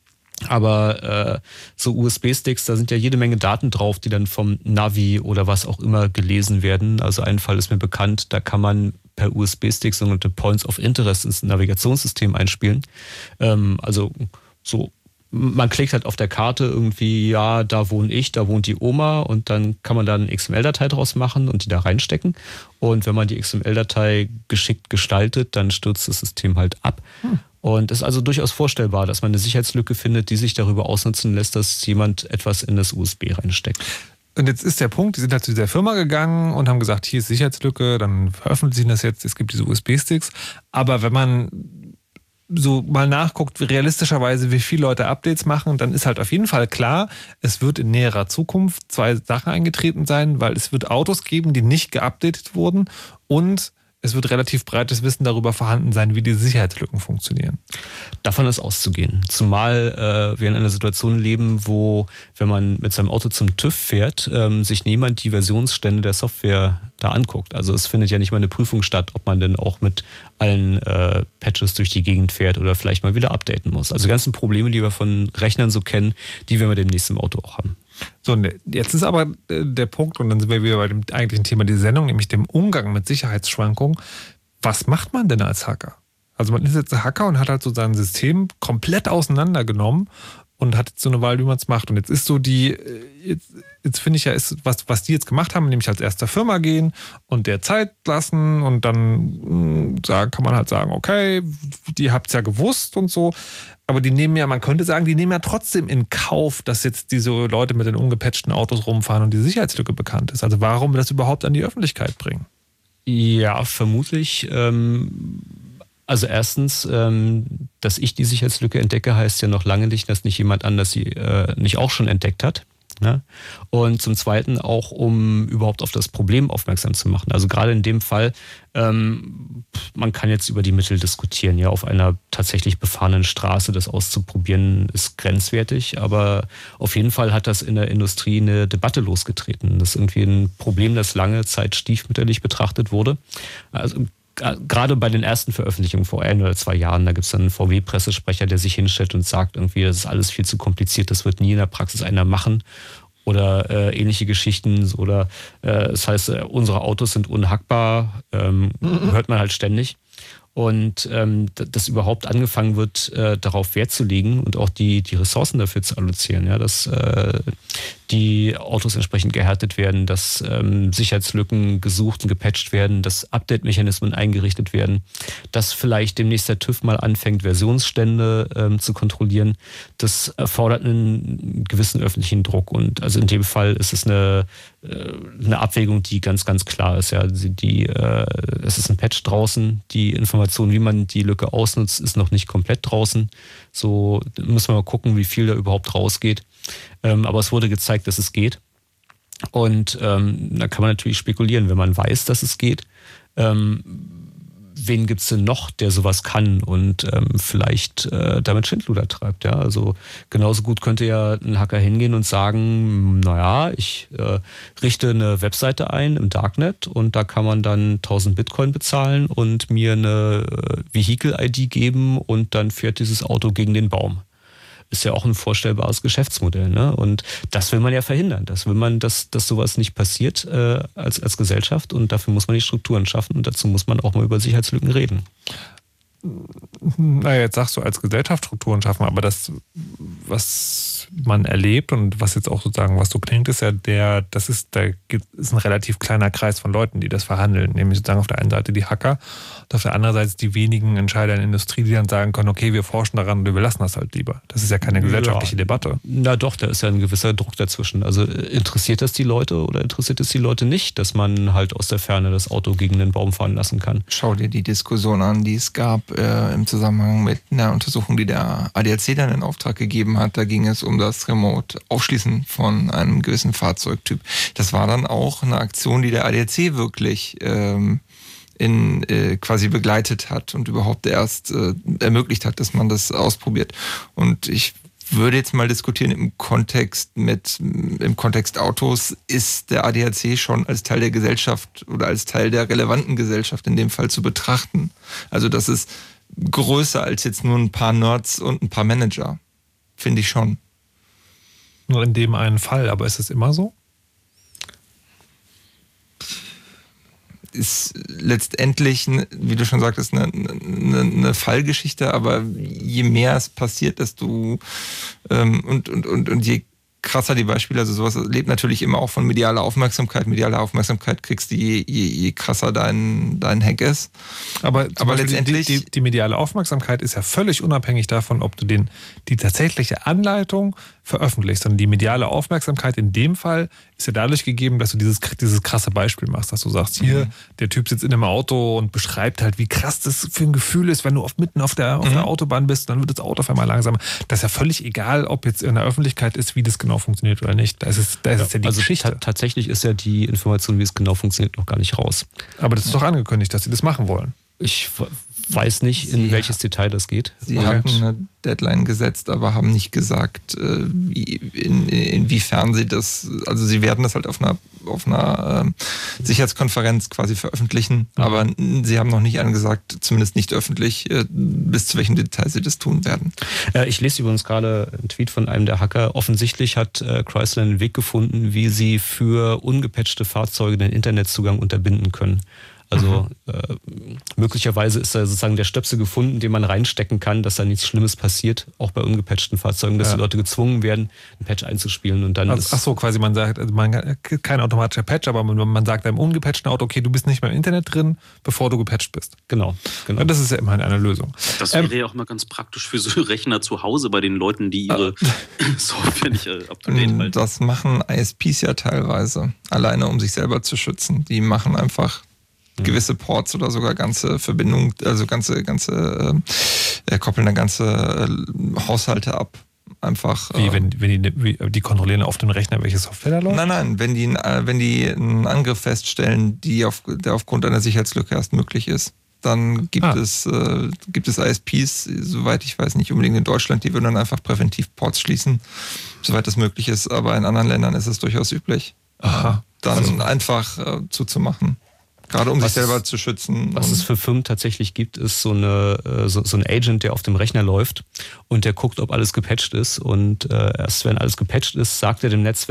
Aber äh, so U S B-Sticks, da sind ja jede Menge Daten drauf, die dann vom Navi oder was auch immer gelesen werden. Also ein Fall ist mir bekannt, da kann man per U S B-Stick sogenannte Points of Interest ins Navigationssystem einspielen. Ähm, also so, man klickt halt auf der Karte irgendwie, ja, da wohne ich, da wohnt die Oma und dann kann man da eine X M L-Datei draus machen und die da reinstecken. Und wenn man die X M L-Datei geschickt gestaltet, dann stürzt das System halt ab. Hm. Und es ist also durchaus vorstellbar, dass man eine Sicherheitslücke findet, die sich darüber ausnutzen lässt, dass jemand etwas in das U S B reinsteckt. Und jetzt ist der Punkt, die sind halt zu dieser Firma gegangen und haben gesagt, hier ist Sicherheitslücke, dann veröffentlichen das jetzt, es gibt diese U S B-Sticks. Aber wenn man so mal nachguckt, realistischerweise, wie viele Leute Updates machen, dann ist halt auf jeden Fall klar, es wird in näherer Zukunft zwei Sachen eingetreten sein, weil es wird Autos geben, die nicht geupdatet wurden und es wird relativ breites Wissen darüber vorhanden sein, wie die Sicherheitslücken funktionieren. Davon ist auszugehen. Zumal äh, wir in einer Situation leben, wo, wenn man mit seinem Auto zum TÜV fährt, ähm, sich niemand die Versionsstände der Software da anguckt. Also es findet ja nicht mal eine Prüfung statt, ob man denn auch mit allen äh, Patches durch die Gegend fährt oder vielleicht mal wieder updaten muss. Also die ganzen Probleme, die wir von Rechnern so kennen, die werden wir demnächst im Auto auch haben. So, jetzt ist aber der Punkt, und dann sind wir wieder bei dem eigentlichen Thema dieser Sendung, nämlich dem Umgang mit Sicherheitsschwankungen. Was macht man denn als Hacker? Also man ist jetzt ein Hacker und hat halt so sein System komplett auseinandergenommen und hat jetzt so eine Wahl, wie man es macht. Und jetzt ist so die, jetzt, jetzt finde ich ja, ist was, was die jetzt gemacht haben, nämlich als erster Firma gehen und der Zeit lassen und dann sagen, kann man halt sagen, okay, die habt es ja gewusst und so. Aber die nehmen ja, man könnte sagen, die nehmen ja trotzdem in Kauf, dass jetzt diese Leute mit den ungepatchten Autos rumfahren und die Sicherheitslücke bekannt ist. Also warum das überhaupt an die Öffentlichkeit bringen? Ja, vermutlich. Ähm, also erstens, ähm, dass ich die Sicherheitslücke entdecke, heißt ja noch lange nicht, dass nicht jemand anders sie äh, nicht auch schon entdeckt hat. Ne? Und zum Zweiten auch, um überhaupt auf das Problem aufmerksam zu machen. Also gerade in dem Fall, ähm, man kann jetzt über die Mittel diskutieren. Ja, auf einer tatsächlich befahrenen Straße das auszuprobieren, ist grenzwertig. Aber auf jeden Fall hat das in der Industrie eine Debatte losgetreten. Das ist irgendwie ein Problem, das lange Zeit stiefmütterlich betrachtet wurde. Also gerade bei den ersten Veröffentlichungen vor ein oder zwei Jahren, da gibt es dann einen V W-Pressesprecher, der sich hinstellt und sagt irgendwie, das ist alles viel zu kompliziert, das wird nie in der Praxis einer machen oder äh, ähnliche Geschichten oder äh, das heißt, äh, unsere Autos sind unhackbar, ähm, mhm. hört man halt ständig. Und ähm, dass überhaupt angefangen wird, äh, darauf Wert zu legen und auch die, die Ressourcen dafür zu allozieren, ja, dass äh, die Autos entsprechend gehärtet werden, dass ähm, Sicherheitslücken gesucht und gepatcht werden, dass Update-Mechanismen eingerichtet werden, dass vielleicht demnächst der TÜV mal anfängt, Versionsstände ähm, zu kontrollieren. Das erfordert einen gewissen öffentlichen Druck. Und also in dem Fall ist es eine, äh, eine Abwägung, die ganz, ganz klar ist. Ja, die, die, äh, es ist ein Patch draußen, die Information, wie man die Lücke ausnutzt, ist noch nicht komplett draußen. So müssen wir mal gucken, wie viel da überhaupt rausgeht. Ähm, aber es wurde gezeigt, dass es geht. Und ähm, da kann man natürlich spekulieren, wenn man weiß, dass es geht. Ähm, wen gibt's denn noch, der sowas kann und ähm, vielleicht äh, damit Schindluder treibt? Ja? Also genauso gut könnte ja ein Hacker hingehen und sagen, naja, ich äh, richte eine Webseite ein im Darknet und da kann man dann tausend Bitcoin bezahlen und mir eine äh, Vehicle-I D geben und dann fährt dieses Auto gegen den Baum. Ist ja auch ein vorstellbares Geschäftsmodell, ne? Und das will man ja verhindern. Das will man, dass, dass sowas nicht passiert äh, als, als Gesellschaft. Und dafür muss man die Strukturen schaffen. Und dazu muss man auch mal über Sicherheitslücken reden. Naja, jetzt sagst du als Gesellschaft Strukturen schaffen, aber das, was man erlebt und was jetzt auch sozusagen, was so klingt, ist ja der, das ist, da ist ein relativ kleiner Kreis von Leuten, die das verhandeln. Nämlich sozusagen auf der einen Seite die Hacker und auf der anderen Seite die wenigen Entscheider in der Industrie, die dann sagen können, okay, wir forschen daran und wir lassen das halt lieber. Das ist ja keine gesellschaftliche ja. Debatte. Na doch, da ist ja ein gewisser Druck dazwischen. Also interessiert das die Leute oder interessiert es die Leute nicht, dass man halt aus der Ferne das Auto gegen den Baum fahren lassen kann? Schau dir die Diskussion an, die es gab äh, im Zusammenhang mit einer Untersuchung, die der A D A C dann in Auftrag gegeben hat. Da ging es um das Remote-Aufschließen von einem gewissen Fahrzeugtyp. Das war dann auch eine Aktion, die der A D A C wirklich ähm, in, äh, quasi begleitet hat und überhaupt erst äh, ermöglicht hat, dass man das ausprobiert. Und ich würde jetzt mal diskutieren im Kontext mit, im Kontext Autos, ist der A D A C schon als Teil der Gesellschaft oder als Teil der relevanten Gesellschaft in dem Fall zu betrachten. Also das ist größer als jetzt nur ein paar Nerds und ein paar Manager. Finde ich schon. Nur in dem einen Fall, aber ist es immer so? Ist letztendlich, wie du schon sagtest, eine, eine, eine Fallgeschichte, aber je mehr es passiert, desto ähm, und, und, und, und je krasser die Beispiele, also sowas lebt natürlich immer auch von medialer Aufmerksamkeit. Mediale Aufmerksamkeit kriegst du, je, je, je krasser dein, dein Hack ist. Aber, aber letztendlich die, die, die mediale Aufmerksamkeit ist ja völlig unabhängig davon, ob du den, die tatsächliche Anleitung veröffentlichst. Sondern die mediale Aufmerksamkeit in dem Fall ist ja dadurch gegeben, dass du dieses, dieses krasse Beispiel machst, dass du sagst, hier, mhm. der Typ sitzt in einem Auto und beschreibt halt, wie krass das für ein Gefühl ist, wenn du oft mitten auf der, auf mhm. der Autobahn bist, dann wird das Auto auf einmal langsamer. Das ist ja völlig egal, ob jetzt in der Öffentlichkeit ist, wie das genau funktioniert oder nicht. Das ist, das ja, ist ja die also Geschichte. Ta- tatsächlich ist ja die Information, wie es genau funktioniert, noch gar nicht raus. Aber das ist doch angekündigt, dass sie das machen wollen. Ich weiß nicht, in sie welches Detail das geht. Sie okay. hatten eine Deadline gesetzt, aber haben nicht gesagt, wie, in, inwiefern sie das, also sie werden das halt auf einer, auf einer äh, Sicherheitskonferenz quasi veröffentlichen, mhm. aber sie haben noch nicht angesagt, zumindest nicht öffentlich, äh, bis zu welchem Detail sie das tun werden. Äh, ich lese übrigens gerade einen Tweet von einem der Hacker. Offensichtlich hat äh, Chrysler einen Weg gefunden, wie sie für ungepatchte Fahrzeuge den Internetzugang unterbinden können. Also mhm. äh, möglicherweise ist da sozusagen der Stöpsel gefunden, den man reinstecken kann, dass da nichts Schlimmes passiert, auch bei ungepatchten Fahrzeugen, dass ja. die Leute gezwungen werden, einen Patch einzuspielen und dann also, ist ach so, quasi man sagt, also man kein automatischer Patch, aber man, man sagt einem ungepatchten Auto, okay, du bist nicht mehr im Internet drin, bevor du gepatcht bist. Genau, genau. Ja, das ist ja immerhin eine Lösung. Das wäre ähm, ja auch mal ganz praktisch für so Rechner zu Hause bei den Leuten, die ihre äh, Software nicht äh, up to date halten. Das machen I S Ps ja teilweise, alleine um sich selber zu schützen. Die machen einfach gewisse Ports oder sogar ganze Verbindungen, also ganze, ganze, äh, koppeln dann ganze äh, Haushalte ab. Einfach. Wie, wenn, wenn die, wie, die kontrollieren auf dem Rechner, welche Software da läuft? Nein, nein, wenn die, äh, wenn die einen Angriff feststellen, die auf, der aufgrund einer Sicherheitslücke erst möglich ist, dann gibt, ah. es, äh, gibt es I S Ps, soweit ich weiß, nicht unbedingt in Deutschland, die würden dann einfach präventiv Ports schließen, soweit das möglich ist, aber in anderen Ländern ist es durchaus üblich, Aha. dann also. einfach äh, zuzumachen. Gerade um was sich selber es, zu schützen. Was es für Firmen tatsächlich gibt, ist so, eine, so, so ein Agent, der auf dem Rechner läuft und der guckt, ob alles gepatcht ist. Und äh, erst wenn alles gepatcht ist, sagt er dem Netzwerk,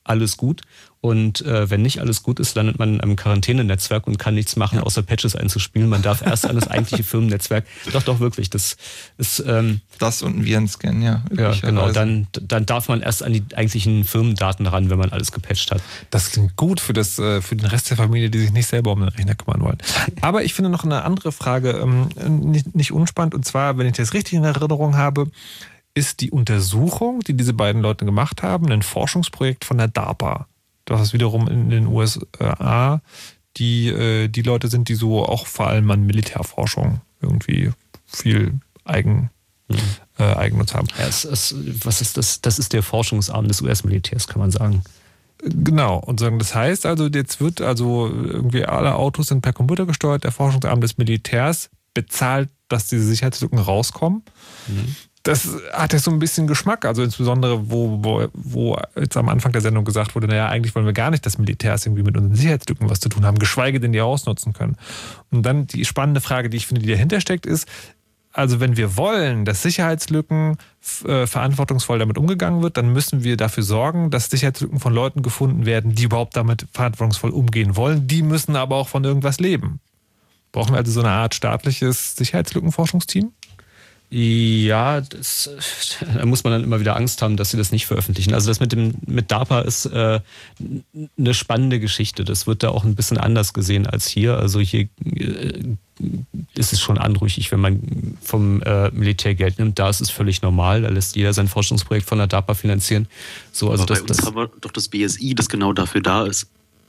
alles gut. Und äh, wenn nicht alles gut ist, landet man in einem Quarantänenetzwerk und kann nichts machen, außer Patches einzuspielen. Man darf erst an das eigentliche Firmennetzwerk. Doch, doch, wirklich. Das ist ähm, das und ein Virenscan, ja. Ja, genau. Dann, dann darf man erst an die eigentlichen Firmendaten ran, wenn man alles gepatcht hat. Das klingt gut für, das, für den Rest der Familie, die sich nicht selber um den Rechner kümmern wollen. Aber ich finde noch eine andere Frage ähm, nicht, nicht unspannend. Und zwar, wenn ich das richtig in Erinnerung habe, ist die Untersuchung, die diese beiden Leute gemacht haben, ein Forschungsprojekt von der DARPA. Das ist wiederum in den U S A die, die Leute sind, die so auch vor allem an Militärforschung irgendwie viel Eigen, mhm. äh, Eigennutz haben. Ja, es, es, was ist das? Das ist der Forschungsarm des U S-Militärs, kann man sagen. Genau, und sagen, das heißt also, jetzt wird also irgendwie alle Autos sind per Computer gesteuert, der Forschungsarm des Militärs bezahlt, dass diese Sicherheitslücken rauskommen. Mhm. Das hat ja so ein bisschen Geschmack, also insbesondere, wo, wo, wo jetzt am Anfang der Sendung gesagt wurde, naja, eigentlich wollen wir gar nicht, dass Militärs irgendwie mit unseren Sicherheitslücken was zu tun haben, geschweige denn die ausnutzen können. Und dann die spannende Frage, die ich finde, die dahinter steckt, ist, also wenn wir wollen, dass Sicherheitslücken äh, verantwortungsvoll damit umgegangen wird, dann müssen wir dafür sorgen, dass Sicherheitslücken von Leuten gefunden werden, die überhaupt damit verantwortungsvoll umgehen wollen. Die müssen aber auch von irgendwas leben. Brauchen wir also so eine Art staatliches Sicherheitslückenforschungsteam? Ja, das, da muss man dann immer wieder Angst haben, dass sie das nicht veröffentlichen. Also das mit dem mit DARPA ist äh, eine spannende Geschichte. Das wird da auch ein bisschen anders gesehen als hier. Also hier äh, ist es schon anrüchig, wenn man vom äh, Militär Geld nimmt. Da ist es völlig normal. Da lässt jeder sein Forschungsprojekt von der DARPA finanzieren. So, also aber das, bei uns das, haben wir doch das B S I, das genau dafür da ist.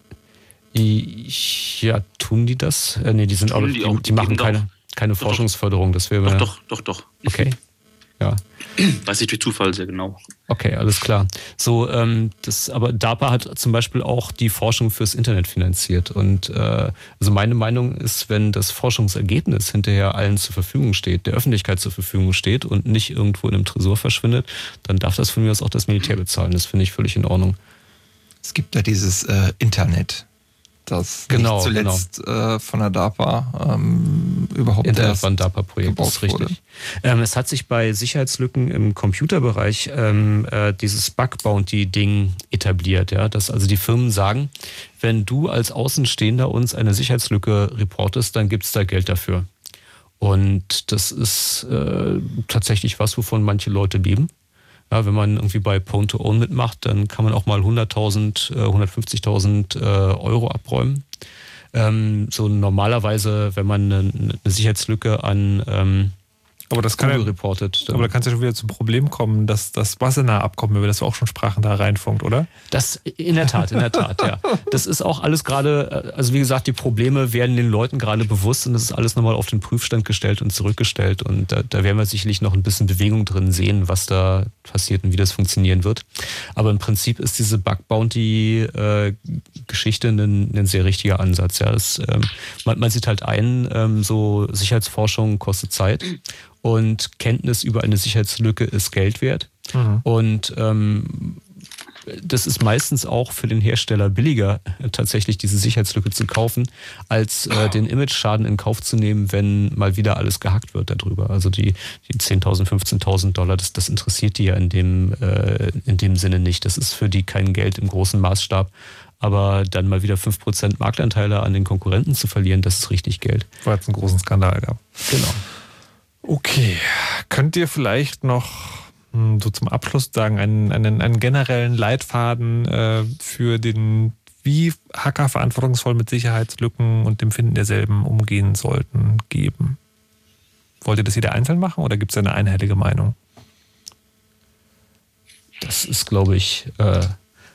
Ja, tun die das? Äh, nee, die sind auch, die, die, die machen keine... Keine doch, Forschungsförderung, das wäre... Doch, doch, doch, doch. Okay, ja. Weiß ich durch Zufall sehr genau. Okay, alles klar. So, ähm, das, aber DARPA hat zum Beispiel auch die Forschung fürs Internet finanziert. Und äh, also meine Meinung ist, wenn das Forschungsergebnis hinterher allen zur Verfügung steht, der Öffentlichkeit zur Verfügung steht und nicht irgendwo in einem Tresor verschwindet, dann darf das von mir aus auch das Militär bezahlen. Das finde ich völlig in Ordnung. Es gibt ja dieses äh, Internet. Das genau, nicht zuletzt genau. äh, von der DARPA ähm, überhaupt Internet von DARPA-Projekt, das ist richtig. Ähm, es hat sich bei Sicherheitslücken im Computerbereich ähm, äh, dieses Bug-Bounty-Ding etabliert. Ja? Dass also die Firmen sagen, wenn du als Außenstehender uns eine Sicherheitslücke reportest, dann gibt es da Geld dafür. Und das ist äh, tatsächlich was, wovon manche Leute leben. Ja, wenn man irgendwie bei Pwn to Own mitmacht, dann kann man auch mal hunderttausend, hundertfünfzigtausend äh, Euro abräumen. Ähm, so normalerweise, wenn man eine, eine Sicherheitslücke an ähm, aber das kann ja, reportet. Aber da kann es ja schon wieder zum Problem kommen, dass das Wassenaar-Abkommen, über das wir auch schon sprachen, da reinfunkt, oder? Das, in der Tat, in der Tat, ja. Das ist auch alles gerade, also wie gesagt, die Probleme werden den Leuten gerade bewusst und das ist alles nochmal auf den Prüfstand gestellt und zurückgestellt und da, da werden wir sicherlich noch ein bisschen Bewegung drin sehen, was da passiert und wie das funktionieren wird. Aber im Prinzip ist diese Bug-Bounty-Geschichte ein, ein sehr richtiger Ansatz. Ja. Das, ähm, man, man sieht halt ein, ähm, so Sicherheitsforschung kostet Zeit. Und Kenntnis über eine Sicherheitslücke ist Geld wert. Mhm. Und ähm, das ist meistens auch für den Hersteller billiger, tatsächlich diese Sicherheitslücke zu kaufen, als äh, den Image-Schaden in Kauf zu nehmen, wenn mal wieder alles gehackt wird darüber. Also die, die zehntausend, fünfzehntausend Dollar, das, das interessiert die ja in dem, äh, in dem Sinne nicht. Das ist für die kein Geld im großen Maßstab. Aber dann mal wieder fünf Prozent Marktanteile an den Konkurrenten zu verlieren, das ist richtig Geld. Weil es einen großen Skandal gab. Genau. Okay, könnt ihr vielleicht noch so zum Abschluss sagen, einen, einen, einen generellen Leitfaden äh, für den, wie Hacker verantwortungsvoll mit Sicherheitslücken und dem Finden derselben umgehen sollten, geben? Wollt ihr das jeder einzeln machen oder gibt es eine einhellige Meinung? Das ist, glaube ich... Äh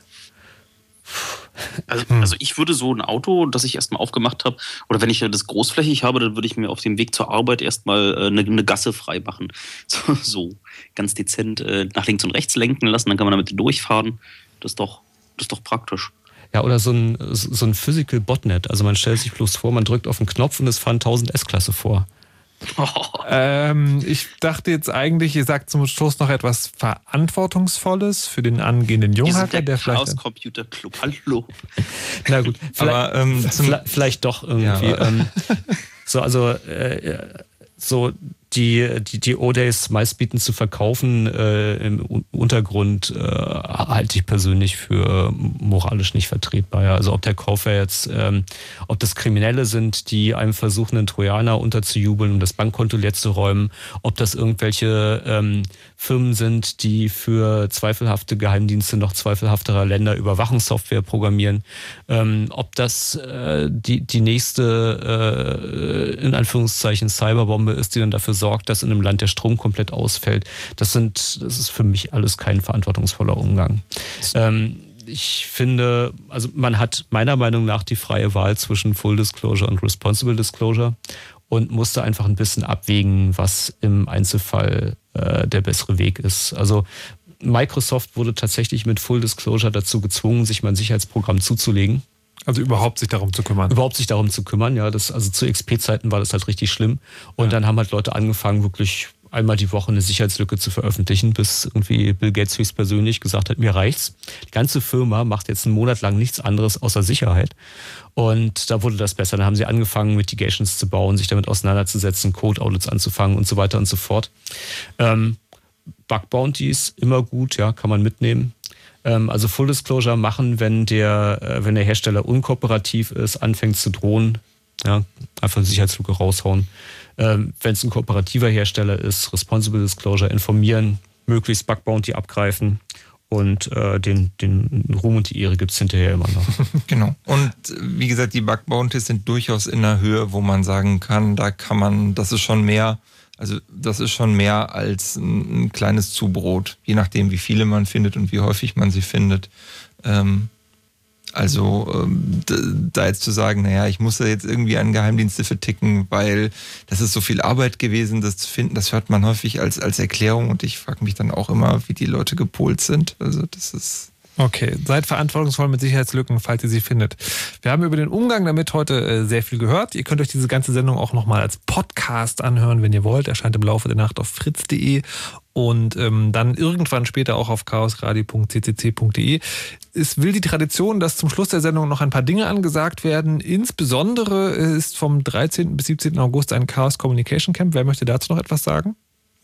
Also, also ich würde so ein Auto, das ich erstmal aufgemacht habe, oder wenn ich das großflächig habe, dann würde ich mir auf dem Weg zur Arbeit erstmal eine, eine Gasse frei machen. So, so ganz dezent äh, nach links und rechts lenken lassen, dann kann man damit durchfahren. Das ist doch, das ist doch praktisch. Ja, oder so ein, so ein Physical Botnet. Also man stellt sich bloß vor, man drückt auf den Knopf und es fahren tausend S-Klasse vor. Oh. Ähm, ich dachte jetzt eigentlich, ihr sagt zum Schluss noch etwas Verantwortungsvolles für den angehenden Junghacker, der, der vielleicht... Chaos Computer Club, hallo. Na gut, vielleicht, aber, ähm, vielleicht, vielleicht doch irgendwie. Ja. Ähm, so, also äh, so die, die, die O-Days meistbieten zu verkaufen äh, im Untergrund äh, halte ich persönlich für moralisch nicht vertretbar. Ja. Also ob der Käufer jetzt, ähm, ob das Kriminelle sind, die einem versuchen, einen Trojaner unterzujubeln, um das Bankkonto leer zu räumen, ob das irgendwelche ähm, Firmen sind, die für zweifelhafte Geheimdienste noch zweifelhafterer Länder Überwachungssoftware programmieren, ähm, ob das äh, die, die nächste, äh, in Anführungszeichen, Cyberbombe ist, die dann dafür sorgt, dass in einem Land der Strom komplett ausfällt. Das sind, das ist für mich alles kein verantwortungsvoller Umgang. Ähm, ich finde, also man hat meiner Meinung nach die freie Wahl zwischen Full Disclosure und Responsible Disclosure und musste einfach ein bisschen abwägen, was im Einzelfall äh, der bessere Weg ist. Also Microsoft wurde tatsächlich mit Full Disclosure dazu gezwungen, sich mal ein Sicherheitsprogramm zuzulegen. Also überhaupt sich darum zu kümmern. Überhaupt sich darum zu kümmern, ja. Das, also zu X P-Zeiten war das halt richtig schlimm. Und ja. dann haben halt Leute angefangen, wirklich einmal die Woche eine Sicherheitslücke zu veröffentlichen, bis irgendwie Bill Gates höchstpersönlich gesagt hat, mir reicht's. Die ganze Firma macht jetzt einen Monat lang nichts anderes außer Sicherheit. Und da wurde das besser. Dann haben sie angefangen, Mitigations zu bauen, sich damit auseinanderzusetzen, Code-Audits anzufangen und so weiter und so fort. Ähm, Bug Bounties, immer gut, ja, kann man mitnehmen. Also Full Disclosure machen, wenn der, wenn der Hersteller unkooperativ ist, anfängt zu drohen, ja, einfach eine Sicherheitslücke raushauen. Ähm, wenn es ein kooperativer Hersteller ist, Responsible Disclosure informieren, möglichst Bug Bounty abgreifen und äh, den, den Ruhm und die Ehre gibt es hinterher immer noch. Genau. Und wie gesagt, die Bug Bounties sind durchaus in einer Höhe, wo man sagen kann, da kann man, das ist schon mehr. Also das ist schon mehr als ein, ein kleines Zubrot, je nachdem, wie viele man findet und wie häufig man sie findet. Ähm, also ähm, da jetzt zu sagen, naja, ich muss da jetzt irgendwie an Geheimdienste verticken, weil das ist so viel Arbeit gewesen, das zu finden, das hört man häufig als, als Erklärung und ich frage mich dann auch immer, wie die Leute gepolt sind. Also das ist... Okay, seid verantwortungsvoll mit Sicherheitslücken, falls ihr sie findet. Wir haben über den Umgang damit heute äh, sehr viel gehört. Ihr könnt euch diese ganze Sendung auch nochmal als Podcast anhören, wenn ihr wollt. Erscheint im Laufe der Nacht auf fritz punkt de und ähm, dann irgendwann später auch auf chaosradio punkt c c c punkt de. Es will die Tradition, dass zum Schluss der Sendung noch ein paar Dinge angesagt werden. Insbesondere ist vom dreizehnten bis siebzehnten August ein Chaos Communication Camp. Wer möchte dazu noch etwas sagen?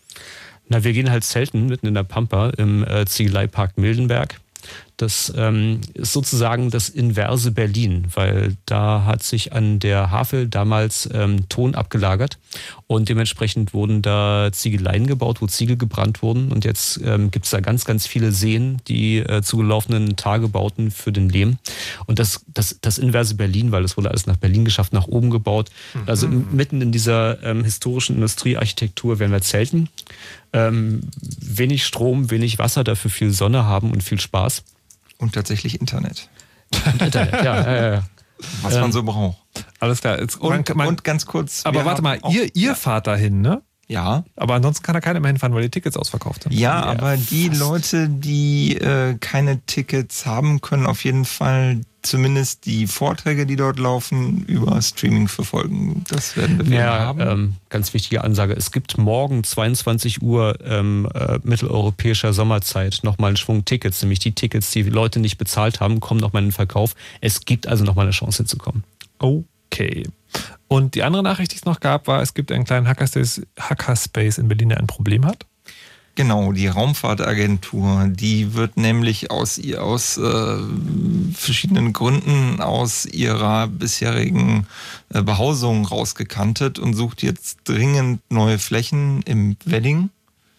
Na, wir gehen halt zelten mitten in der Pampa im äh, Ziegeleipark Mildenberg. Das ähm, ist sozusagen das inverse Berlin, weil da hat sich an der Havel damals ähm, Ton abgelagert und dementsprechend wurden da Ziegeleien gebaut, wo Ziegel gebrannt wurden und jetzt ähm, gibt es da ganz, ganz viele Seen, die äh, zugelaufenen Tagebauten für den Lehm und das, das, das inverse Berlin, weil es wurde alles nach Berlin geschafft, nach oben gebaut. Mhm. Also mitten in dieser ähm, historischen Industriearchitektur werden wir zelten. Ähm, wenig Strom, wenig Wasser, dafür viel Sonne haben und viel Spaß. Und tatsächlich Internet. Und Internet, ja, ja, ja. Was ähm, man so braucht. Alles klar. Jetzt, und, man, man, und ganz kurz. Aber warte mal, ihr, ihr ja. fahrt dahin, ne? Ja. Aber ansonsten kann da keiner mehr hinfahren, weil die Tickets ausverkauft sind. Ja, aber die Leute, die äh, keine Tickets haben, können auf jeden Fall zumindest die Vorträge, die dort laufen, über Streaming verfolgen. Das werden wir ja, haben. Ähm, ganz wichtige Ansage. Es gibt morgen zweiundzwanzig Uhr ähm, äh, mitteleuropäischer Sommerzeit nochmal einen Schwung Tickets, nämlich die Tickets, die Leute nicht bezahlt haben, kommen nochmal in den Verkauf. Es gibt also nochmal eine Chance hinzukommen. Okay. Und die andere Nachricht, die es noch gab, war, es gibt einen kleinen Hackerspace, Hackerspace in Berlin, der ein Problem hat. Genau, die Raumfahrtagentur, die wird nämlich aus, aus äh, verschiedenen Gründen aus ihrer bisherigen äh, Behausung rausgekantet und sucht jetzt dringend neue Flächen im Wedding.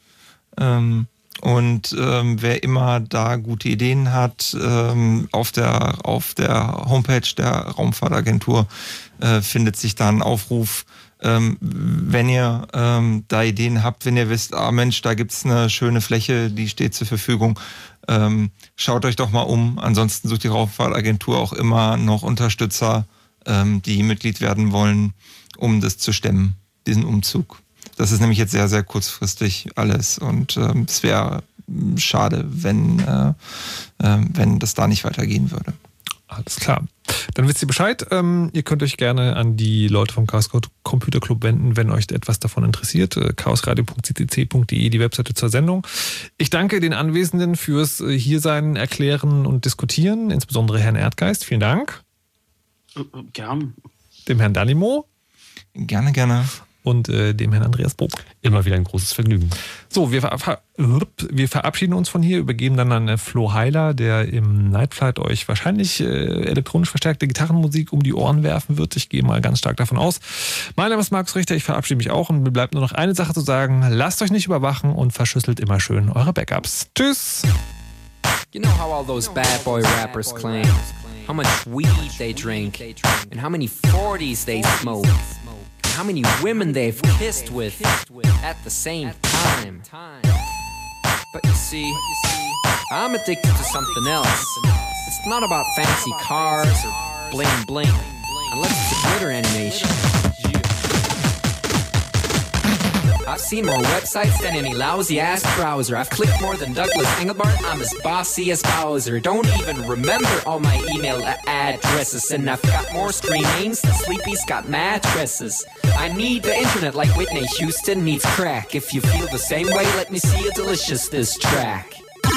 Ähm, und ähm, wer immer da gute Ideen hat, ähm, auf der, auf der Homepage der Raumfahrtagentur äh, findet sich da ein Aufruf. Ähm, wenn ihr ähm, da Ideen habt, wenn ihr wisst, ah Mensch, da gibt's eine schöne Fläche, die steht zur Verfügung, ähm, schaut euch doch mal um. Ansonsten sucht die Raumfahrtagentur auch immer noch Unterstützer, ähm, die Mitglied werden wollen, um das zu stemmen, diesen Umzug. Das ist nämlich jetzt sehr, sehr kurzfristig alles und ähm, es wäre schade, wenn, äh, äh, wenn das da nicht weitergehen würde. Alles klar. Dann wisst ihr Bescheid. Ähm, ihr könnt euch gerne an die Leute vom Chaos Computer Club wenden, wenn euch etwas davon interessiert. chaosradio punkt c c c punkt de, die Webseite zur Sendung. Ich danke den Anwesenden fürs Hiersein, Erklären und Diskutieren, insbesondere Herrn Erdgeist. Vielen Dank. Gern. Dem Herrn Danimo. Gerne, gerne. und äh, dem Herrn Andreas Bob. Immer wieder ein großes Vergnügen. So, wir, ver wir verabschieden uns von hier, übergeben dann an Flo Heiler, der im Night Flight euch wahrscheinlich äh, elektronisch verstärkte Gitarrenmusik um die Ohren werfen wird. Ich gehe mal ganz stark davon aus. Mein Name ist Markus Richter, ich verabschiede mich auch und mir bleibt nur noch eine Sache zu sagen. Lasst euch nicht überwachen und verschlüsselt immer schön eure Backups. Tschüss! You know how all those bad boy rappers claim how much weed they drink and how many forties they smoke and how many women they've kissed with at the same time. But you see, I'm addicted to something else. It's not about fancy cars or bling bling, unless it's a glitter animation. I've seen more websites than any lousy-ass browser. I've clicked more than Douglas Engelbart. I'm as bossy as Bowser. Don't even remember all my email addresses. And I've got more screen names than Sleepy's got mattresses. I need the internet like Whitney Houston needs crack. If you feel the same way, let me see a delicious diss track.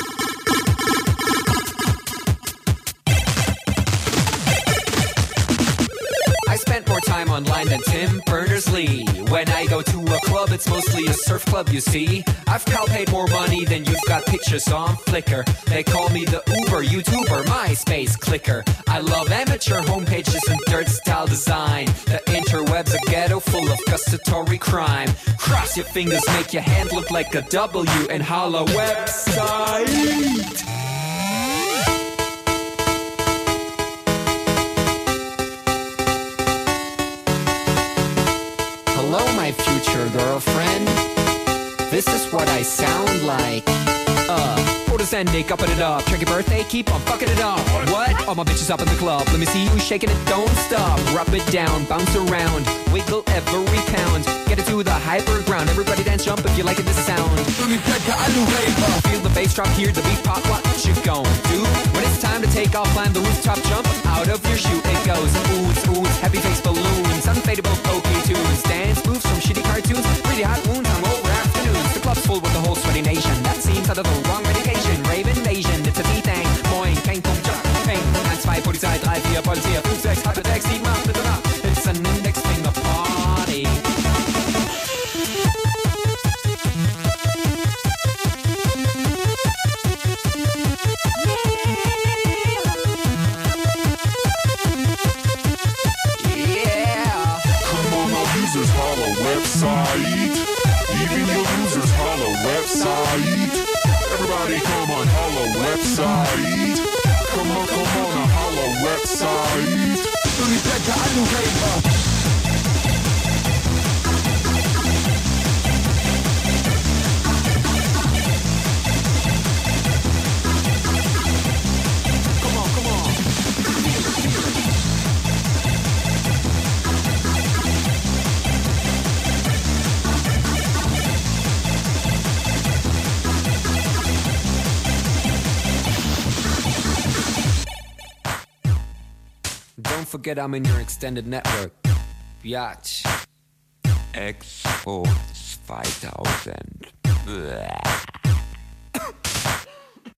I spent more time online than Tim Berners-Lee. When I go to a club, it's mostly a surf club, you see. I've paid more money than you've got pictures on Flickr. They call me the Uber YouTuber, MySpace clicker. I love amateur homepages and dirt style design. The interweb's a ghetto full of gustatory crime. Cross your fingers, make your hand look like a W and holla website. Hello, my future girlfriend. This is what I sound like. Uh, photosending, upping it up. Check your birthday, keep on fucking it up. What? All my bitches up in the club. Let me see you shaking it, don't stop. Rub it down, bounce around, wiggle every pound. Get it to the hyper ground. Everybody dance, jump if you like it, this sound. Feel the bass drop, hear the beat pop. What you gon' do? When it's time to take off, climb the rooftop, jump out of your shoe. It goes oohs, oohs, heavy face balloons, unfadable pokey tunes, dance moves from shitty cartoons, really hot wounds on over afternoons. The club's full with the whole sweaty nation. That seems out of the wrong medication. Rave invasion, it's a B-Thing. Moin, kein Punkt, Jock, Peng. eins, zwei, Polizei, drei, vier, Polizei, fünf, sechs, halbe sechs, sieben, acht, bitte nach. It's an index finger party. Website. Even your users holla website. Everybody come on holla website. Come on, come on, a holla website. Come on, come on. Don't forget I'm in your extended network. Biatch. X-Force zweitausend. Bäh.